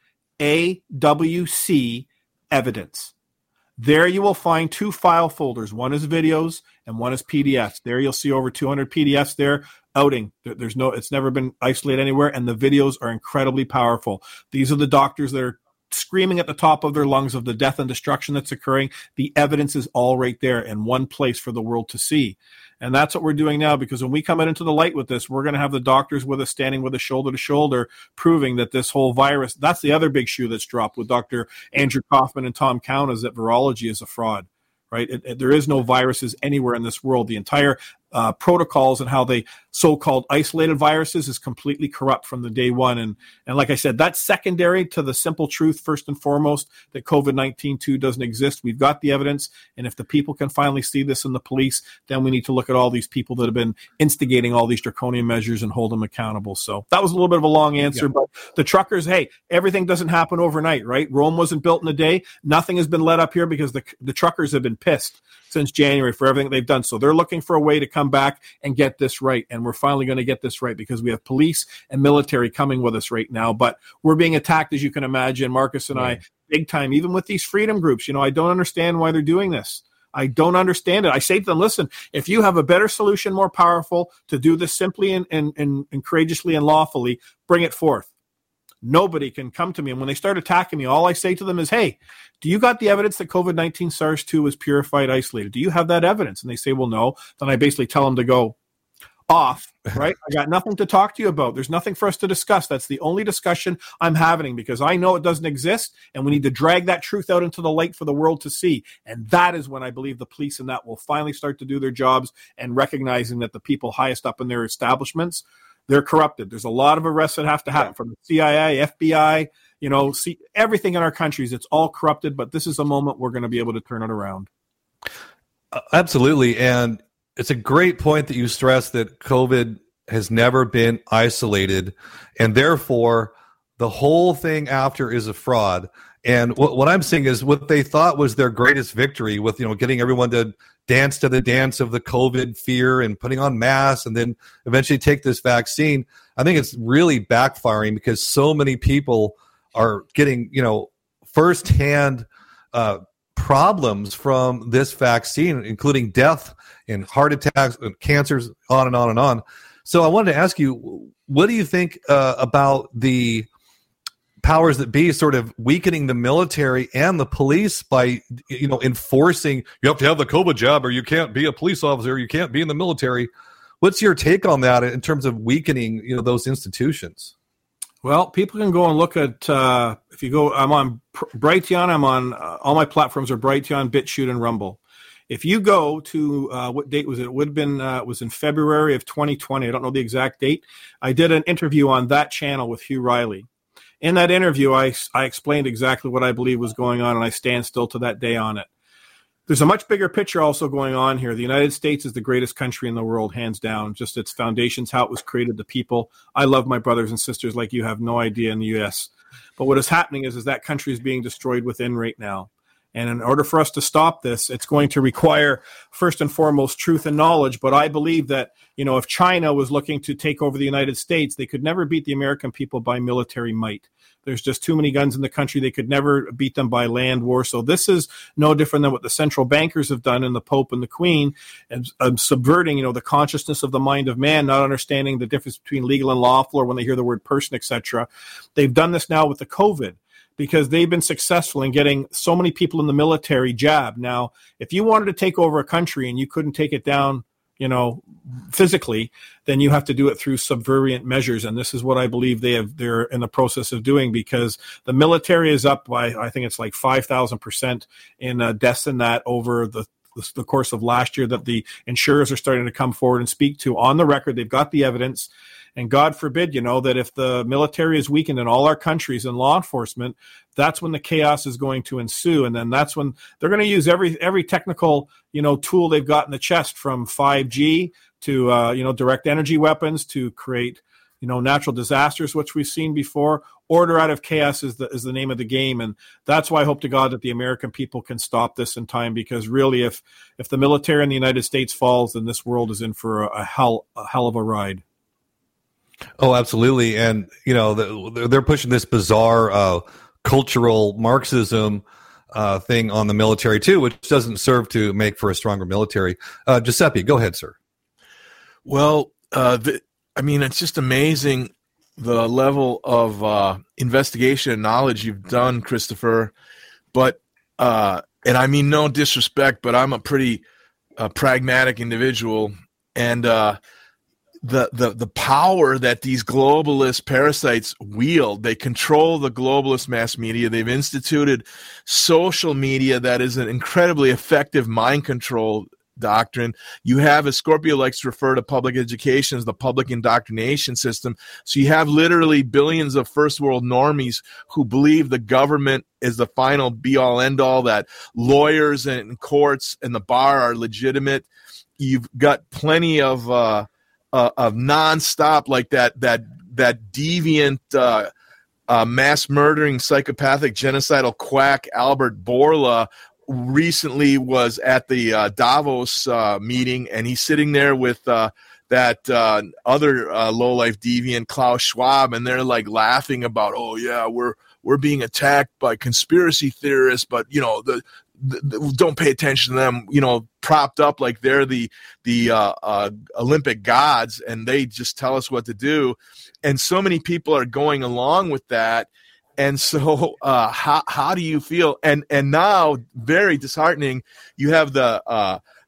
AWC evidence. There you will find two file folders. One is videos and one is P D Fs. There you'll see over two hundred P D Fs there outing. There's no, it's never been isolated anywhere, and the videos are incredibly powerful. These are the doctors that are screaming at the top of their lungs of the death and destruction that's occurring. The evidence is all right there in one place for the world to see. And that's what we're doing now, because when we come out into the light with this, we're going to have the doctors with us standing with us shoulder to shoulder, proving that this whole virus, that's the other big shoe that's dropped with Doctor Andrew Kaufman and Tom Cowan, is that virology is a fraud, right? It, it, there is no viruses anywhere in this world. The entire uh, protocols and how they so-called isolated viruses is completely corrupt from the day one. And, and like I said, that's secondary to the simple truth, first and foremost, that COVID nineteen two doesn't exist. We've got the evidence. And if the people can finally see this in the police, then we need to look at all these people that have been instigating all these draconian measures and hold them accountable. So that was a little bit of a long answer, yeah. But the truckers, hey, everything doesn't happen overnight, right? Rome wasn't built in a day. Nothing has been let up here because the, the truckers have been pissed since January for everything they've done. So they're looking for a way to come back and get this right. And we're finally going to get this right because we have police and military coming with us right now. But we're being attacked, as you can imagine, Marcus and I, big time, even with these freedom groups. You know, I don't understand why they're doing this. I don't understand it. I say to them, listen, if you have a better solution, more powerful, to do this simply and, and, and, and courageously and lawfully, bring it forth. Nobody can come to me. And when they start attacking me, all I say to them is, hey, do you got the evidence that COVID nineteen SARS two was purified, isolated? Do you have that evidence? And they say, well, no. Then I basically tell them to go, off, right? I got nothing to talk to you about. There's nothing for us to discuss. That's the only discussion I'm having because I know it doesn't exist and we need to drag that truth out into the light for the world to see. And that is when I believe the police and that will finally start to do their jobs and recognizing that the people highest up in their establishments, they're corrupted. There's a lot of arrests that have to happen from the C I A, F B I, you know, see everything in our countries. It's all corrupted, but this is a moment we're going to be able to turn it around. Uh, absolutely. And it's a great point that you stress that COVID has never been isolated, and therefore the whole thing after is a fraud. And what, what I'm saying is what they thought was their greatest victory with, you know, getting everyone to dance to the dance of the COVID fear and putting on masks and then eventually take this vaccine. I think it's really backfiring because so many people are getting, you know, firsthand uh, problems from this vaccine, including death and heart attacks and cancers, on and on and on. So I wanted to ask you, what do you think uh, about the powers that be sort of weakening the military and the police by, you know, enforcing you have to have the COVID jab or you can't be a police officer, you can't be in the military? What's your take on that in terms of weakening, you know, those institutions? Well, people can go and look at, uh, if you go, I'm on Brighteon, I'm on, uh, all my platforms are Brighteon, BitChute, and Rumble. If you go to, uh, what date was it? It would have been, uh, it was in February of twenty twenty. I don't know the exact date. I did an interview on that channel with Hugh Riley. In that interview, I, I explained exactly what I believe was going on, and I stand still to that day on it. There's a much bigger picture also going on here. The United States is the greatest country in the world, hands down. Just its foundations, how it was created, the people. I love my brothers and sisters like you have no idea in the U S. But what is happening is, is that country is being destroyed within right now. And in order for us to stop this, it's going to require, first and foremost, truth and knowledge. But I believe that, you know, if China was looking to take over the United States, they could never beat the American people by military might. There's just too many guns in the country. They could never beat them by land war. So this is no different than what the central bankers have done and the Pope and the Queen, and um, subverting, you know, the consciousness of the mind of man, not understanding the difference between legal and lawful, or when they hear the word person, et cetera. They've done this now with the COVID, because they've been successful in getting so many people in the military jabbed. Now, if you wanted to take over a country and you couldn't take it down, you know, physically, then you have to do it through subservient measures. And this is what I believe they have, they're in the process of doing, because the military is up by, I think it's like five thousand percent in uh, deaths in that over the, the, the course of last year, that the insurers are starting to come forward and speak to on the record. They've got the evidence. And God forbid, you know, that if the military is weakened in all our countries and law enforcement, that's when the chaos is going to ensue. And then that's when they're going to use every every technical, you know, tool they've got in the chest, from five G to, uh, you know, direct energy weapons to create, you know, natural disasters, which we've seen before. Order out of chaos is the is the name of the game. And that's why I hope to God that the American people can stop this in time, because really, if if the military in the United States falls, then this world is in for a, a hell a hell of a ride. Oh, absolutely. And, you know, the, they're pushing this bizarre uh, cultural Marxism uh, thing on the military, too, which doesn't serve to make for a stronger military. Uh, Giuseppe, go ahead, sir. Well, uh, the, I mean, it's just amazing the level of uh, investigation and knowledge you've done, Christopher. But, uh, and I mean no disrespect, but I'm a pretty uh, pragmatic individual. And, uh, The, the the power that these globalist parasites wield, they control the globalist mass media. They've instituted social media that is an incredibly effective mind control doctrine. You have, as Scorpio likes to refer to public education as the public indoctrination system. So you have literally billions of first world normies who believe the government is the final be all end all, that lawyers and courts and the bar are legitimate. You've got plenty of uh Uh, of nonstop, like that that that deviant, uh, uh, mass murdering, psychopathic, genocidal quack Albert Bourla recently was at the uh, Davos uh, meeting, and he's sitting there with uh, that uh, other uh, lowlife deviant Klaus Schwab, and they're like laughing about, oh yeah, we're we're being attacked by conspiracy theorists, but you know the. Don't pay attention to them, you know, propped up like they're the the uh, uh, Olympic gods, and they just tell us what to do. And so many people are going along with that. And so uh, how how do you feel? And and now, very disheartening, you have the uh, the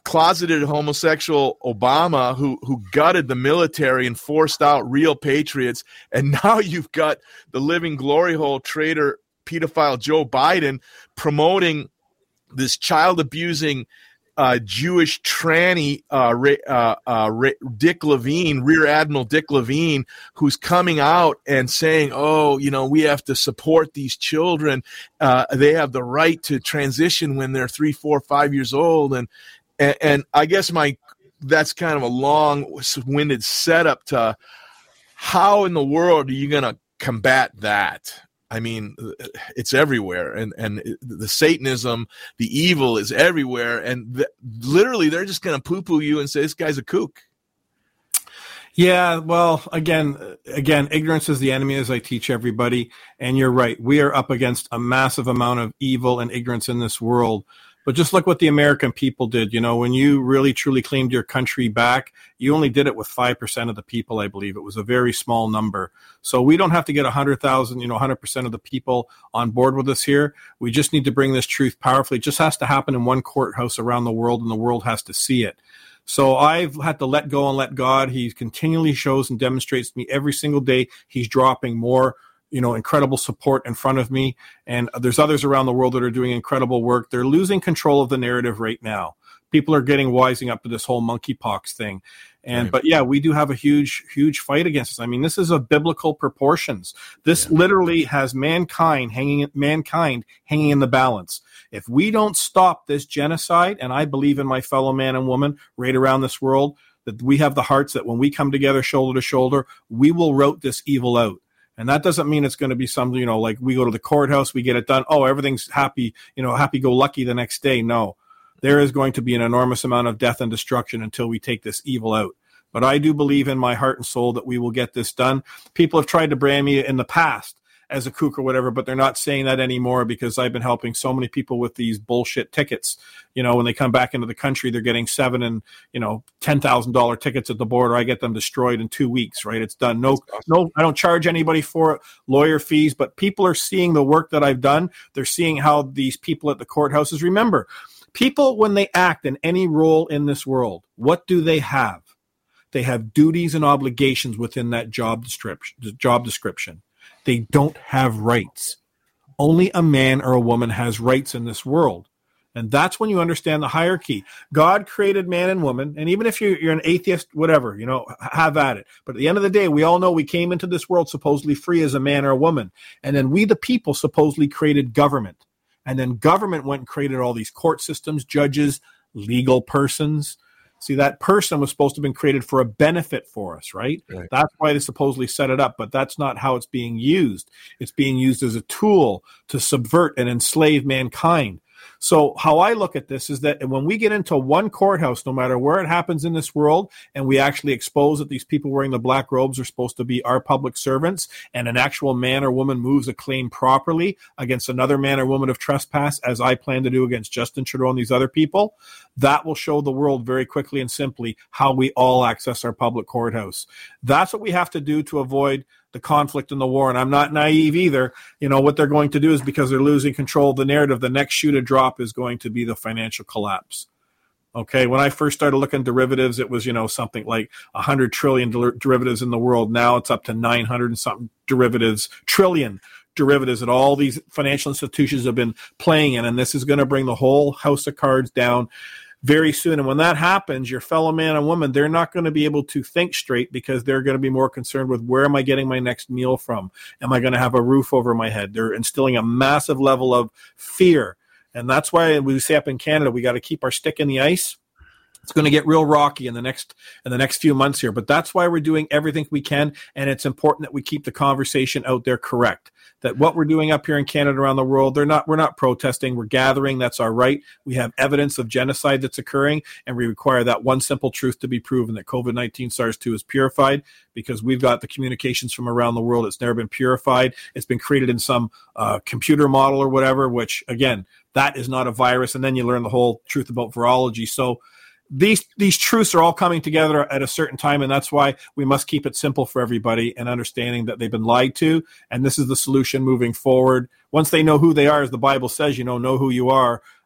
closeted homosexual Obama who who gutted the military and forced out real patriots, and now you've got the living glory hole traitor pedophile Joe Biden promoting this child abusing uh, Jewish tranny uh, uh, uh, Dick Levine, Rear Admiral Dick Levine, who's coming out and saying, "Oh, you know, we have to support these children. Uh, they have the right to transition when they're three, four, five years old." And and, and I guess my that's kind of a long-winded setup to how in the world are you going to combat that? I mean, it's everywhere, and, and the Satanism, the evil is everywhere, and the, literally they're just going to poo-poo you and say, this guy's a kook. Yeah, well, again, again, ignorance is the enemy, as I teach everybody, and you're right. We are up against a massive amount of evil and ignorance in this world. But just look what the American people did. You know, when you really, truly claimed your country back, you only did it with five percent of the people, I believe. It was a very small number. So we don't have to get one hundred thousand, you know, one hundred percent of the people on board with us here. We just need to bring this truth powerfully. It just has to happen in one courthouse around the world, and the world has to see it. So I've had to let go and let God. He continually shows and demonstrates to me every single day. He's dropping more, you know, incredible support in front of me. And there's others around the world that are doing incredible work. They're losing control of the narrative right now. People are getting wising up to this whole monkeypox thing. And, right. But yeah, we do have a huge, huge fight against this. I mean, this is of biblical proportions. This yeah. literally has mankind hanging, mankind hanging in the balance. If we don't stop this genocide, and I believe in my fellow man and woman right around this world, that we have the hearts that when we come together shoulder to shoulder, we will root this evil out. And that doesn't mean it's going to be something, you know, like we go to the courthouse, we get it done. Oh, everything's happy, you know, happy-go-lucky the next day. No, there is going to be an enormous amount of death and destruction until we take this evil out. But I do believe in my heart and soul that we will get this done. People have tried to brand me in the past as a kook or whatever, but they're not saying that anymore because I've been helping so many people with these bullshit tickets. You know, when they come back into the country, they're getting seven and, you know, ten thousand dollars tickets at the border. I get them destroyed in two weeks, right? It's done. No, no, I don't charge anybody for it, lawyer fees, but people are seeing the work that I've done. They're seeing how these people at the courthouses, remember, people, when they act in any role in this world, what do they have? They have duties and obligations within that job description. Job description. They don't have rights. Only a man or a woman has rights in this world. And that's when you understand the hierarchy. God created man and woman, and even if you're, you're an atheist, whatever, you know, have at it. But at the end of the day, we all know we came into this world supposedly free as a man or a woman. And then we, the people, supposedly created government. And then government went and created all these court systems, judges, legal persons. See, that person was supposed to have been created for a benefit for us, right? right? That's why they supposedly set it up, but that's not how it's being used. It's being used as a tool to subvert and enslave mankind. So how I look at this is that when we get into one courthouse, no matter where it happens in this world, and we actually expose that these people wearing the black robes are supposed to be our public servants, and an actual man or woman moves a claim properly against another man or woman of trespass, as I plan to do against Justin Trudeau and these other people, that will show the world very quickly and simply how we all access our public courthouse. That's what we have to do to avoid the conflict and the war. And I'm not naive either. You know, what they're going to do is because they're losing control of the narrative, the next shoe to drop is going to be the financial collapse. Okay. When I first started looking at derivatives, it was, you know, something like a hundred trillion der- derivatives in the world. Now it's up to nine hundred and something derivatives, trillion derivatives that all these financial institutions have been playing in. And this is going to bring the whole house of cards down very soon. And when that happens, your fellow man and woman, they're not going to be able to think straight because they're going to be more concerned with where am I getting my next meal from? Am I going to have a roof over my head? They're instilling a massive level of fear. And that's why we say up in Canada, we got to keep our stick in the ice. It's going to get real rocky in the next in the next few months here. But that's why we're doing everything we can. And it's important that we keep the conversation out there correct. That what we're doing up here in Canada, around the world, they're not we're not protesting, we're gathering. That's our right. We have evidence of genocide that's occurring, and we require that one simple truth to be proven, that COVID nineteen SARS two is purified, because we've got the communications from around the world. It's never been purified. It's been created in some uh, computer model or whatever, which, again, that is not a virus. And then you learn the whole truth about virology. So These these truths are all coming together at a certain time, and that's why we must keep it simple for everybody and understanding that they've been lied to, and this is the solution moving forward. Once they know who they are, as the Bible says, you know, know who you are,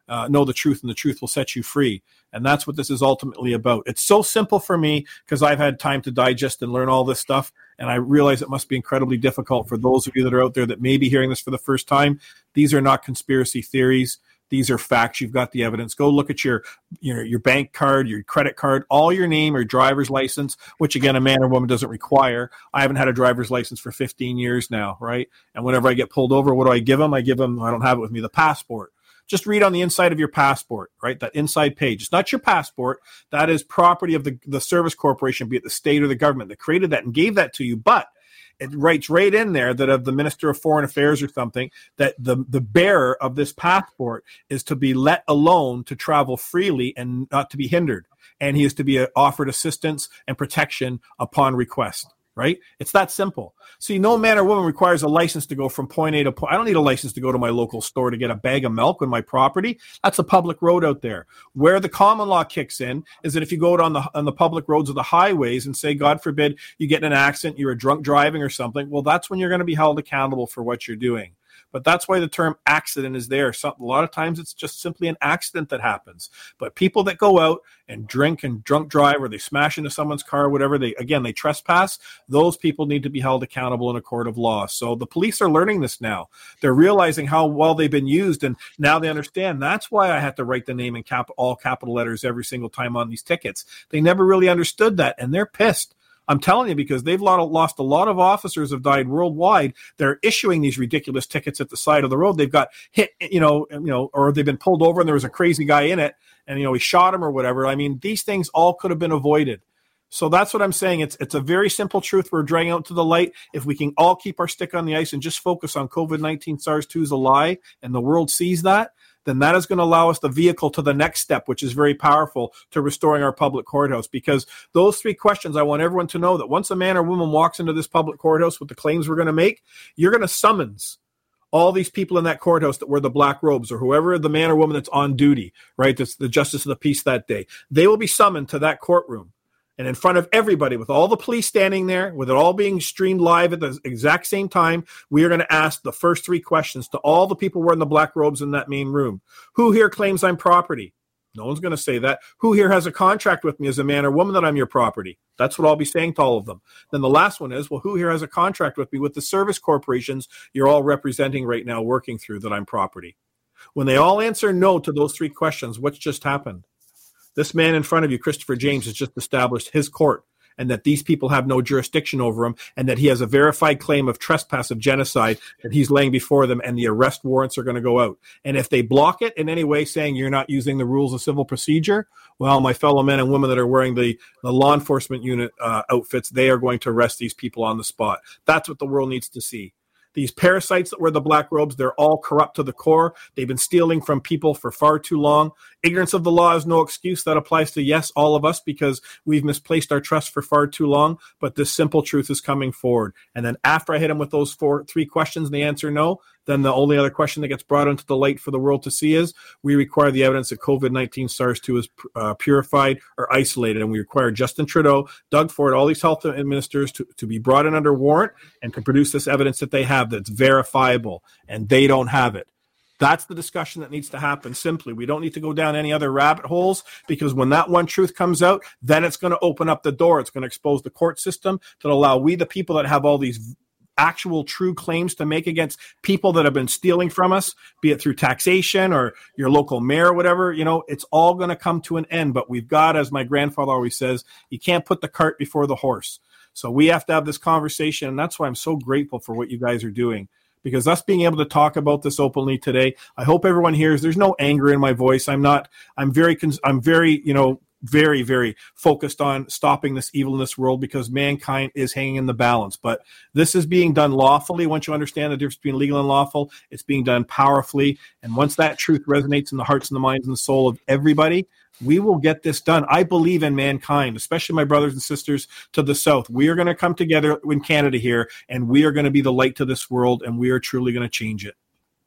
uh, know the truth, and the truth will set you free. And that's what this is ultimately about. It's so simple for me because I've had time to digest and learn all this stuff. And I realize it must be incredibly difficult for those of you that are out there that may be hearing this for the first time. These are not conspiracy theories. These are facts. You've got the evidence. Go look at your, your, your bank card, your credit card, all your name or driver's license, which again, a man or woman doesn't require. I haven't had a driver's license for fifteen years now, right? And whenever I get pulled over, what do I give them? I give them, I don't have it with me, the passport. Just read on the inside of your passport, right? That inside page. It's not your passport. That is property of the, the service corporation, be it the state or the government that created that and gave that to you. But it writes right in there that of the Minister of Foreign Affairs or something, that the, the bearer of this passport is to be let alone to travel freely and not to be hindered. And he is to be offered assistance and protection upon request. Right? It's that simple. See, no man or woman requires a license to go from point A to point. I don't need a license to go to my local store to get a bag of milk on my property. That's a public road out there. Where the common law kicks in is that if you go out on the on the public roads or the highways and say, God forbid, you get in an accident, you're a drunk driving or something, well, that's when you're going to be held accountable for what you're doing. But that's why the term accident is there. So, a lot of times it's just simply an accident that happens. But people that go out and drink and drunk drive, or they smash into someone's car, or whatever, they again, they trespass, those people need to be held accountable in a court of law. So the police are learning this now. They're realizing how well they've been used, and now they understand. That's why I had to write the name in cap- all capital letters every single time on these tickets. They never really understood that, and they're pissed. I'm telling you, because they've lost a lot of officers have died worldwide. They're issuing these ridiculous tickets at the side of the road. They've got hit, you know, you know, or they've been pulled over and there was a crazy guy in it and, you know, he shot him or whatever. I mean, these things all could have been avoided. So that's what I'm saying. It's it's a very simple truth we're dragging out to the light. If we can all keep our stick on the ice and just focus on COVID nineteen SARS two is a lie and the world sees that, then that is going to allow us the vehicle to the next step, which is very powerful, to restoring our public courthouse. Because those three questions, I want everyone to know that once a man or woman walks into this public courthouse with the claims we're going to make, you're going to summons all these people in that courthouse that wear the black robes, or whoever the man or woman that's on duty, right? That's the justice of the peace that day. They will be summoned to that courtroom. And in front of everybody, with all the police standing there, with it all being streamed live at the exact same time, we are going to ask the first three questions to all the people wearing the black robes in that main room. Who here claims I'm property? No one's going to say that. Who here has a contract with me as a man or woman that I'm your property? That's what I'll be saying to all of them. Then the last one is, well, who here has a contract with me with the service corporations you're all representing right now, working through, that I'm property? When they all answer no to those three questions, what's just happened? This man in front of you, Christopher James, has just established his court, and that these people have no jurisdiction over him, and that he has a verified claim of trespass, of genocide, that he's laying before them, and the arrest warrants are going to go out. And if they block it in any way, saying you're not using the rules of civil procedure, well, my fellow men and women that are wearing the, the law enforcement unit uh, outfits, they are going to arrest these people on the spot. That's what the world needs to see. These parasites that wear the black robes, they're all corrupt to the core. They've been stealing from people for far too long. Ignorance of the law is no excuse. That applies to, yes, all of us, because we've misplaced our trust for far too long. But this simple truth is coming forward. And then after I hit them with those four, three questions and they answer no, then the only other question that gets brought into the light for the world to see is, we require the evidence that COVID nineteen SARS two is uh, purified or isolated. And we require Justin Trudeau, Doug Ford, all these health ministers to, to be brought in under warrant and to produce this evidence that they have that's verifiable, and they don't have it. That's the discussion that needs to happen. Simply, we don't need to go down any other rabbit holes, because when that one truth comes out, then it's going to open up the door. It's going to expose the court system to allow we, the people that have all these actual true claims to make against people that have been stealing from us, be it through taxation or your local mayor or whatever, you know, it's all going to come to an end. But we've got, as my grandfather always says, you can't put the cart before the horse. So we have to have this conversation, and that's why I'm so grateful for what you guys are doing. Because us being able to talk about this openly today, I hope everyone hears there's no anger in my voice. I'm not, I'm very, I'm very, you know, very, very focused on stopping this evil in this world, because mankind is hanging in the balance. But this is being done lawfully. Once you understand the difference between legal and lawful, it's being done powerfully. And once that truth resonates in the hearts and the minds and the soul of everybody, we will get this done. I believe in mankind, especially my brothers and sisters to the south. We are going to come together in Canada here, and we are going to be the light to this world, and we are truly going to change it.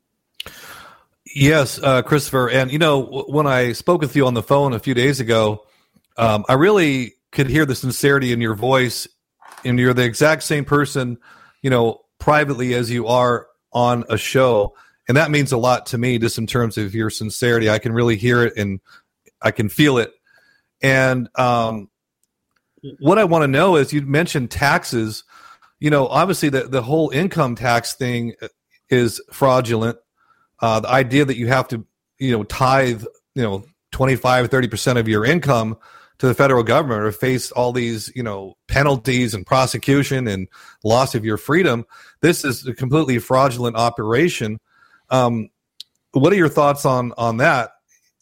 Yes, uh, Christopher. And, you know, w- when I spoke with you on the phone a few days ago, um, I really could hear the sincerity in your voice, and you're the exact same person, you know, privately as you are on a show. And that means a lot to me, just in terms of your sincerity. I can really hear it and I can feel it. And um, what I want to know is, you mentioned taxes. You know, obviously the, the whole income tax thing is fraudulent. Uh, the idea that you have to, you know, tithe, you know, twenty-five, thirty percent of your income to the federal government, or face all these, you know, penalties and prosecution and loss of your freedom. This is a completely fraudulent operation. Um, what are your thoughts on, on that?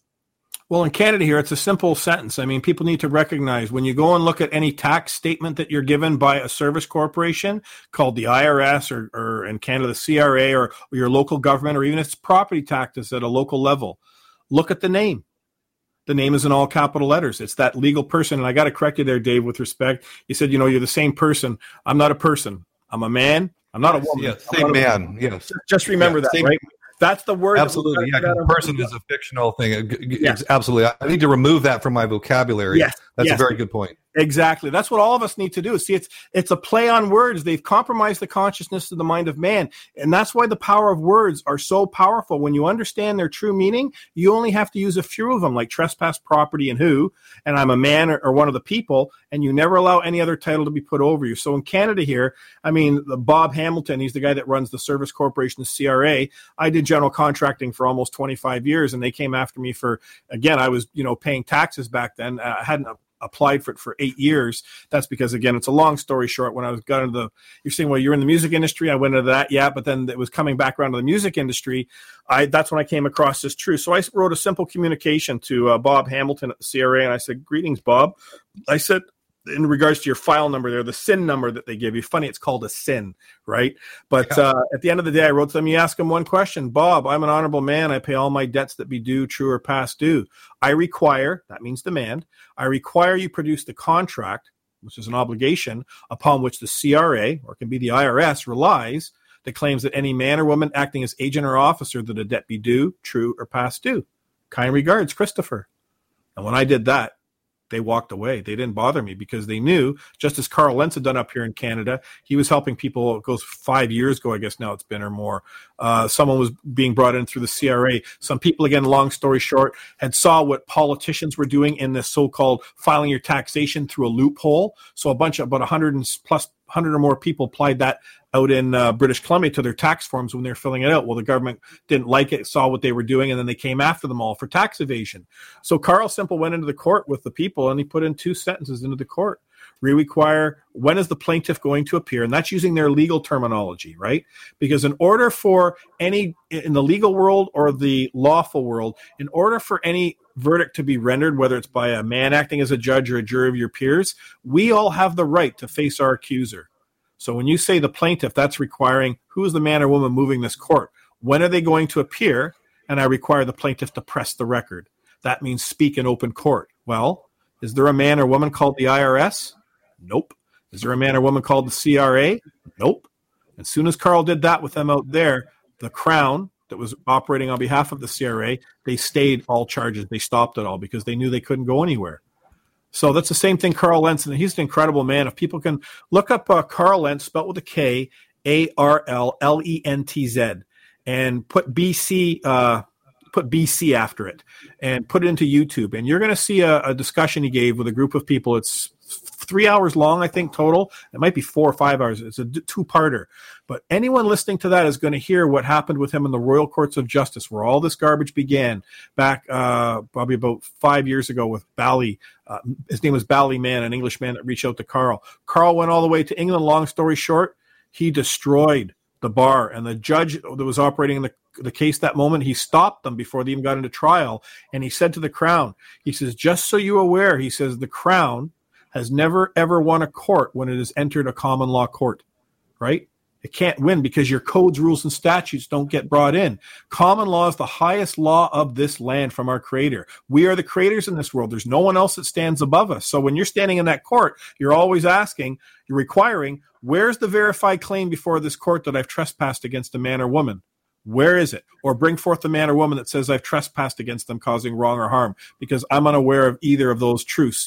Well, in Canada here, it's a simple sentence. I mean, people need to recognize when you go and look at any tax statement that you're given by a service corporation called the I R S, or, or in Canada, the C R A, or, or your local government, or even if it's property taxes at a local level, look at the name. The name is in all capital letters. It's that legal person. And I got to correct you there, Dave, with respect. You said, you know, you're the same person. I'm not a person. I'm a man. I'm not a woman. Yes, same man. Yes. Just remember yeah, that, same, right? That's the word. Absolutely. Yeah, that person is a fictional thing. Yes. Absolutely. I need to remove that from my vocabulary. Yes. That's yes. a very good point. Exactly. That's what all of us need to do. See, it's it's a play on words. They've compromised the consciousness of the mind of man. And that's why the power of words are so powerful. When you understand their true meaning, you only have to use a few of them, like trespass, property, and who, and I'm a man, or, or one of the people, and you never allow any other title to be put over you. So in Canada here, I mean, the Bob Hamilton, he's the guy that runs the Service Corporation, the C R A. I did general contracting for almost twenty-five years, and they came after me for, again, I was, you know, paying taxes back then. I hadn't applied for it for eight years. That's because, again, it's a long story short. When I was got into the, you're saying, well, you're in the music industry. I went into that. Yeah. But then it was coming back around to the music industry. I, that's when I came across this truth. So I wrote a simple communication to uh, Bob Hamilton at the C R A. And I said, greetings, Bob. I said, in regards to your file number there, the S I N number that they give you. Funny, it's called a S I N, right? But yeah. uh, at the end of the day, I wrote to them, you ask them one question. Bob, I'm an honorable man. I pay all my debts that be due, true or past due. I require, that means demand, I require you produce the contract, which is an obligation, upon which the C R A, or it can be the I R S, relies, that claims that any man or woman acting as agent or officer that a debt be due, true or past due. Kind regards, Christopher. And when I did that, they walked away. They didn't bother me because they knew, just as Carl Lentz had done up here in Canada, he was helping people. It goes five years ago, I guess now it's been or more. Uh, someone was being brought in through the C R A. Some people, again, long story short, had saw what politicians were doing in this so-called filing your taxation through a loophole. So a bunch of about one hundred and plus one hundred or more people applied that out in uh, British Columbia to their tax forms when they were filling it out. Well, the government didn't like it, saw what they were doing, and then they came after them all for tax evasion. So Carl Simple went into the court with the people, and he put in two sentences into the court. We require, when is the plaintiff going to appear? And that's using their legal terminology, right? Because in order for any, in the legal world or the lawful world, in order for any verdict to be rendered, whether it's by a man acting as a judge or a jury of your peers, we all have the right to face our accuser. So when you say the plaintiff, that's requiring who is the man or woman moving this court? When are they going to appear? And I require the plaintiff to press the record. That means speak in open court. Well, is there a man or woman called the I R S? Nope. Is there a man or woman called the C R A? Nope. As soon as Carl did that with them out there, the Crown that was operating on behalf of the C R A, they stayed all charges. They stopped it all because they knew they couldn't go anywhere. So that's the same thing Carl Lentz, and he's an incredible man. If people can look up uh, Carl Lentz, spelled with a K, A R L L E N T Z, and put B C, uh, put B C after it, and put it into YouTube, and you're going to see a, a discussion he gave with a group of people. It's three hours long, I think, total. It might be four or five hours. It's a two-parter. But anyone listening to that is going to hear what happened with him in the Royal Courts of Justice, where all this garbage began back uh, probably about five years ago with Bally. Uh, his name was Ballyman, an Englishman that reached out to Carl. Carl went all the way to England. Long story short, he destroyed the bar. And the judge that was operating the, the case that moment, he stopped them before they even got into trial. And he said to the Crown, he says, just so you're aware, he says, the Crown has never, ever won a court when it has entered a common law court, right? It can't win because your codes, rules, and statutes don't get brought in. Common law is the highest law of this land from our Creator. We are the creators in this world. There's no one else that stands above us. So when you're standing in that court, you're always asking, you're requiring, where's the verified claim before this court that I've trespassed against a man or woman? Where is it? Or bring forth the man or woman that says I've trespassed against them, causing wrong or harm, because I'm unaware of either of those truths.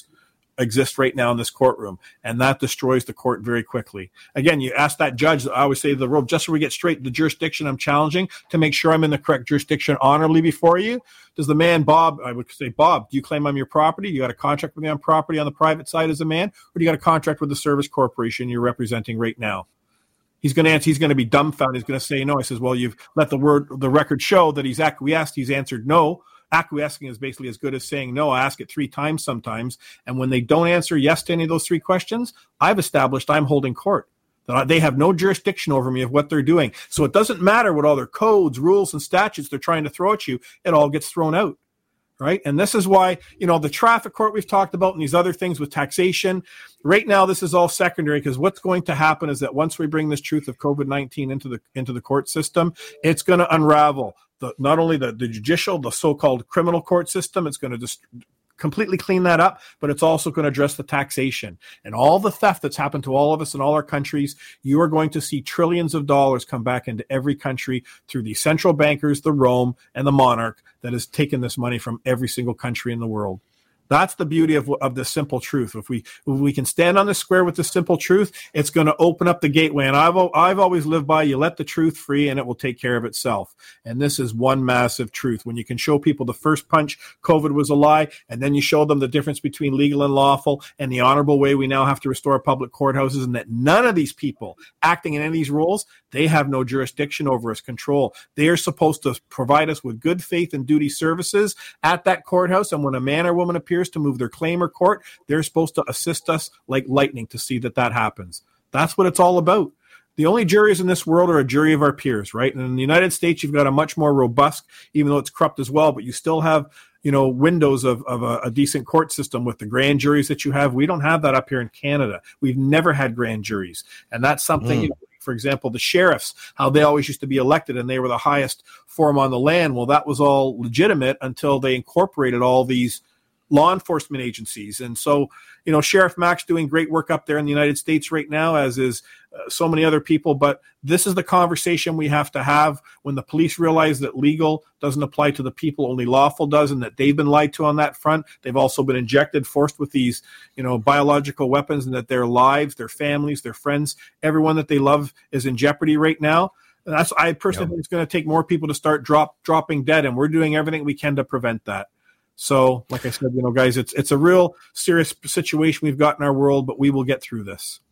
exist right now in this courtroom, and that destroys the court very quickly. Again, you ask that judge, I always say to the rope, just so we get straight, the jurisdiction I'm challenging to make sure I'm in the correct jurisdiction honorably before you. Does the man, Bob, I would say, Bob, do you claim I'm your property? You got a contract with me on property on the private side as a man, or do you got a contract with the service corporation you're representing right now? He's going to answer, he's going to be dumbfounded. He's going to say no. I says, well, you've let the word, the record show that he's acquiesced. He's answered no. Acquiescing is basically as good as saying no. I ask it three times sometimes. And when they don't answer yes to any of those three questions, I've established I'm holding court. That they have no jurisdiction over me of what they're doing. So it doesn't matter what all their codes, rules, and statutes they're trying to throw at you. It all gets thrown out. Right. And this is why, you know, the traffic court we've talked about and these other things with taxation. Right now, this is all secondary, because what's going to happen is that once we bring this truth of COVID nineteen into the into the court system, it's going to unravel the not only the, the judicial, the so-called criminal court system. It's going to just completely clean that up, but it's also going to address the taxation and all the theft that's happened to all of us in all our countries. You are going to see trillions of dollars come back into every country through the central bankers, the Rome, and the monarch that has taken this money from every single country in the world. That's the beauty of, of the simple truth. If we if we can stand on the square with the simple truth, it's going to open up the gateway. And I've I've always lived by, you let the truth free and it will take care of itself. And this is one massive truth. When you can show people the first punch, COVID was a lie, and then you show them the difference between legal and lawful and the honorable way we now have to restore public courthouses, and that none of these people acting in any of these roles, they have no jurisdiction over us, control. They are supposed to provide us with good faith and duty services at that courthouse. And when a man or woman appears to move their claim or court, they're supposed to assist us like lightning to see that that happens. That's what it's all about. The only juries in this world are a jury of our peers, right? And in the United States, you've got a much more robust, even though it's corrupt as well, but you still have, you know, windows of, of a, a decent court system with the grand juries that you have. We don't have that up here in Canada. We've never had grand juries. And that's something, mm. you know, for example, the sheriffs, how they always used to be elected and they were the highest form on the land. Well, that was all legitimate until they incorporated all these law enforcement agencies. And so, you know, Sheriff Mack's doing great work up there in the United States right now, as is uh, so many other people. But this is the conversation we have to have when the police realize that legal doesn't apply to the people, only lawful does, and that they've been lied to on that front. They've also been injected, forced with these, you know, biological weapons, and that their lives, their families, their friends, everyone that they love is in jeopardy right now. And that's, I personally yeah. think it's going to take more people to start drop dropping dead, and we're doing everything we can to prevent that. So, like I said, you know, guys, it's it's a real serious situation we've got in our world, but we will get through this.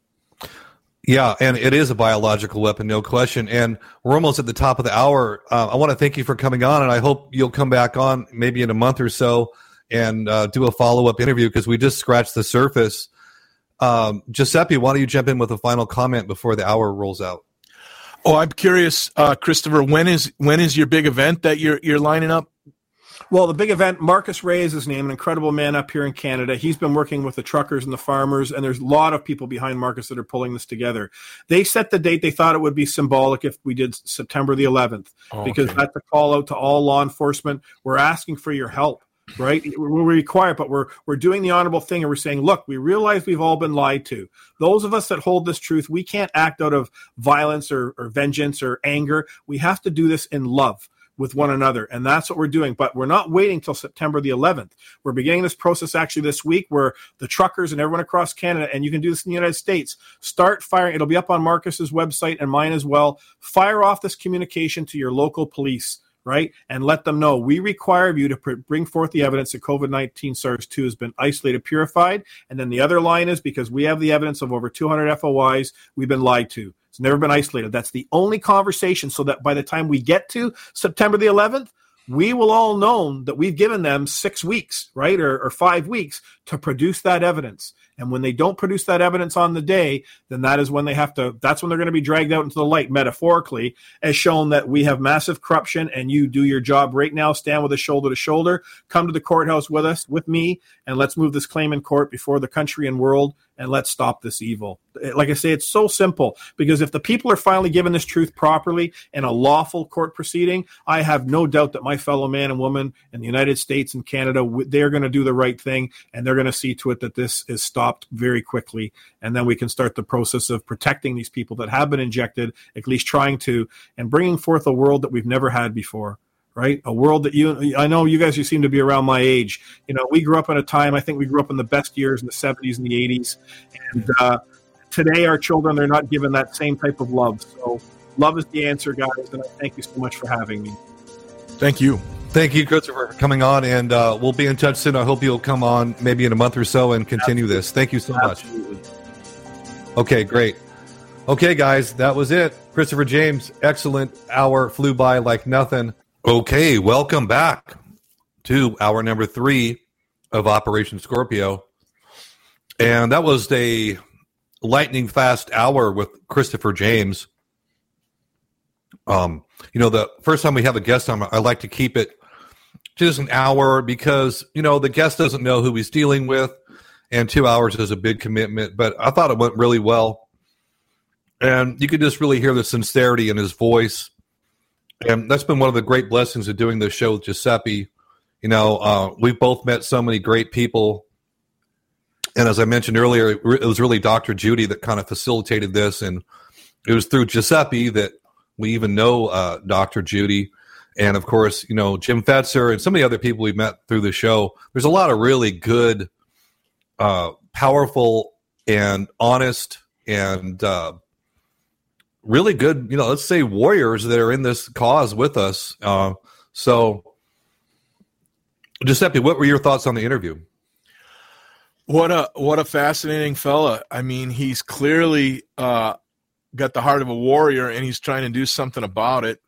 Yeah, and it is a biological weapon, no question. And we're almost at the top of the hour. Uh, I want to thank you for coming on, and I hope you'll come back on maybe in a month or so and uh, do a follow-up interview, because we just scratched the surface. Um, Giuseppe, why don't you jump in with a final comment before the hour rolls out? Oh, I'm curious, uh, Christopher, when is when is your big event that you're you're lining up? Well, the big event, Marcus Ray is his name, an incredible man up here in Canada. He's been working with the truckers and the farmers, and there's a lot of people behind Marcus that are pulling this together. They set the date. They thought it would be symbolic if we did September the eleventh, oh, because okay. that's a call out to all law enforcement. We're asking for your help, right? We're required, but we're we're doing the honorable thing, and we're saying, look, we realize we've all been lied to. Those of us that hold this truth, we can't act out of violence or, or vengeance or anger. We have to do this in love with one another, and that's what we're doing. But we're not waiting till September the eleventh. We're beginning this process actually this week, where the truckers and everyone across Canada, and you can do this in the United States, start firing. It'll be up on Marcus's website and mine as well. Fire off this communication to your local police, right? And let them know, we require you to pr- bring forth the evidence that COVID nineteen SARS two has been isolated, purified. And then the other line is, because we have the evidence of over two hundred F O Is, we've been lied to. It's never been isolated. That's the only conversation, so that by the time we get to September the eleventh, we will all know that we've given them six weeks, right, or, or five weeks to produce that evidence. And when they don't produce that evidence on the day, then that is when they have to, that's when they're going to be dragged out into the light, metaphorically, as shown that we have massive corruption, and you do your job right now, stand with us shoulder to shoulder, come to the courthouse with us, with me, and let's move this claim in court before the country and world, and let's stop this evil. Like I say, it's so simple, because if the people are finally given this truth properly in a lawful court proceeding, I have no doubt that my fellow man and woman in the United States and Canada, they're going to do the right thing, and they're going to see to it that this is stopped very quickly. And then we can start the process of protecting these people that have been injected, at least trying to, and bringing forth a world that we've never had before. right? A world that you, I know you guys, you seem to be around my age. You know, we grew up in a time, I think we grew up in the best years in the seventies and the eighties. And uh, today our children, they're not given that same type of love. So love is the answer, guys. And I thank you so much for having me. Thank you. Thank you, Christopher, for coming on, and uh, we'll be in touch soon. I hope you'll come on maybe in a month or so and continue Absolutely. This. Thank you so Absolutely. much. Okay, great. Okay, guys, that was it. Christopher James, excellent hour, flew by like nothing. Okay, welcome back to hour number three of Operation Scorpio. And that was a lightning fast hour with Christopher James. Um, you know, the first time we have a guest on, I like to keep it just an hour because, you know, the guest doesn't know who he's dealing with, and two hours is a big commitment. But I thought it went really well. And you could just really hear the sincerity in his voice. And that's been one of the great blessings of doing this show with Giuseppe. You know, uh, we've both met so many great people. And as I mentioned earlier, it was really Doctor Judy that kind of facilitated this. And it was through Giuseppe that we even know uh, Doctor Judy. And, of course, you know, Jim Fetzer and so many other people we've met through the show. There's a lot of really good, uh, powerful, and honest and uh, really good, you know, let's say warriors that are in this cause with us. Uh, so, Giuseppe, what were your thoughts on the interview? What a what a fascinating fella. I mean, he's clearly uh, got the heart of a warrior, and he's trying to do something about it.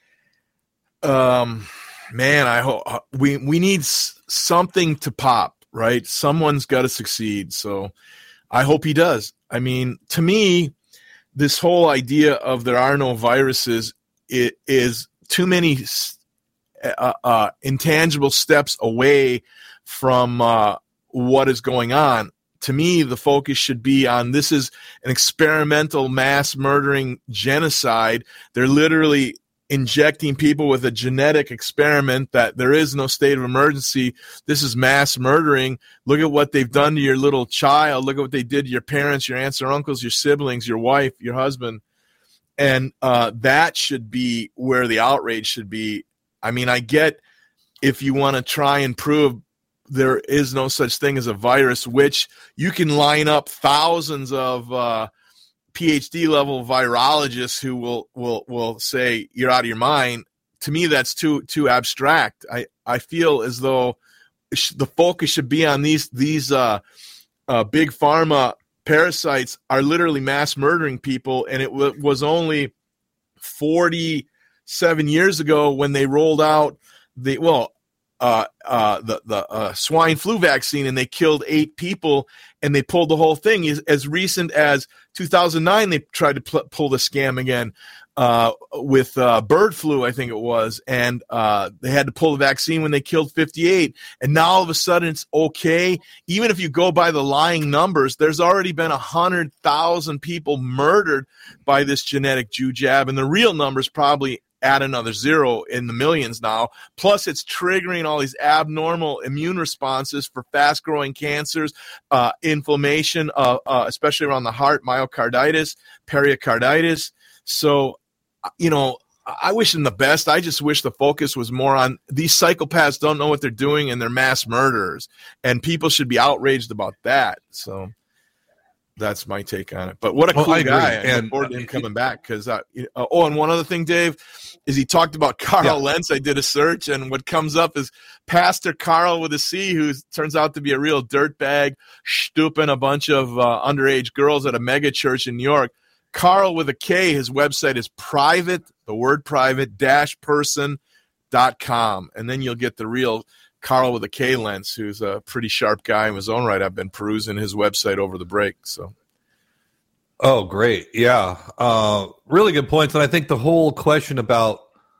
Um, man, I hope we we need s- something to pop, right? Someone's got to succeed. So I hope he does. I mean, to me, this whole idea of there are no viruses it is too many uh, uh, intangible steps away from uh, what is going on. To me, the focus should be on this is an experimental mass murdering genocide. They're literally injecting people with a genetic experiment that there is no state of emergency. This is mass murdering. Look at what they've done to your little child. Look at what they did to your parents, your aunts or uncles, your siblings, your wife, your husband. And uh, that should be where the outrage should be. I mean, I get if you want to try and prove there is no such thing as a virus, which you can line up thousands of uh, PhD level virologists who will will will say you're out of your mind. To me, that's too too abstract. I, I feel as though the focus should be on these these uh, uh, big pharma parasites are literally mass murdering people, and it w- was only forty-seven years ago when they rolled out the well. Uh, uh, the the uh, swine flu vaccine, and they killed eight people, and they pulled the whole thing. As, as recent as two thousand nine, they tried to pl- pull the scam again uh, with uh, bird flu, I think it was, and uh, they had to pull the vaccine when they killed fifty-eight. And now all of a sudden it's okay. Even if you go by the lying numbers, there's already been one hundred thousand people murdered by this genetic Jew jab, and the real numbers probably add another zero in the millions now. Plus, it's triggering all these abnormal immune responses for fast-growing cancers, uh, inflammation, uh, uh, especially around the heart, myocarditis, pericarditis. So, you know, I wish them the best. I just wish the focus was more on these psychopaths don't know what they're doing, and they're mass murderers, and people should be outraged about that. So that's my take on it. But what a well, cool I guy. agree. I and look forward to him coming back. Because uh, uh, oh, and one other thing, Dave, is he talked about Carl yeah. Lentz. I did a search, and what comes up is Pastor Carl with a C, who turns out to be a real dirtbag, stooping a bunch of uh, underage girls at a mega church in New York. Carl with a K, his website is private, the word private, dash person dot com. And then you'll get the real Carl with a K Lentz, who's a pretty sharp guy in his own right. I've been perusing his website over the break. So, oh, great. Yeah. Uh, really good points. And I think the whole question about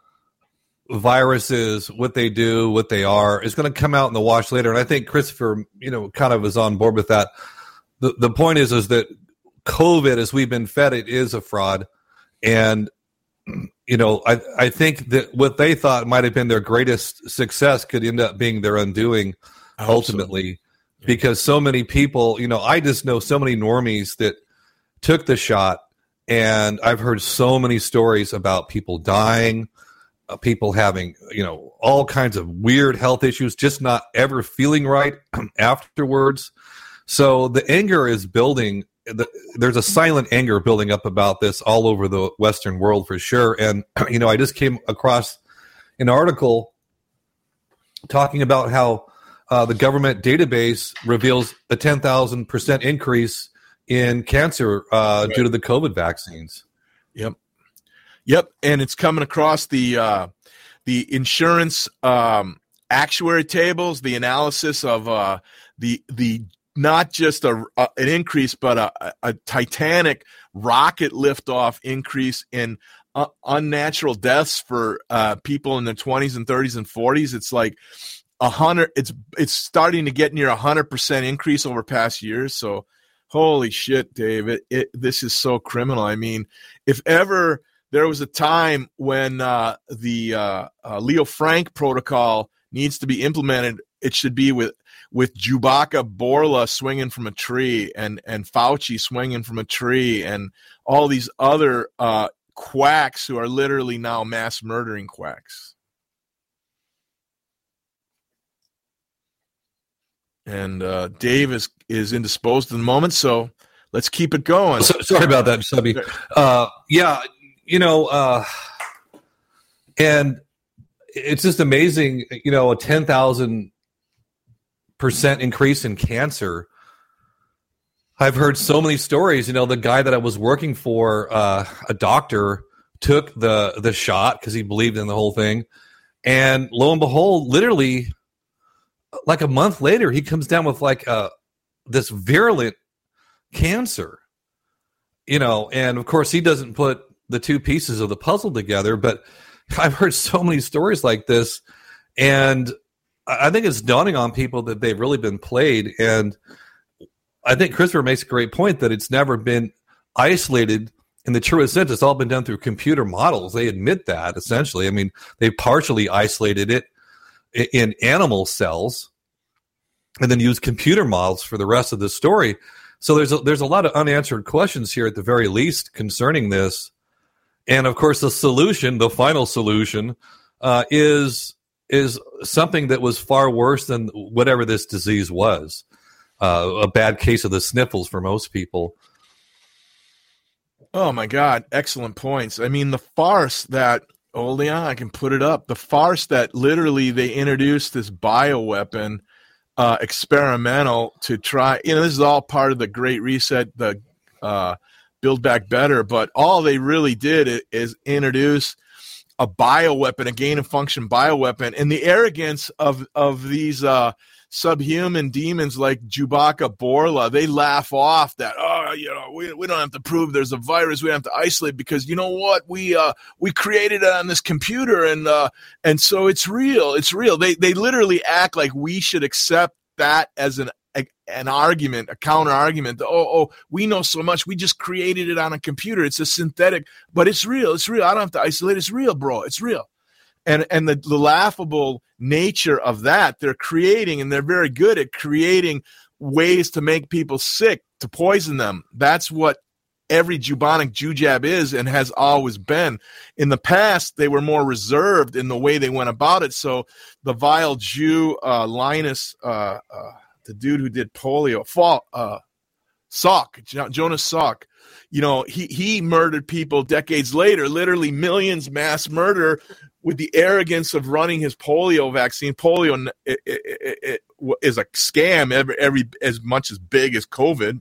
viruses, what they do, what they are, is going to come out in the wash later. And I think Christopher, you know, kind of is on board with that. The the point is, is that COVID, as we've been fed, it is a fraud. And, you know, I, I think that what they thought might have been their greatest success could end up being their undoing ultimately, so. yeah. because so many people, you know, I just know so many normies that took the shot, and I've heard so many stories about people dying, uh, people having, you know, all kinds of weird health issues, just not ever feeling right afterwards. So the anger is building. The, there's a silent anger building up about this all over the Western world for sure. And, you know, I just came across an article talking about how uh, the government database reveals a ten thousand percent increase in cancer uh, right. due to the COVID vaccines. Yep. Yep. And it's coming across the, uh, the insurance um, actuary tables, the analysis of uh, the, the, not just a, a an increase, but a, a titanic rocket liftoff increase in uh, unnatural deaths for uh, people in their twenties and thirties and forties. It's like a hundred. It's it's starting to get near a hundred percent increase over past years. So, holy shit, Dave! It, it this is so criminal. I mean, if ever there was a time when uh, the uh, uh, Leo Frank protocol needs to be implemented, it should be with. with Chewbacca Borla swinging from a tree and, and Fauci swinging from a tree and all these other uh, quacks who are literally now mass murdering quacks. And uh, Dave is, is indisposed at the moment, so let's keep it going. So, sorry about that, Subby. Uh, yeah, you know, uh, and it's just amazing, you know, a ten thousand percent increase in cancer. I've heard so many stories. You know, the guy that I was working for, uh, a doctor, took the the shot because he believed in the whole thing, and lo and behold, literally, like a month later, he comes down with like uh, this virulent cancer. You know, and of course, he doesn't put the two pieces of the puzzle together. But I've heard so many stories like this, and I think it's dawning on people that they've really been played. And I think Christopher makes a great point that it's never been isolated in the truest sense. It's all been done through computer models. They admit that, essentially. I mean, they partially isolated it in animal cells and then used computer models for the rest of the story. So there's a, there's a lot of unanswered questions here at the very least concerning this. And, of course, the solution, the final solution, uh, is... is something that was far worse than whatever this disease was. Uh, a bad case of the sniffles for most people. Oh, my God. Excellent points. I mean, the farce that, oh, Leon, I can put it up. The farce that literally they introduced this bioweapon uh, experimental to try, you know, this is all part of the Great Reset, the uh, Build Back Better, but all they really did is introduce a bioweapon, a gain-of-function bioweapon, and the arrogance of of these uh, subhuman demons like Chewbacca Borla. They laugh off that, oh, you know, we we don't have to prove there's a virus. We don't have to isolate because you know what? We uh, we created it on this computer, and uh, and so it's real. It's real. They they literally act like we should accept that as an a, an argument, a counter argument. Oh, oh, we know so much. We just created it on a computer. It's a synthetic, but it's real. It's real. I don't have to isolate. It's real, bro. It's real. And and the, the laughable nature of that, they're creating, and they're very good at creating ways to make people sick, to poison them. That's what every bubonic Jew jab is and has always been. In the past, they were more reserved in the way they went about it. So the vile Jew, uh, Linus, uh, uh, the dude who did polio, fall, uh, Salk, Jonas Salk, you know, he, he murdered people decades later, literally millions mass murder with the arrogance of running his polio vaccine. Polio it, it, it, it is a scam every, every as much as big as COVID.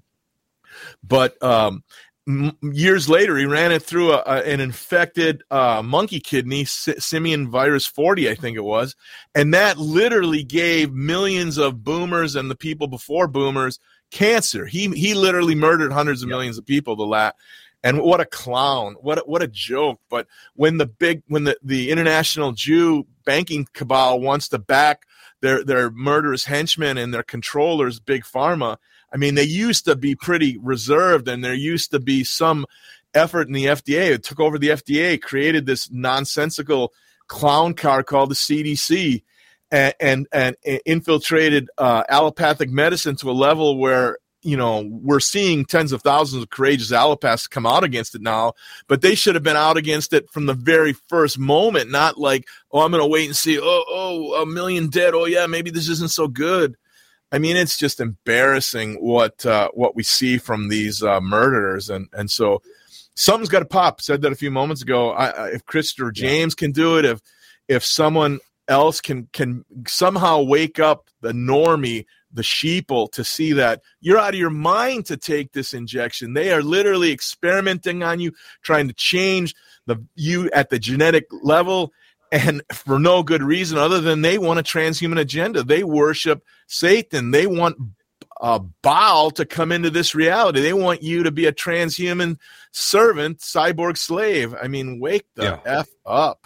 But um, m- years later, he ran it through a, a, an infected uh, monkey kidney, si- simian virus forty, I think it was. And that literally gave millions of boomers and the people before boomers cancer. He he literally murdered hundreds of yep. millions of people. The la- And what a clown. What a, what a joke. But when the big when the, the international Jew banking cabal wants to back their, their murderous henchmen and their controllers, Big Pharma, I mean, they used to be pretty reserved, and there used to be some effort in the F D A. It took over the F D A, created this nonsensical clown car called the C D C, and and, and infiltrated uh, allopathic medicine to a level where you know, we're seeing tens of thousands of courageous allopaths come out against it now, but they should have been out against it from the very first moment, not like, oh, I'm going to wait and see. Oh, oh, a million dead. Oh, yeah, maybe this isn't so good. I mean, it's just embarrassing what uh, what we see from these uh, murderers. And, and so something's got to pop. I said that a few moments ago. I, I, if Christopher James can do it, if if someone else can can somehow wake up the normie, the sheeple, to see that you're out of your mind to take this injection. They are literally experimenting on you, trying to change the you at the genetic level, and for no good reason other than they want a transhuman agenda. They worship Satan. They want uh, Baal to come into this reality. They want you to be a transhuman servant, cyborg slave. I mean, wake the Yeah. F up.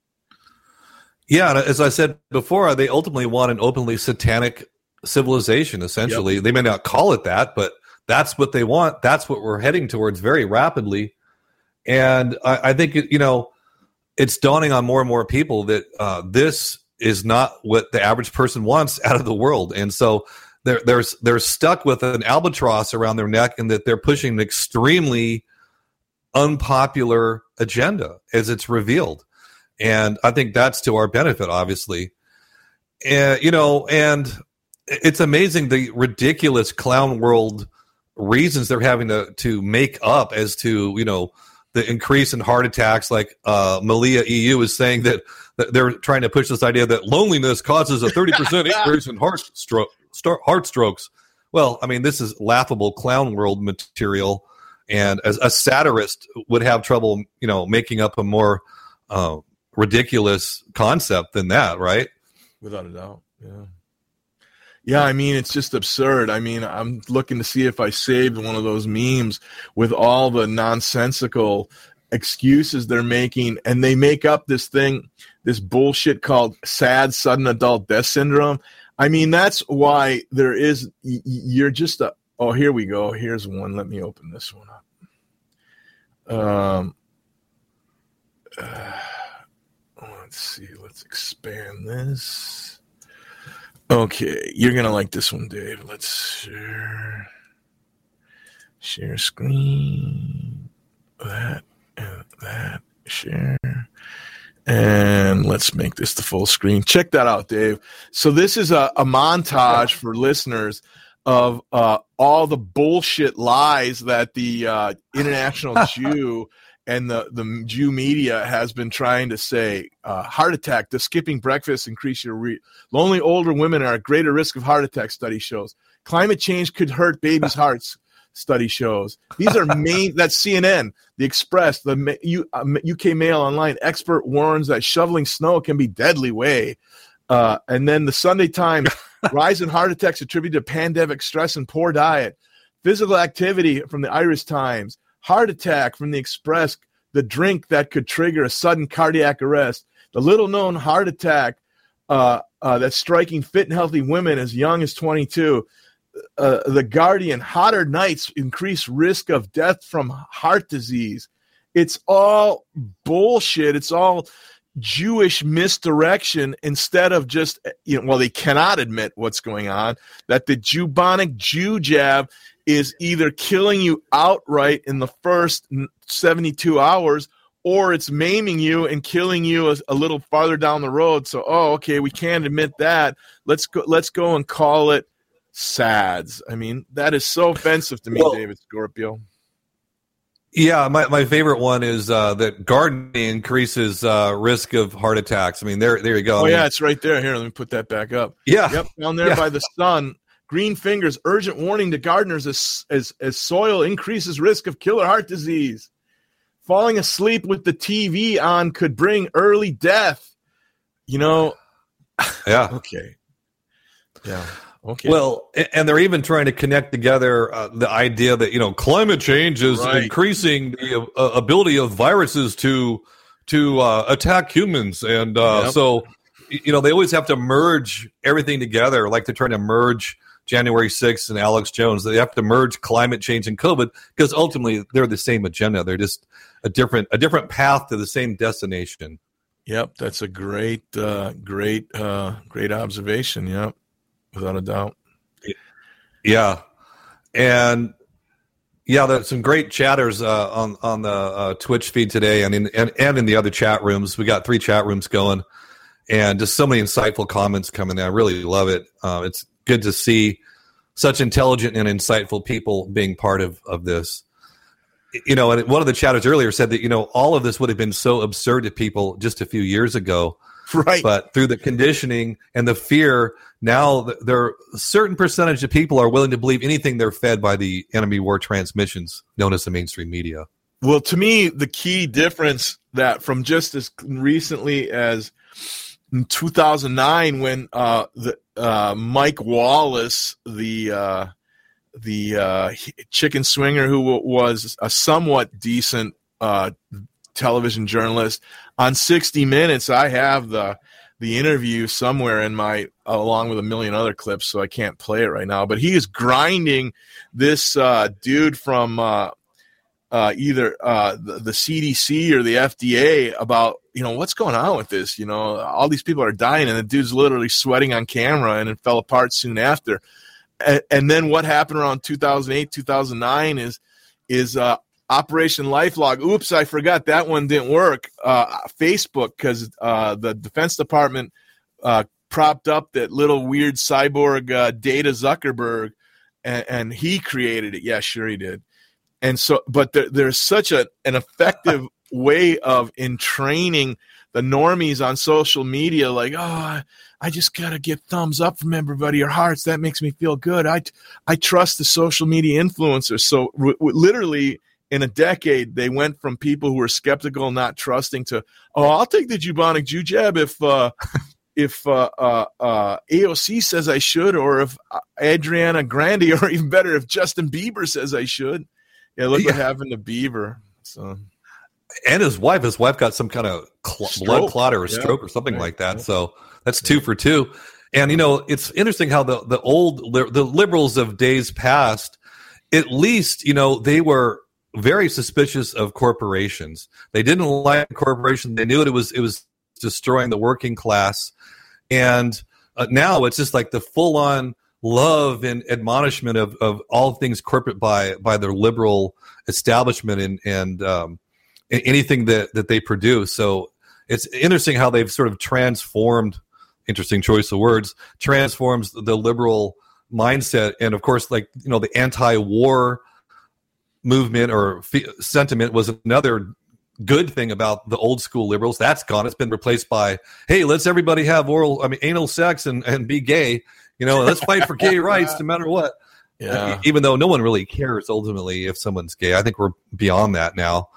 Yeah, and as I said before, they ultimately want an openly satanic civilization, essentially. Yep. They may not call it that, but that's what they want. That's what we're heading towards very rapidly. And I, I think, you know, it's dawning on more and more people that uh, this is not what the average person wants out of the world. And so they're, they're, they're stuck with an albatross around their neck, and that they're pushing an extremely unpopular agenda as it's revealed. And I think that's to our benefit, obviously. And, you know, and it's amazing the ridiculous clown world reasons they're having to, to make up as to, you know, the increase in heart attacks. Like uh, Malia E U is saying that, that they're trying to push this idea that loneliness causes a thirty percent increase in heart, stroke, star, heart strokes. Well, I mean, this is laughable clown world material. And as a satirist would have trouble, you know, making up a more uh, ridiculous concept than that, right? Without a doubt, yeah. Yeah, I mean, it's just absurd. I mean, I'm looking to see if I saved one of those memes with all the nonsensical excuses they're making, and they make up this thing, this bullshit called sad sudden adult death syndrome. I mean, that's why there is, you're just a, oh, here we go. Here's one. Let me open this one up. Um, uh, let's see. Let's expand this. Okay, you're going to like this one, Dave. Let's share. Share screen. That and that. Share. And let's make this the full screen. Check that out, Dave. So this is a, a montage for listeners of uh, all the bullshit lies that the uh, International Jew and the, the Jew media has been trying to say. Uh, heart attack, does skipping breakfast increase your re- lonely older women are at greater risk of heart attack, study shows. Climate change could hurt babies' hearts, study shows. These are main, that's C N N, The Express, the U, uh, U K Mail Online, expert warns that shoveling snow can be deadly way. Uh, and then the Sunday Times, rise in heart attacks attributed to pandemic stress and poor diet. Physical activity from the Irish Times. Heart attack from the Express, the drink that could trigger a sudden cardiac arrest. The little-known heart attack uh, uh, that's striking fit and healthy women as young as twenty-two. Uh, the Guardian, hotter nights increase risk of death from heart disease. It's all bullshit. It's all Jewish misdirection instead of just, you know, well, they cannot admit what's going on, that the Jubonic Jew jab is either killing you outright in the first seventy-two hours, or it's maiming you and killing you a, a little farther down the road. So, oh, okay, we can't admit that. Let's go. Let's go and call it S A D S. I mean, that is so offensive to me, well, David Scorpio. Yeah, my, my favorite one is uh, that gardening increases uh, risk of heart attacks. I mean, there there you go. Oh, I mean, yeah, it's right there. Here, let me put that back up. Yeah. Yep, down there yeah. by the sun. Green fingers, urgent warning to gardeners as, as, as soil increases risk of killer heart disease. Falling asleep with the T V on could bring early death. You know? Yeah. Okay. Yeah. Okay. Well, and they're even trying to connect together uh, the idea that, you know, climate change is right. increasing the uh, ability of viruses to to uh, attack humans. And uh, yep. so, you know, they always have to merge everything together, like they're trying to merge January sixth and Alex Jones. They have to merge climate change and COVID because ultimately they're the same agenda. They're just a different a different path to the same destination. Yep, that's a great, uh, great, uh, great observation. Yep, without a doubt. Yeah, And yeah, there's some great chatters uh, on on the uh, Twitch feed today, and in and, and in the other chat rooms. We got three chat rooms going, and just so many insightful comments coming in. I really love it. Uh, it's good to see such intelligent and insightful people being part of of this. You know, and one of the chatters earlier said that, you know, all of this would have been so absurd to people just a few years ago. Right. But through the conditioning and the fear, now there are a certain percentage of people are willing to believe anything they're fed by the enemy war transmissions known as the mainstream media. Well, to me, the key difference that from just as recently as in two thousand nine, when uh, the uh, Mike Wallace, the uh, the uh, chicken swinger, who was a somewhat decent uh, television journalist, on sixty minutes, I have the the interview somewhere in my, along with a million other clips, so I can't play it right now. But he is grinding this uh, dude from uh, uh, either uh, the, the C D C or the F D A about, you know, what's going on with this? You know, all these people are dying, and the dude's literally sweating on camera, and it fell apart soon after. And, and then what happened around two thousand eight, two thousand nine is is uh, Operation LifeLog. Oops, I forgot that one didn't work. Uh, Facebook, because uh, the Defense Department uh, propped up that little weird cyborg uh, Data Zuckerberg, and, and he created it. Yeah, sure he did. And so, but there, there's such a an effective way of entraining the normies on social media, like, oh, I just gotta get thumbs up from everybody or hearts. That makes me feel good. I I trust the social media influencers. So w- w- literally, in a decade, they went from people who were skeptical, not trusting, to, oh, I'll take the bubonic Jew jab if uh, if uh, uh, uh, A O C says I should, or if Adriana Grande, or even better, if Justin Bieber says I should. Yeah, look yeah. what happened to Bieber. So. And his wife, his wife got some kind of cl- blood clot or a yeah. stroke or something right. like that. Yeah. So that's two for two. And, you know, it's interesting how the, the old, the liberals of days past, at least, you know, they were very suspicious of corporations. They didn't like corporations. They knew it was, it was destroying the working class. And uh, now it's just like the full on love and admonishment of, of all things corporate by, by their liberal establishment and, and, um, anything that, that they produce. So it's interesting how they've sort of transformed, interesting choice of words, transforms the liberal mindset. And of course, like, you know, the anti-war movement or f- sentiment was another good thing about the old school liberals. That's gone. It's been replaced by, hey, let's everybody have oral, I mean, anal sex and, and be gay. You know, let's fight for gay rights no matter what. Yeah. Even though no one really cares ultimately if someone's gay. I think we're beyond that now.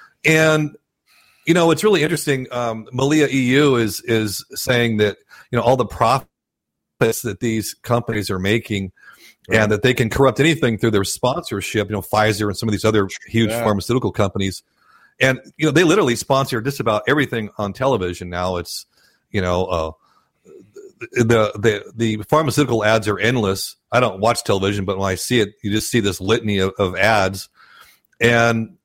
And, you know, it's really interesting. Um, Malia E U is is saying that, you know, all the profits that these companies are making right. and that they can corrupt anything through their sponsorship, you know, Pfizer and some of these other huge yeah. pharmaceutical companies. And, you know, they literally sponsor just about everything on television now. It's, you know, uh, the, the, the pharmaceutical ads are endless. I don't watch television, but when I see it, you just see this litany of, of ads. And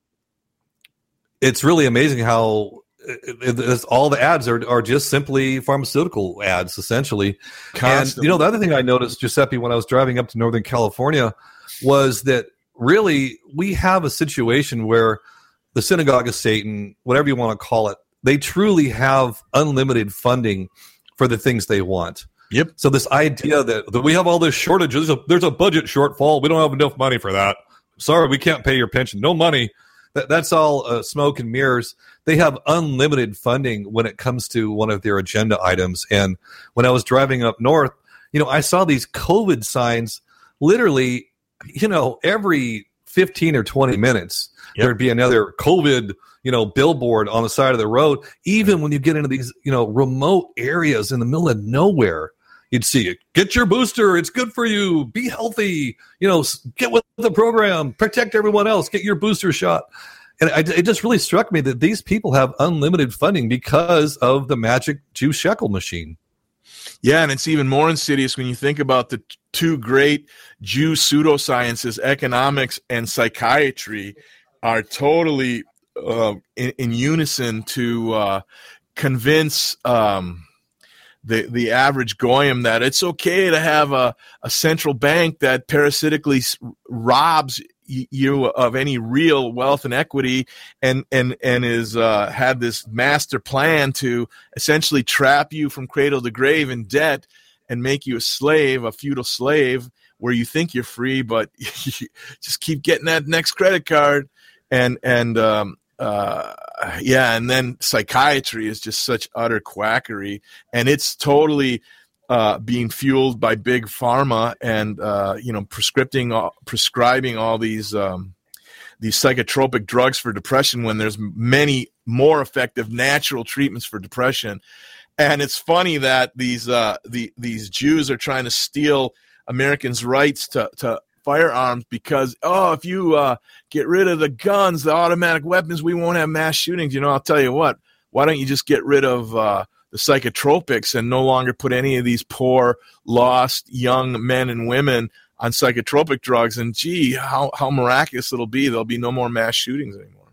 it's really amazing how it, it, all the ads are, are just simply pharmaceutical ads, essentially. Constantly. And, you know, the other thing I noticed, Giuseppe, when I was driving up to Northern California was that really we have a situation where the Synagogue of Satan, whatever you want to call it, they truly have unlimited funding for the things they want. Yep. So this idea that, that we have all this shortages, there's a, there's a budget shortfall. We don't have enough money for that. Sorry, we can't pay your pension. No money. That, that's all uh, smoke and mirrors. They have unlimited funding when it comes to one of their agenda items. And when I was driving up north, you know, I saw these COVID signs literally, you know, every fifteen or twenty minutes, yep. there'd be another COVID, you know, billboard on the side of the road. Even when you get into these, you know, remote areas in the middle of nowhere, you'd see it. Get your booster. It's good for you. Be healthy. You know, get with the program. Protect everyone else. Get your booster shot. And I, it just really struck me that these people have unlimited funding because of the magic Jew shekel machine. Yeah, and it's even more insidious when you think about the two great Jew pseudosciences, economics and psychiatry, are totally uh, in, in unison to uh, convince um, the the average goyim that it's okay to have a, a central bank that parasitically robs you of any real wealth and equity, and and and is uh, had this master plan to essentially trap you from cradle to grave in debt and make you a slave, a feudal slave, where you think you're free, but you just keep getting that next credit card, and and um, uh, yeah, and then psychiatry is just such utter quackery, and it's totally uh, being fueled by big pharma, and uh, you know, prescribing all, prescribing all these um, these psychotropic drugs for depression when there's many more effective natural treatments for depression. And it's funny that these uh, the these Jews are trying to steal Americans' rights to, to firearms because, oh, if you uh, get rid of the guns, the automatic weapons, we won't have mass shootings. You know, I'll tell you what, why don't you just get rid of uh, the psychotropics and no longer put any of these poor, lost young men and women on psychotropic drugs? And, gee, how, how miraculous it'll be. There'll be no more mass shootings anymore.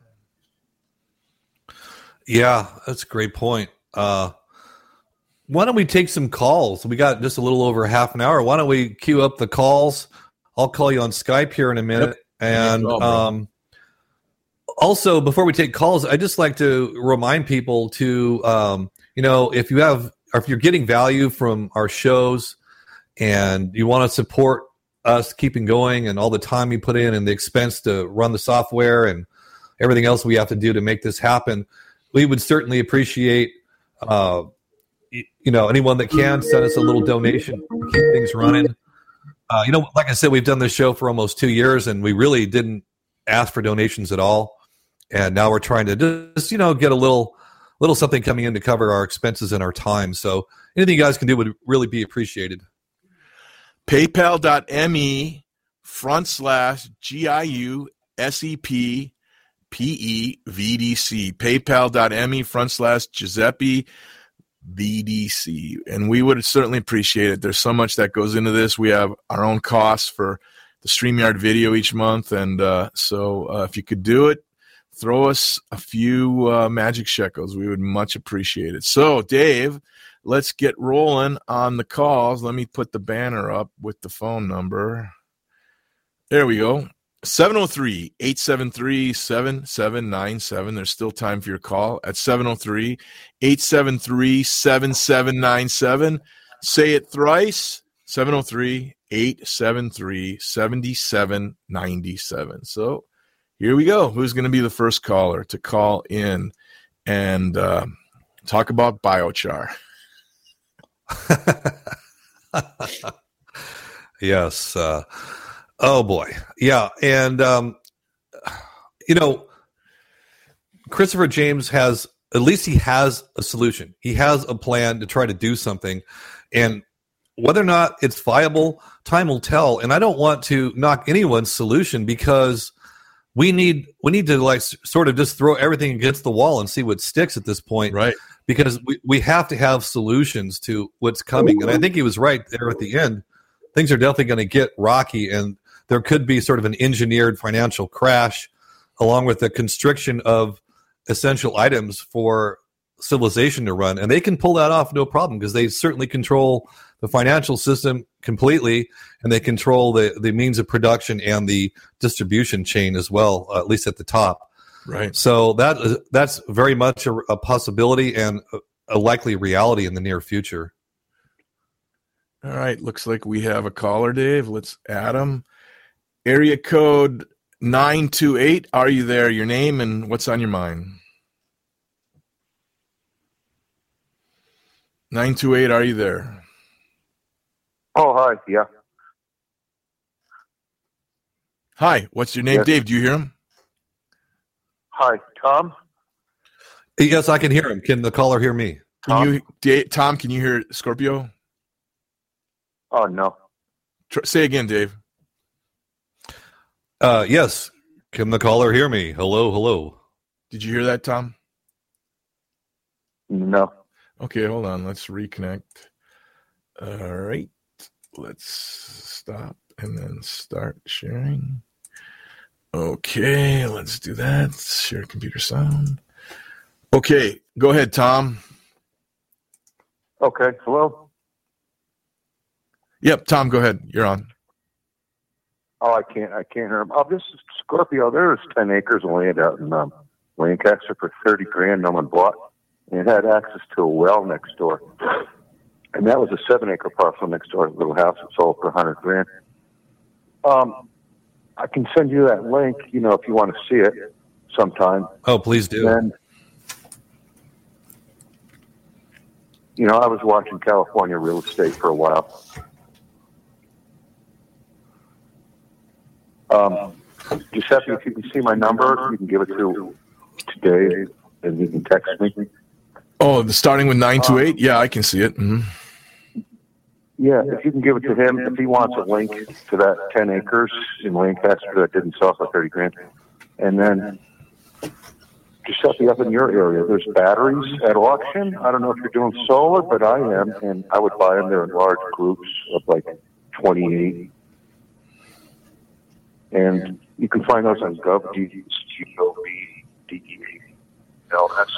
Yeah, that's a great point. Uh, why don't we take some calls? We got just a little over half an hour. Why don't we queue up the calls? I'll call you on Skype here in a minute. Yep. And call, um, also, before we take calls, I just like to remind people to, um, you know, if you have, or if you're getting value from our shows and you want to support us keeping going and all the time we put in and the expense to run the software and everything else we have to do to make this happen, we would certainly appreciate, uh, you know, anyone that can send us a little donation to keep things running. Uh, you know, like I said, we've done this show for almost two years, and we really didn't ask for donations at all. And now we're trying to just, you know, get a little, little something coming in to cover our expenses and our time. So anything you guys can do would really be appreciated. PayPal.me front slash G I U S E P P E V D C. PayPal.me front slash Giuseppe B D C, and we would certainly appreciate it. There's so much that goes into this. We have our own costs for the StreamYard video each month, and uh, so uh, if you could do it, throw us a few uh, magic shekels. We would much appreciate it. So, Dave, let's get rolling on the calls. Let me put the banner up with the phone number. There we go. seven oh three, eight seven three, seven seven nine seven. There's still time for your call at seven oh three, eight seven three, seven seven nine seven. Say it thrice, seven oh three, eight seven three, seven seven nine seven. So here we go. Who's going to be the first caller to call in and uh, talk about biochar? Yes. Uh Oh, boy. Yeah. And, um, you know, Christopher James has, at least he has a solution. He has a plan to try to do something. And whether or not it's viable, time will tell. And I don't want to knock anyone's solution because we need we need to like sort of just throw everything against the wall and see what sticks at this point. Right. Because we, we have to have solutions to what's coming. And I think he was right there at the end. Things are definitely going to get rocky, and there could be sort of an engineered financial crash along with the constriction of essential items for civilization to run. And they can pull that off no problem because they certainly control the financial system completely, and they control the, the means of production and the distribution chain as well, uh, at least at the top. Right. So that that's very much a, a possibility and a, a likely reality in the near future. All right. Looks like we have a caller, Dave. Let's add him. Area code nine two eight. Are you there? Your name and what's on your mind? nine two eight, are you there? Oh, hi. Yeah. Hi. What's your name? Yes. Dave, do you hear him? Hi, Tom? Yes, I can hear him. Can the caller hear me? Can Tom? you, Dave, Tom, can you hear Scorpio? Oh, no. Try, say again, Dave. Uh, yes. Can the caller hear me? Hello, hello. Did you hear that, Tom? No. Okay, hold on. Let's reconnect. All right. Let's stop and then start sharing. Okay, let's do that. Share computer sound. Okay, go ahead, Tom. Okay, hello? Yep, Tom, go ahead. You're on. Oh, I can't, I can't hear him. Oh, this is Scorpio. There's ten acres of land out in um, Lancaster for thirty grand. No one bought. And it had access to a well next door. And that was a seven acre parcel next door, a little house that sold for a hundred grand. Um, I can send you that link, you know, if you want to see it sometime. Oh, please do. And, you know, I was watching California real estate for a while. Um, Giuseppe, if you can see my number, you can give it to today, and you can text me. Oh, the starting with nine two eight? Yeah, I can see it. Mm-hmm. Yeah, if you can give it to him, if he wants a link to that ten acres in Lancaster that didn't sell for thirty grand. And then Giuseppe, up in your area, there's batteries at auction. I don't know if you're doing solar, but I am, and I would buy them. They're in large groups of like twenty-eight. And you can find those on Gov, G O V D E A L S.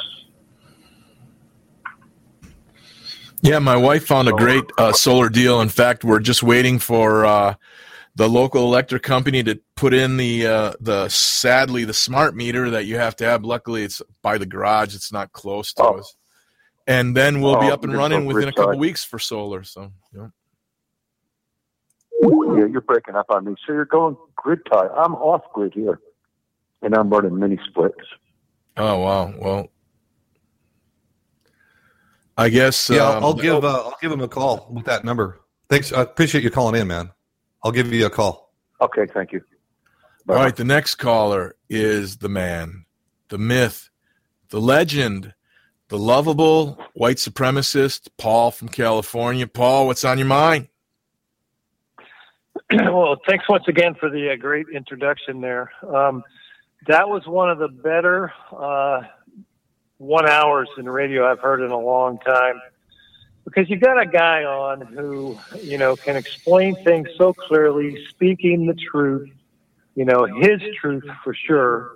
Yeah, my wife found a great uh, solar deal. In fact, we're just waiting for uh, the local electric company to put in the uh, the sadly the smart meter that you have to have. Luckily, it's by the garage; it's not close to Oh. us. And then we'll be Oh, up and you're running so within a rich, couple guy. weeks for solar. So, yeah. Yeah, you're breaking up on me. So you're going grid tie. I'm off grid here, and I'm running mini splits. Oh wow, well, I guess. Yeah, um, I'll give uh, I'll give him a call with that number. Thanks. I appreciate you calling in, man. I'll give you a call. Okay, thank you. All right, the next caller is the man, the myth, the legend, the lovable white supremacist, Paul from California. Paul, what's on your mind? Well, thanks once again for the uh, great introduction there. Um, that was one of the better uh, one hours in radio I've heard in a long time, because you got a guy on who, you know, can explain things so clearly, speaking the truth, you know, his truth for sure,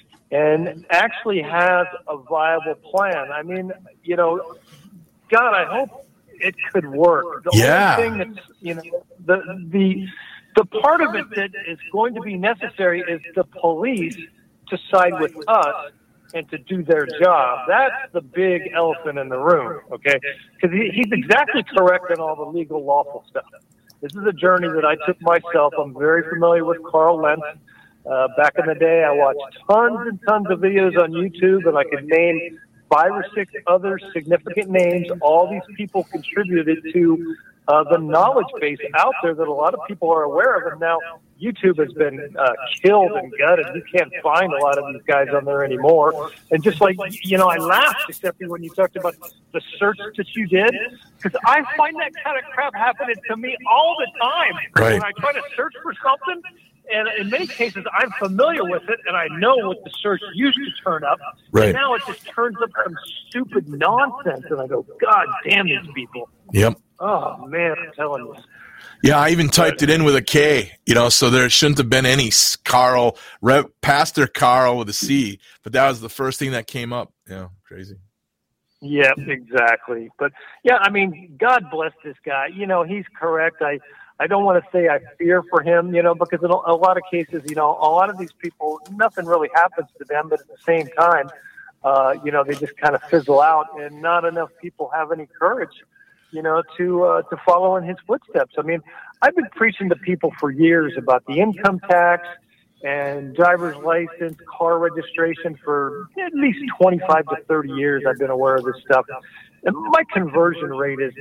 and actually has a viable plan. I mean, you know, God, I hope it could work. The Yeah. only thing that's, you know, the the the part of it that is going to be necessary is the police to side with us and to do their job. That's the big elephant in the room, okay? Because he, he's exactly correct in all the legal, lawful stuff. This is a journey that I took myself. I'm very familiar with Carl Lentz. Uh, back in the day, I watched tons and tons of videos on YouTube, and I could name five or six other significant names. All these people contributed to uh, the knowledge base out there that a lot of people are aware of. And now YouTube has been uh, killed and gutted. You can't find a lot of these guys on there anymore. And just like, you know, I laughed, except when you talked about the search that you did, because I find that kind of crap happening to me all the time. Right. When I try to search for something, and in many cases, I'm familiar with it, and I know what the search used to turn up. Right. And now it just turns up some stupid nonsense, and I go, God damn these people. Yep. Oh, man, I'm telling you. Yeah, I even typed it in with a K, you know, so there shouldn't have been any Carl, Re, Pastor Carl with a C, but that was the first thing that came up. Yeah, crazy. Yeah, exactly. But, yeah, I mean, God bless this guy. You know, he's correct. I I don't want to say I fear for him, you know, because in a, a lot of cases, you know, a lot of these people, nothing really happens to them, but at the same time, uh, you know, they just kind of fizzle out, and not enough people have any courage, you know, to uh, to follow in his footsteps. I mean, I've been preaching to people for years about the income tax and driver's license, car registration for at least twenty-five to thirty years. I've been aware of this stuff. And my conversion rate is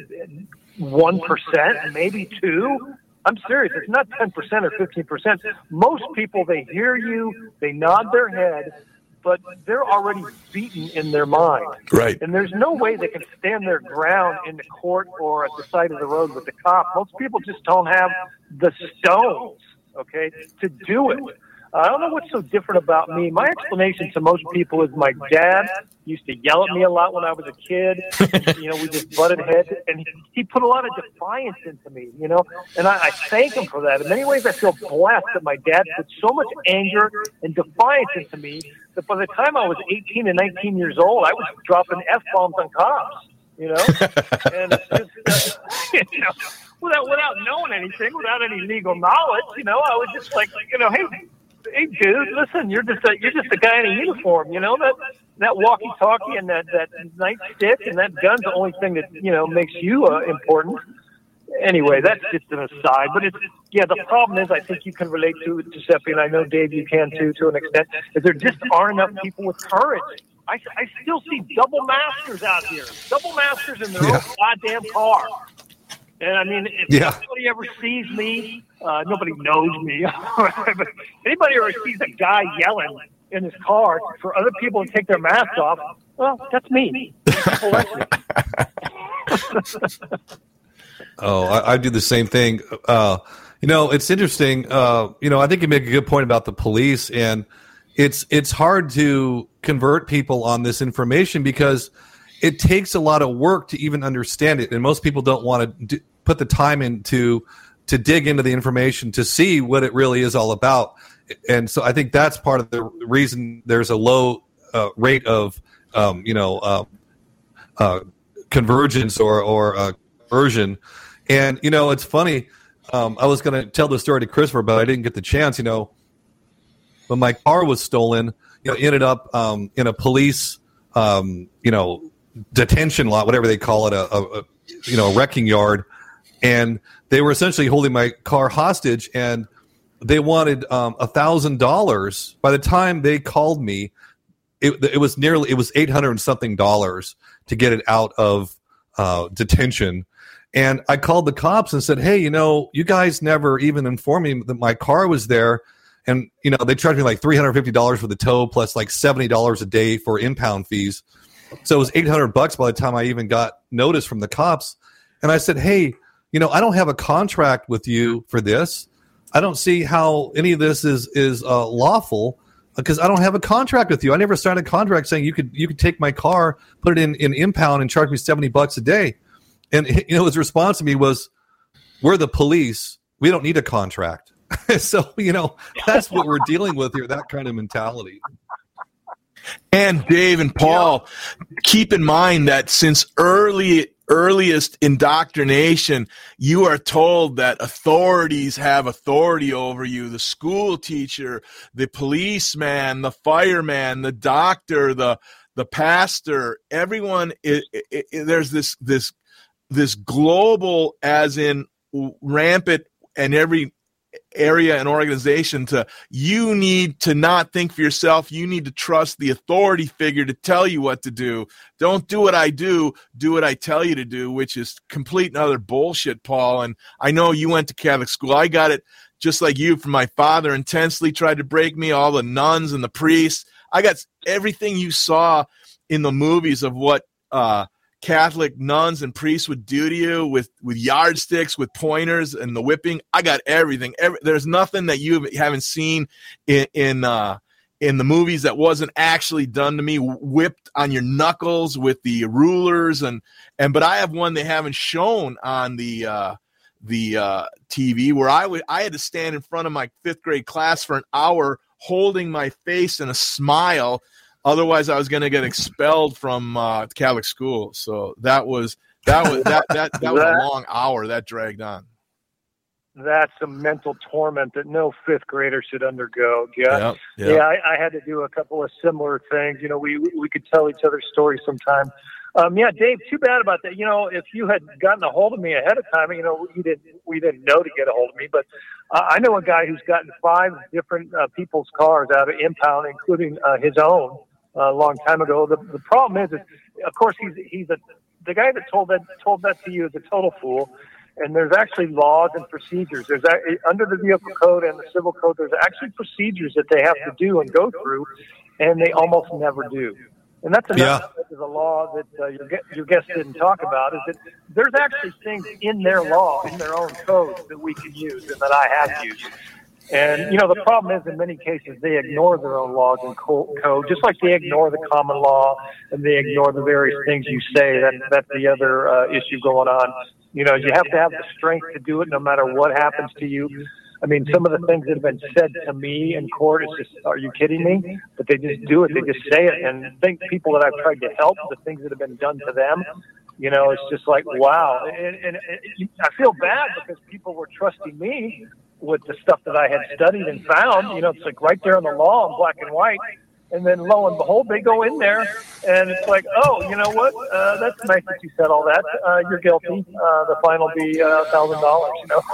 one percent, maybe two. I'm serious. It's not ten percent or fifteen percent. Most people, they hear you, they nod their head, but they're already beaten in their mind. Right. And there's no way they can stand their ground in the court or at the side of the road with the cop. Most people just don't have the stones, okay, to do it. I don't know what's so different about me. My explanation to most people is my dad used to yell at me a lot when I was a kid. You know, we just butted heads, and he, he put a lot of defiance into me, you know, and I, I thank him for that. In many ways, I feel blessed that my dad put so much anger and defiance into me that by the time I was eighteen and nineteen years old, I was dropping F-bombs on cops. you know, and it's just, uh, you know, without without knowing anything, without any legal knowledge, you know, I was just like, you know, hey, hey, dude, listen, you're just a, you're just a guy in a uniform, you know, that that walkie-talkie and that that nightstick and that gun's the only thing that, you know, makes you uh, important. Anyway, that's just an aside, but it's, yeah, the problem is, I think you can relate to Giuseppe, and I know, Dave, you can too, to an extent, is there just aren't enough people with courage. I, I still see double masters out here, double masters in their yeah. own goddamn car. And I mean, if yeah. anybody ever sees me, uh, nobody knows me, but anybody ever sees a guy yelling in his car for other people to take their masks off, well, that's me. Oh, I, I do the same thing. Uh, you know, it's interesting. Uh, you know, I think you make a good point about the police, and it's it's hard to convert people on this information because it takes a lot of work to even understand it, and most people don't want to do, put the time into to dig into the information to see what it really is all about. And so, I think that's part of the reason there's a low uh, rate of um, you know uh, uh, convergence or or uh, conversion. And, you know, it's funny. Um, I was going to tell the story to Christopher, but I didn't get the chance. You know, when my car was stolen, you know, ended up um, in a police, um, you know, detention lot, whatever they call it, a, a, a you know, a wrecking yard. And they were essentially holding my car hostage, and they wanted um, one thousand dollars. By the time they called me, it, it was nearly, it was eight hundred and something dollars to get it out of uh, detention. And I called the cops and said, hey, you know, you guys never even informed me that my car was there. And, you know, they charged me like three hundred fifty dollars for the tow plus like seventy dollars a day for impound fees. So it was eight hundred bucks by the time I even got notice from the cops. And I said, hey, you know, I don't have a contract with you for this. I don't see how any of this is is uh, lawful because I don't have a contract with you. I never signed a contract saying you could you could take my car, put it in, in impound and charge me seventy bucks a day. And, you know, his response to me was, we're the police. We don't need a contract. So, you know, that's what we're dealing with here, that kind of mentality. And Dave and Paul, yeah. keep in mind that since early earliest indoctrination, you are told that authorities have authority over you. The school teacher, the policeman, the fireman, the doctor, the the pastor, everyone, it, it, it, there's this this this global, as in rampant and every area and organization, to you need to not think for yourself. You need to trust the authority figure to tell you what to do. Don't do what I do, do what I tell you to do, which is complete and utter bullshit, Paul. And I know you went to Catholic school. I got it just like you from my father. Intensely tried to break me, all the nuns and the priests. I got everything you saw in the movies of what uh Catholic nuns and priests would do to you with, with yardsticks, with pointers, and the whipping. I got everything. Every, there's nothing that you haven't seen in in, uh, in the movies that wasn't actually done to me. Whipped on your knuckles with the rulers, and and but I have one they haven't shown on the uh, the uh, T V where I would I had to stand in front of my fifth grade class for an hour, holding my face in a smile. Otherwise, I was going to get expelled from uh, Catholic school. So that was that was that that that was a long hour that dragged on. That's a mental torment that no fifth grader should undergo. Yeah, yep, yep. yeah. I, I had to do a couple of similar things. You know, we we could tell each other stories sometime. Um, yeah, Dave. Too bad about that. You know, if you had gotten a hold of me ahead of time, you know, we didn't we didn't know to get a hold of me. But uh, I know a guy who's gotten five different uh, people's cars out of impound, including uh, his own. A long time ago. The, the problem is, is, of course, he's he's a the guy that told that told that to you is a total fool. And there's actually laws and procedures. There's under the vehicle code and the civil code. There's actually procedures that they have to do and go through, and they almost never do. And that's another yeah. a law that uh, your your guest didn't talk about. Is that there's actually things in their law, in their own code, that we can use and that I have used. And, you know, the problem is in many cases they ignore their own laws and code, just like they ignore the common law and they ignore the various things you say. That, that's the other uh, issue going on. You know, you have to have the strength to do it no matter what happens to you. I mean, some of the things that have been said to me in court is just, are you kidding me? But they just do it. They just say it. And think people that I've tried to help, the things that have been done to them, You know, it's just like, wow. And, and, and I feel bad because people were trusting me with the stuff that I had studied and found. You know, it's like right there in the law in black and white. And then lo and behold, they go in there, and it's like, oh, you know what? Uh, that's nice that you said all that. Uh, you're guilty. Uh, the fine will be a thousand dollars. You know,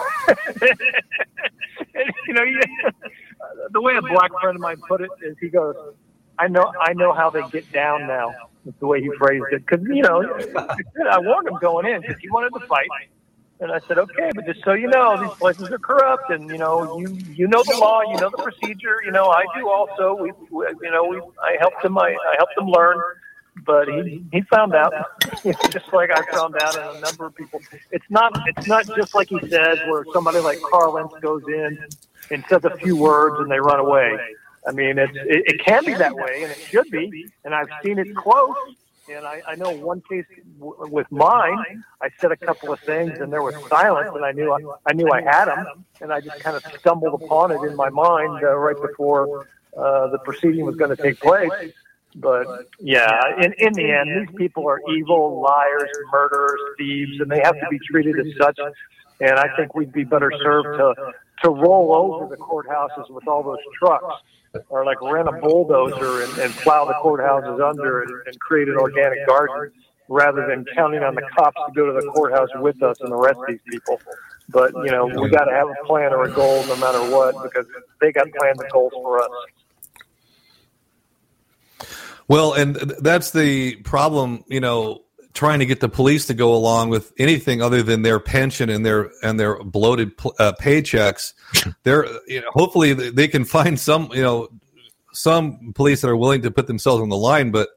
and, you know, you, the way a black friend of mine put it is, he goes, "I know, I know how they get down now." That's the way he phrased it, because you know, I warned him going in because he wanted to fight. And I said, okay, but just so you know, these places are corrupt, and you know, you you know the law, you know the procedure. You know, I do also. We, we you know, we I helped him. I, I helped him learn, but he he found out, just like I found out, and a number of people. It's not it's not just like he says, where somebody like Carl Lentz goes in and says a few words and they run away. I mean, it's it, it can be that way, and it should be. And I've seen it close. And I, I know one case w- with mine, I said a couple of things, and there was silence, and I knew I, I knew I had them, and I just kind of stumbled upon it in my mind uh, right before uh, the proceeding was going to take place. But yeah, in, in the end, these people are evil, liars, murderers, thieves, and they have to be treated as such. And I think we'd be better served to to roll over the courthouses with all those trucks, or like rent a bulldozer and, and plow the courthouses under and, and create an organic garden, rather than counting on the cops to go to the courthouse with us and arrest these people. But, you know, we got to have a plan or a goal no matter what, because they got plans and goals for us. Well, and that's the problem, you know, trying to get the police to go along with anything other than their pension and their and their bloated uh, paychecks. They're, you know, hopefully they can find some, you know, some police that are willing to put themselves on the line, but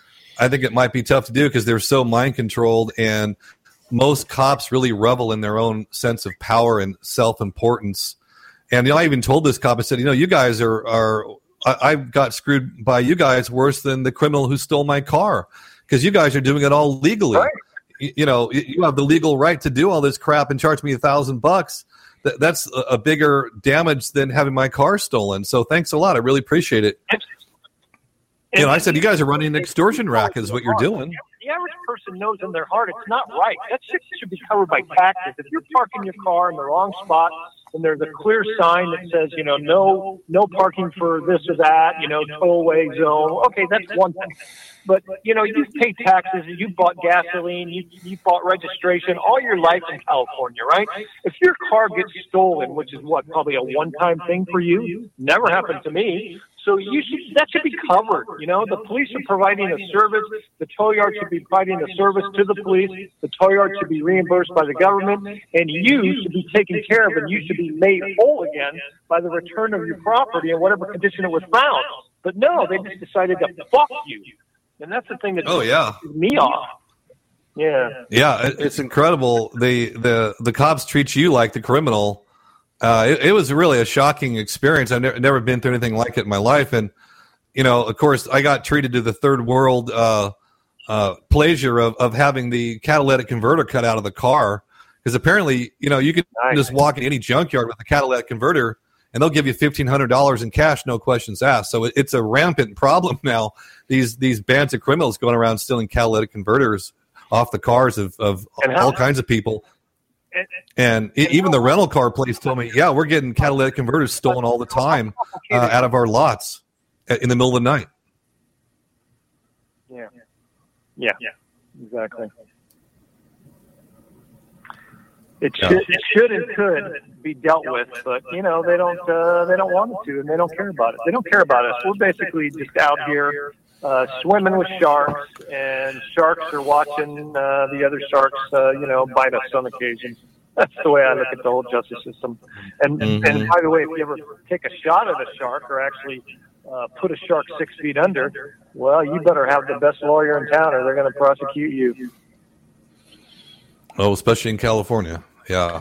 I think it might be tough to do because they're so mind controlled, and most cops really revel in their own sense of power and self-importance. And you know, I even told this cop, I said, you know, you guys are, are I, I got screwed by you guys worse than the criminal who stole my car, because you guys are doing it all legally. Right. You, you know, you have the legal right to do all this crap and charge me a thousand bucks. That, that's a, a bigger damage than having my car stolen. So thanks a lot. I really appreciate it. And, you know, I said, you guys are running an extortion racket is what you're doing. The average person knows in their heart it's not right. That shit should be covered by taxes. If you're parking your car in the wrong spot and there's a clear sign that says, you know, no, no parking for this or that, you know, tow-away zone. Okay, that's one thing. But, you know, you pay taxes, you bought gasoline, you, you bought registration all your life in California, right? If your car gets stolen, which is what, probably a one-time thing for you, never happened to me. So you should, that should be covered. You know, the police are providing a service. The tow yard should be providing a service to the police. The tow yard should be reimbursed by the government, and you should be taken care of, and you should be made whole again by the return of your property in whatever condition it was found. But no, they just decided to fuck you. And that's the thing that oh yeah pisses me off. Yeah, yeah, it's incredible. The the the cops treat you like the criminal. Uh, it, it was really a shocking experience. I've never, never been through anything like it in my life, and you know, of course, I got treated to the third world uh, uh, pleasure of of having the catalytic converter cut out of the car, because apparently, you know, you can nice. just walk in any junkyard with a catalytic converter, and they'll give you fifteen hundred dollars in cash, no questions asked. So it, it's a rampant problem now. These these bands of criminals going around stealing catalytic converters off the cars of, of all kinds of people. And, and, and even the rental car place told me, yeah, we're getting catalytic converters stolen all the time uh, out of our lots in the middle of the night. Yeah. Yeah, yeah. Exactly. It should, it should and could be dealt with, but you know they don't. Uh, they don't want it to, and they don't care about it. They don't care about us. We're basically just out here uh, swimming with sharks, and sharks are watching uh, the other sharks, uh, you know, bite us on occasion. That's the way I look at the whole justice system. And mm-hmm. and by the way, if you ever take a shot at a shark, or actually uh, put a shark six feet under, well, you better have the best lawyer in town, or they're going to prosecute you. Oh, especially in California. Yeah.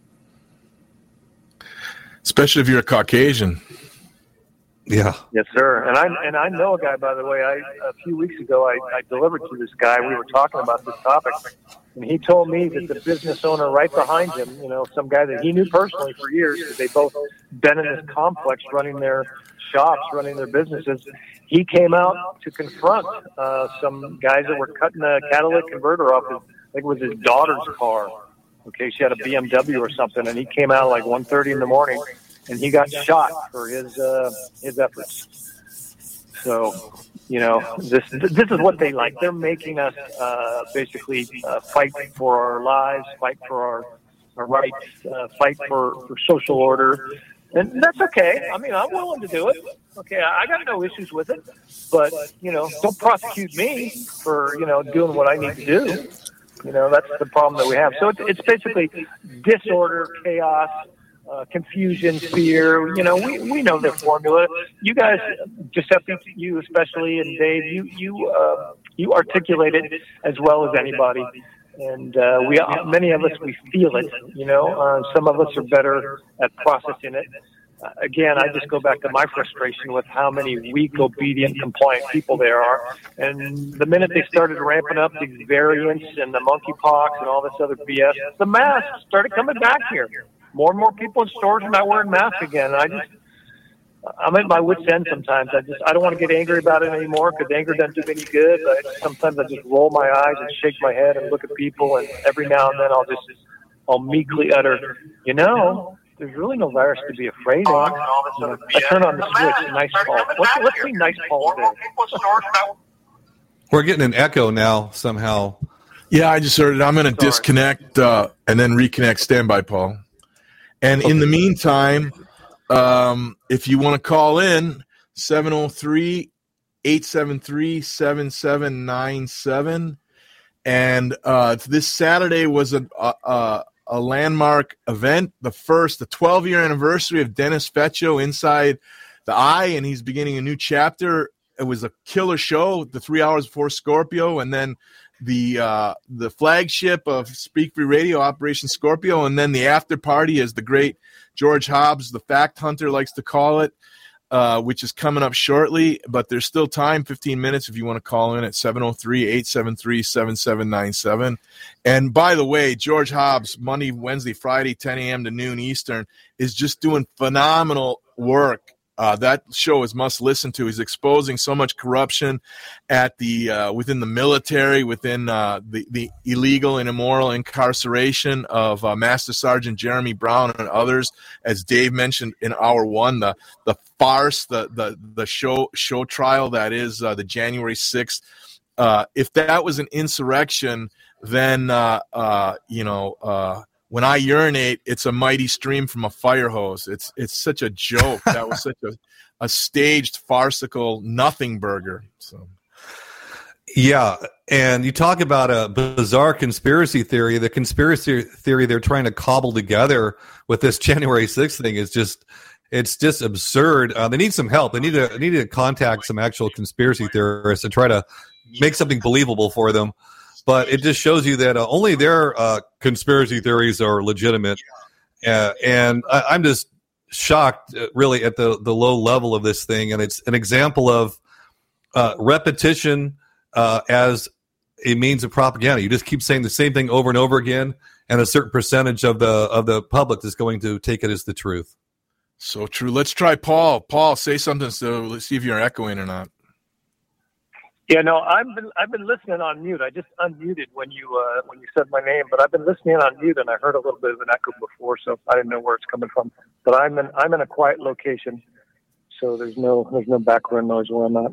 Especially if you're a Caucasian. Yeah. Yes, sir. And I and I know a guy, by the way. I a few weeks ago, I, I delivered to this guy. We were talking about this topic, and he told me that the business owner right behind him, you know, some guy that he knew personally for years, because they both been in this complex running their shops, running their businesses. He came out to confront uh, some guys that were cutting a catalytic converter off his think it was his daughter's car. Okay, she had a B M W or something, and he came out like one thirty in the morning, and he got shot for his uh, his efforts. So, you know, this this is what they like. They're making us uh, basically uh, fight for our lives, fight for our, our rights, uh, fight for, for social order. And that's okay. I mean, I'm willing to do it. Okay, I got no issues with it. But, you know, don't prosecute me for, you know, doing what I need to do. You know, that's the problem that we have. So it's, it's basically disorder, chaos, uh, confusion, fear. You know, we, we know the formula. You guys, Giuseppe, you especially, and Dave, you you uh, you articulate it as well as anybody. And uh, we, many of us, we feel it. You know, uh, some of us are better at processing it. Uh, again, I just go back to my frustration with how many weak, obedient, compliant people there are. And the minute they started ramping up these variants and the monkeypox and all this other B S, the masks started coming back here. More and more people in stores are not wearing masks again. And I just, I'm at my wit's end sometimes. I just, I don't want to get angry about it anymore because anger doesn't do me any good. But sometimes I just roll my eyes and shake my head and look at people. And every now and then I'll just, I'll meekly utter, you know, there's really no virus to be afraid of. You know, I turn on the switch. Nice Paul. Let's, let's see Nice Paul today. We're getting an echo now somehow. Yeah, I just heard it. I'm going to disconnect uh, and then reconnect. Stand by, Paul. And okay. In the meantime, um, if you want to call in, seven oh three, eight seven three, seven seven nine seven. And uh, this Saturday was a, a, a landmark event, the first, the twelve-year anniversary of Dennis Feccio Inside the Eye, and he's beginning a new chapter. It was a killer show, the three hours before Scorpio, and then the uh, the flagship of Speak Free Radio, Operation Scorpio, and then the after party, as the great George Hobbs, the fact hunter, likes to call it, uh, which is coming up shortly. But there's still time, fifteen minutes, if you want to call in at seven oh three, eight seven three, seven seven nine seven. And by the way, George Hobbs, Monday, Wednesday, Friday, ten a.m. to noon Eastern, is just doing phenomenal work. Uh, that show is must listen to. He's exposing so much corruption at the uh, within the military, within uh, the, the illegal and immoral incarceration of uh, Master Sergeant Jeremy Brown and others. As Dave mentioned in hour one, the the farce, the the the show show trial that is uh, the January sixth. Uh, if that was an insurrection, then uh, uh, you know. Uh, When I urinate, it's a mighty stream from a fire hose. It's it's such a joke. That was such a, a staged, farcical nothing burger. So, yeah, and you talk about a bizarre conspiracy theory. The conspiracy theory they're trying to cobble together with this January sixth thing is just it's just absurd. Uh, they need some help. They need to they need to contact some actual conspiracy theorists and try to make something believable for them. But it just shows you that uh, only their uh, conspiracy theories are legitimate. Uh, and I, I'm just shocked, uh, really, at the, the low level of this thing. And it's an example of uh, repetition uh, as a means of propaganda. You just keep saying the same thing over and over again, and a certain percentage of the of the public is going to take it as the truth. So true. Let's try Paul. Paul, say something so let's see if you're echoing or not. Yeah, no, I've been I've been listening on mute. I just unmuted when you uh, when you said my name, but I've been listening on mute, and I heard a little bit of an echo before, so I didn't know where it's coming from. But I'm in I'm in a quiet location, so there's no there's no background noise where I'm at.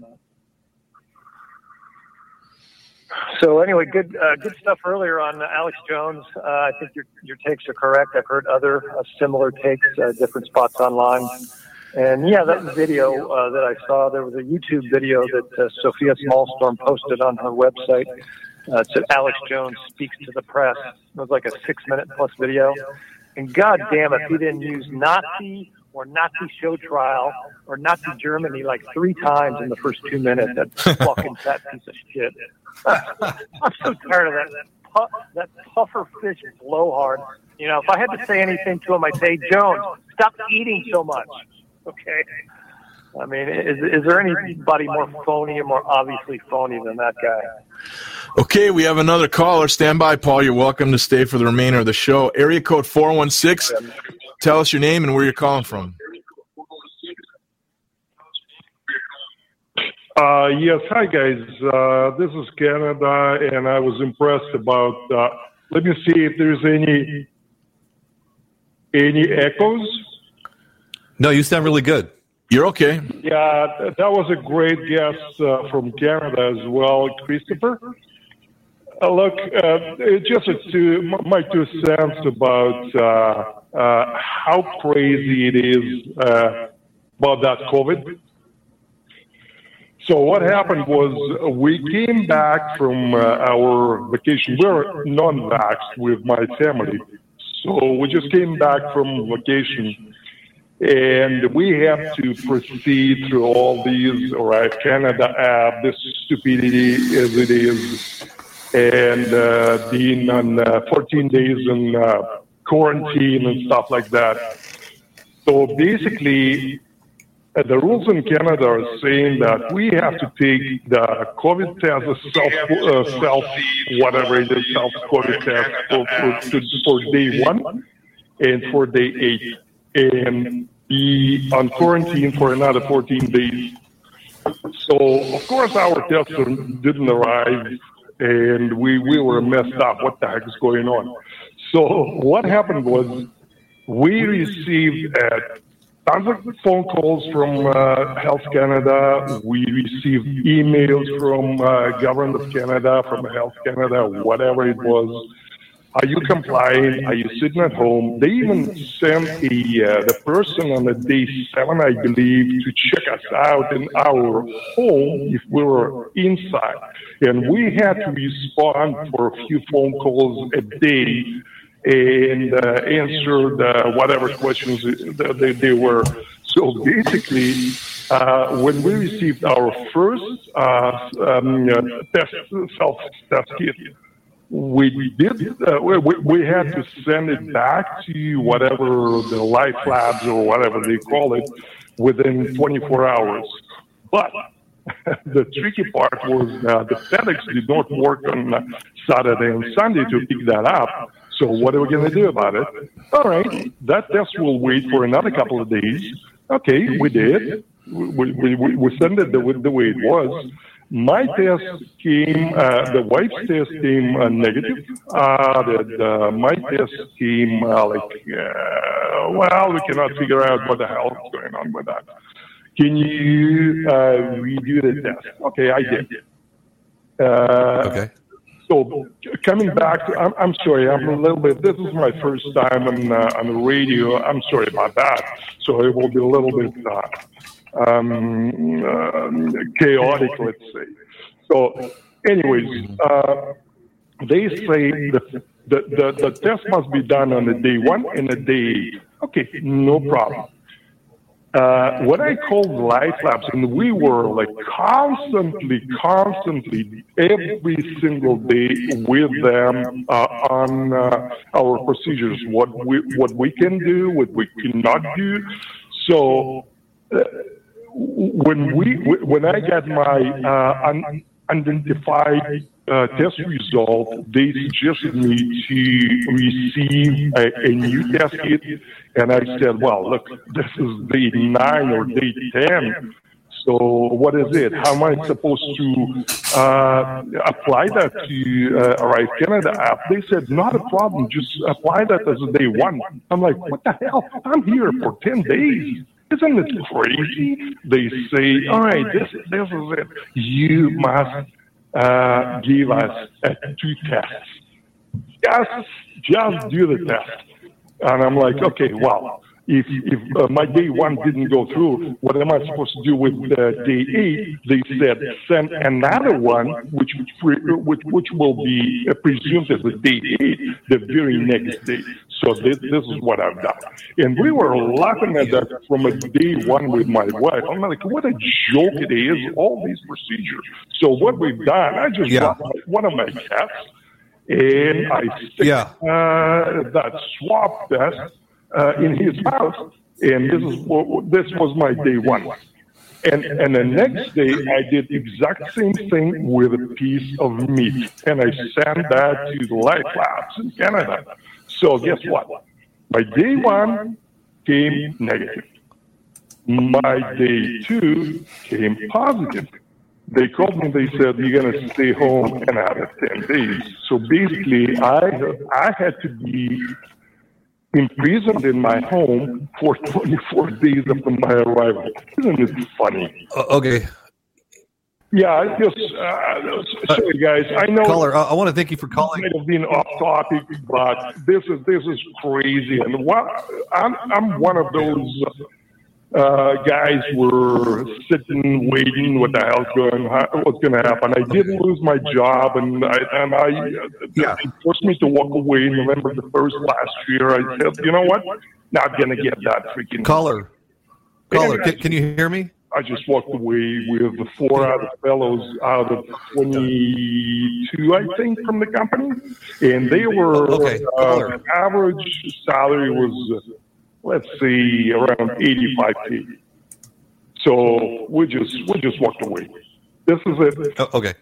So anyway, good uh, good stuff earlier on Alex Jones. Uh, I think your your takes are correct. I've heard other uh, similar takes, uh, different spots online. And yeah, that video uh, that I saw, there was a YouTube video that uh, Sophia Smallstorm posted on her website. Uh, it said Alex Jones speaks to the press. It was like a six-minute plus video. And God damn it, he didn't use Nazi or Nazi show trial or Nazi Germany like three times in the first two minutes. That fucking fat piece of shit. I'm so tired of that. Puff, that puffer fish blowhard. You know, if I had to say anything to him, I'd say, Jones, stop eating so much. Okay. I mean, is is there anybody more phony or more obviously phony than that guy? Okay, we have another caller. Stand by, Paul. You're welcome to stay for the remainder of the show. Area code four one six. Tell us your name and where you're calling from. Uh, yes, hi guys. Uh, this is Canada, and I was impressed about. Uh, let me see if there's any any echoes. No, you sound really good. You're okay. Yeah, th- that was a great guest uh, from Canada as well, Christopher. Uh, look, uh, it's just a two, my two cents about uh, uh, how crazy it is uh, about that COVID. So what happened was we came back from uh, our vacation. We're non-vaxxed with my family. So we just came back from vacation. And we have to proceed through all these, Arrive Canada app, this stupidity as it is, and uh, being on uh, fourteen days in uh, quarantine and stuff like that. So basically, uh, the rules in Canada are saying that we have to take the COVID test, a self, uh, self whatever it is, self-COVID test for, for, for day one and for day eight. And be on quarantine for another fourteen days. So, of course, our test didn't arrive, and we, we were messed up. What the heck is going on? So, what happened was we received uh, tons of phone calls from uh, Health Canada. We received emails from uh, Government of Canada, from Health Canada, whatever it was. Are you complying? Are you sitting at home? They even sent the, uh, the person on the day seven, I believe, to check us out in our home if we were inside. And we had to respond for a few phone calls a day and uh, answer uh, whatever questions they, they were. So basically, uh, when we received our first uh, um, test, self-test kit, we did. Uh, we, we had to send it back to whatever the Life Labs or whatever they call it within twenty-four hours. But the tricky part was uh, the FedEx did not work on uh, Saturday and Sunday to pick that up. So what are we going to do about it? All right, that test will wait for another couple of days. Okay, we did. We we we, we sent it the, the way it was. My test came, uh, the wife's test came uh, negative. Uh, the, the, my test came uh, like, uh, well, we cannot figure out what the hell is going on with that. Can you uh, redo the test? Okay, I did. Uh, okay. So coming back, to, I'm, I'm sorry, I'm a little bit, this is my first time on, uh, on the radio. I'm sorry about that. So it will be a little bit uh, um, uh, chaotic, let's say. So anyways, uh, they say the, the, the, the test must be done on the day one and the day eight. Okay, no problem. Uh, when I called Life Labs, and we were like constantly, constantly, every single day with them uh, on uh, our procedures, what we what we can do, what we cannot do. So uh, when we when I got my uh, un- unidentified uh, test result, they suggested me to receive a, a new test kit. And I said, well, look, this is day nine or day ten. So what is it? How am I supposed to uh, apply that to uh, Arrive Canada app? They said, not a problem. Just apply that as a day one. I'm like, what the hell? I'm here for ten days. Isn't it crazy? They say, all right, this, this is it. You must uh, give us uh, two tests. Just, just do the test. And I'm like, okay, well, if if uh, my day one didn't go through, what am I supposed to do with uh, day eight? They said send another one, which which which will be presumed as a day eight, the very next day. So this this is what I've done. And we were laughing at that from a day one with my wife. I'm like, what a joke it is, all these procedures. So what we've done, I just yeah. brought one of my cats, and I stick yeah. uh, that swab test uh, in his mouth, and this is this was my day one. And and the next day, I did exact same thing with a piece of meat, and I sent that to the Life Labs in Canada. So guess what? My day one came negative. My day two came positive. they called me. They said you're going to stay home ten out of ten days. So basically, I I had to be imprisoned in my home for twenty-four days after my arrival. Isn't it funny? Uh, okay. Yeah, I just uh, sorry guys. I know. Caller, I, I want to thank you for calling. Might have been off topic, but this is this is crazy, and what, I'm I'm one of those uh, guys were sitting waiting. What the hell's going? What's going to happen? I did lose my job, and I and I Yeah. they forced me to walk away November the first last year. I said, you know what? Not going to get that freaking Caller, caller, can, can you hear me? I just walked away with the four other fellows out of twenty-two, I think, from the company. And they were, Okay. uh, average salary was, uh, let's say, around eighty-five K. So we just, we just walked away. This is it. Oh, okay.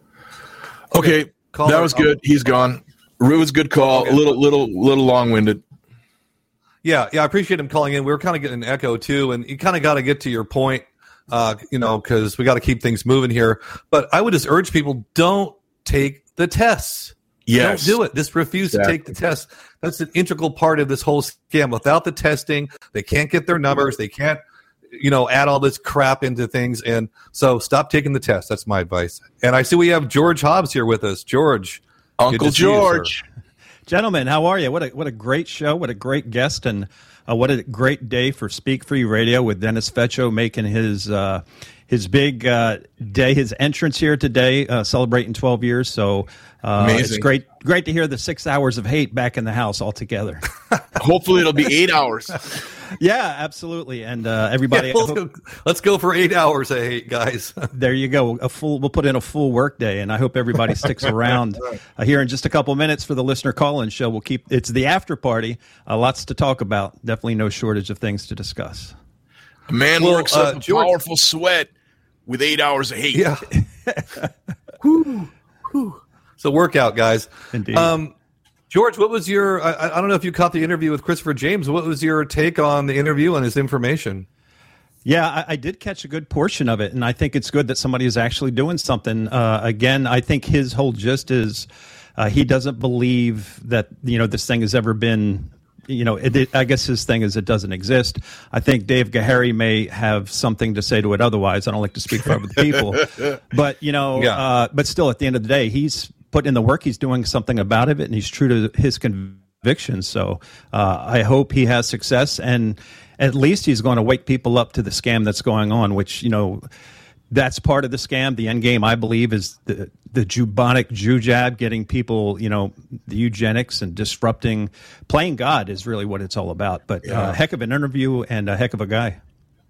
Okay, Caller, that was good. He's gone. It was a good call. Okay. A little, little, little long-winded. Yeah, yeah, I appreciate him calling in. We were kind of getting an echo too, and you kind of got to get to your point, uh, you know, because we got to keep things moving here. But I would just urge people: don't take the tests. Yes. Don't do it. Just refuse Exactly. to take the test. That's an integral part of this whole scam. Without the testing, they can't get their numbers. They can't, you know, add all this crap into things. And so, stop taking the test. That's my advice. And I see we have George Hobbs here with us. George, good Uncle to see you, sir. George. Gentlemen, how are you? What a what a great show! What a great guest, and uh, what a great day for Speak Free Radio with Dennis Feccio making his uh, his big uh, day, his entrance here today, uh, celebrating twelve years. So uh, Amazing. it's great great to hear the six hours of hate back in the house all together. Hopefully, it'll be eight hours. Yeah, absolutely, and uh, everybody. Yeah, I let's, hope- go, let's go for eight hours. I hate guys. There you go. A full. We'll put in a full work day, and I hope everybody sticks around uh, here in just a couple minutes for the listener call-in show. We'll keep. It's the after party. Uh, lots to talk about. Definitely no shortage of things to discuss. A man Well, works uh, up a George- powerful sweat with eight hours of hate. Yeah. Whew, whew. So workout, guys. Indeed. Um, George, what was your? I, I don't know if you caught the interview with Christopher James. What was your take on the interview and his information? Yeah, I, I did catch a good portion of it, and I think it's good that somebody is actually doing something. Uh, again, I think his whole gist is uh, he doesn't believe that you know this thing has ever been. You know, it, it, I guess his thing is it doesn't exist. I think Dave Gahary may have something to say to it. Otherwise, I don't like to speak for other people, but you know, Yeah. uh, but still, at the end of the day, he's putting in the work. He's doing something about it, and he's true to his convictions. So uh, I hope he has success, and at least he's going to wake people up to the scam that's going on, which, you know, that's part of the scam. The end game, I believe, is the the bubonic Jew jab, getting people, you know, the eugenics and disrupting. Playing God is really what it's all about. But Yeah. uh, heck of an interview and a heck of a guy.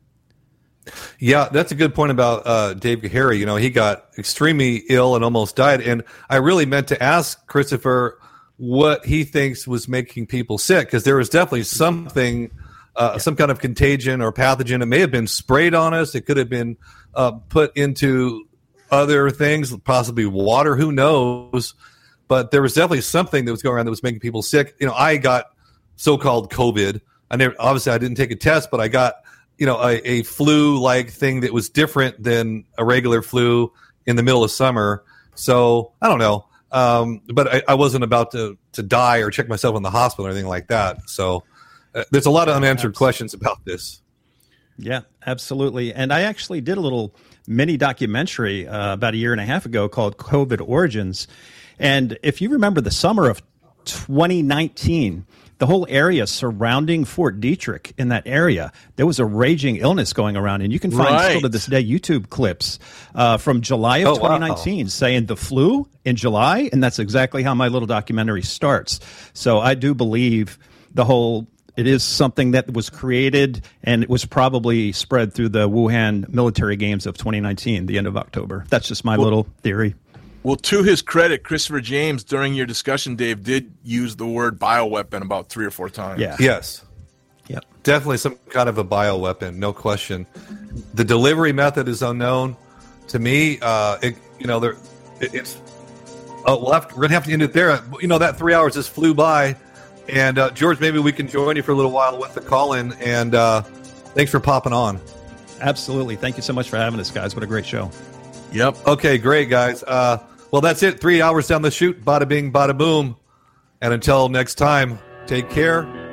Yeah, that's a good point about uh, Dave Gahary. You know, he got extremely ill and almost died. And I really meant to ask Christopher what he thinks was making people sick, because there was definitely something, uh, yeah. some kind of contagion or pathogen. It may have been sprayed on us. It could have been uh, put into other things, possibly water. Who knows? But there was definitely something that was going around that was making people sick. You know, I got so-called COVID. I never, obviously, I didn't take a test, but I got, you know, a, a flu-like thing that was different than a regular flu in the middle of summer. So I don't know, um, but I, I wasn't about to to die or check myself in the hospital or anything like that. So uh, there's a lot of unanswered questions about this. Yeah, absolutely. And I actually did a little mini documentary uh, about a year and a half ago called COVID Origins. And if you remember the summer of twenty nineteen, the whole area surrounding Fort Detrick, in that area, there was a raging illness going around. And you can find Right. still to this day YouTube clips uh, from July of Oh, wow. twenty nineteen saying the flu in July. And that's exactly how my little documentary starts. So I do believe the whole, it is something that was created, and it was probably spread through the Wuhan military games of twenty nineteen, the end of October. That's just my Well- little theory. Well, to his credit, Christopher James, during your discussion, Dave, did use the word bioweapon about three or four times. Yeah. Yes. Yep. Definitely some kind of a bioweapon, no question. The delivery method is unknown. To me, uh, it, you know, there, it, it's. Oh, we'll have to, we're gonna have to end it there. You know, that three hours just flew by, and uh, George, maybe we can join you for a little while with the call-in. And uh, thanks for popping on. Absolutely. Thank you so much for having us, guys. What a great show. Yep. Okay, great, guys. Uh, well, that's it. Three hours down the chute. Bada bing, bada boom. And until next time, take care.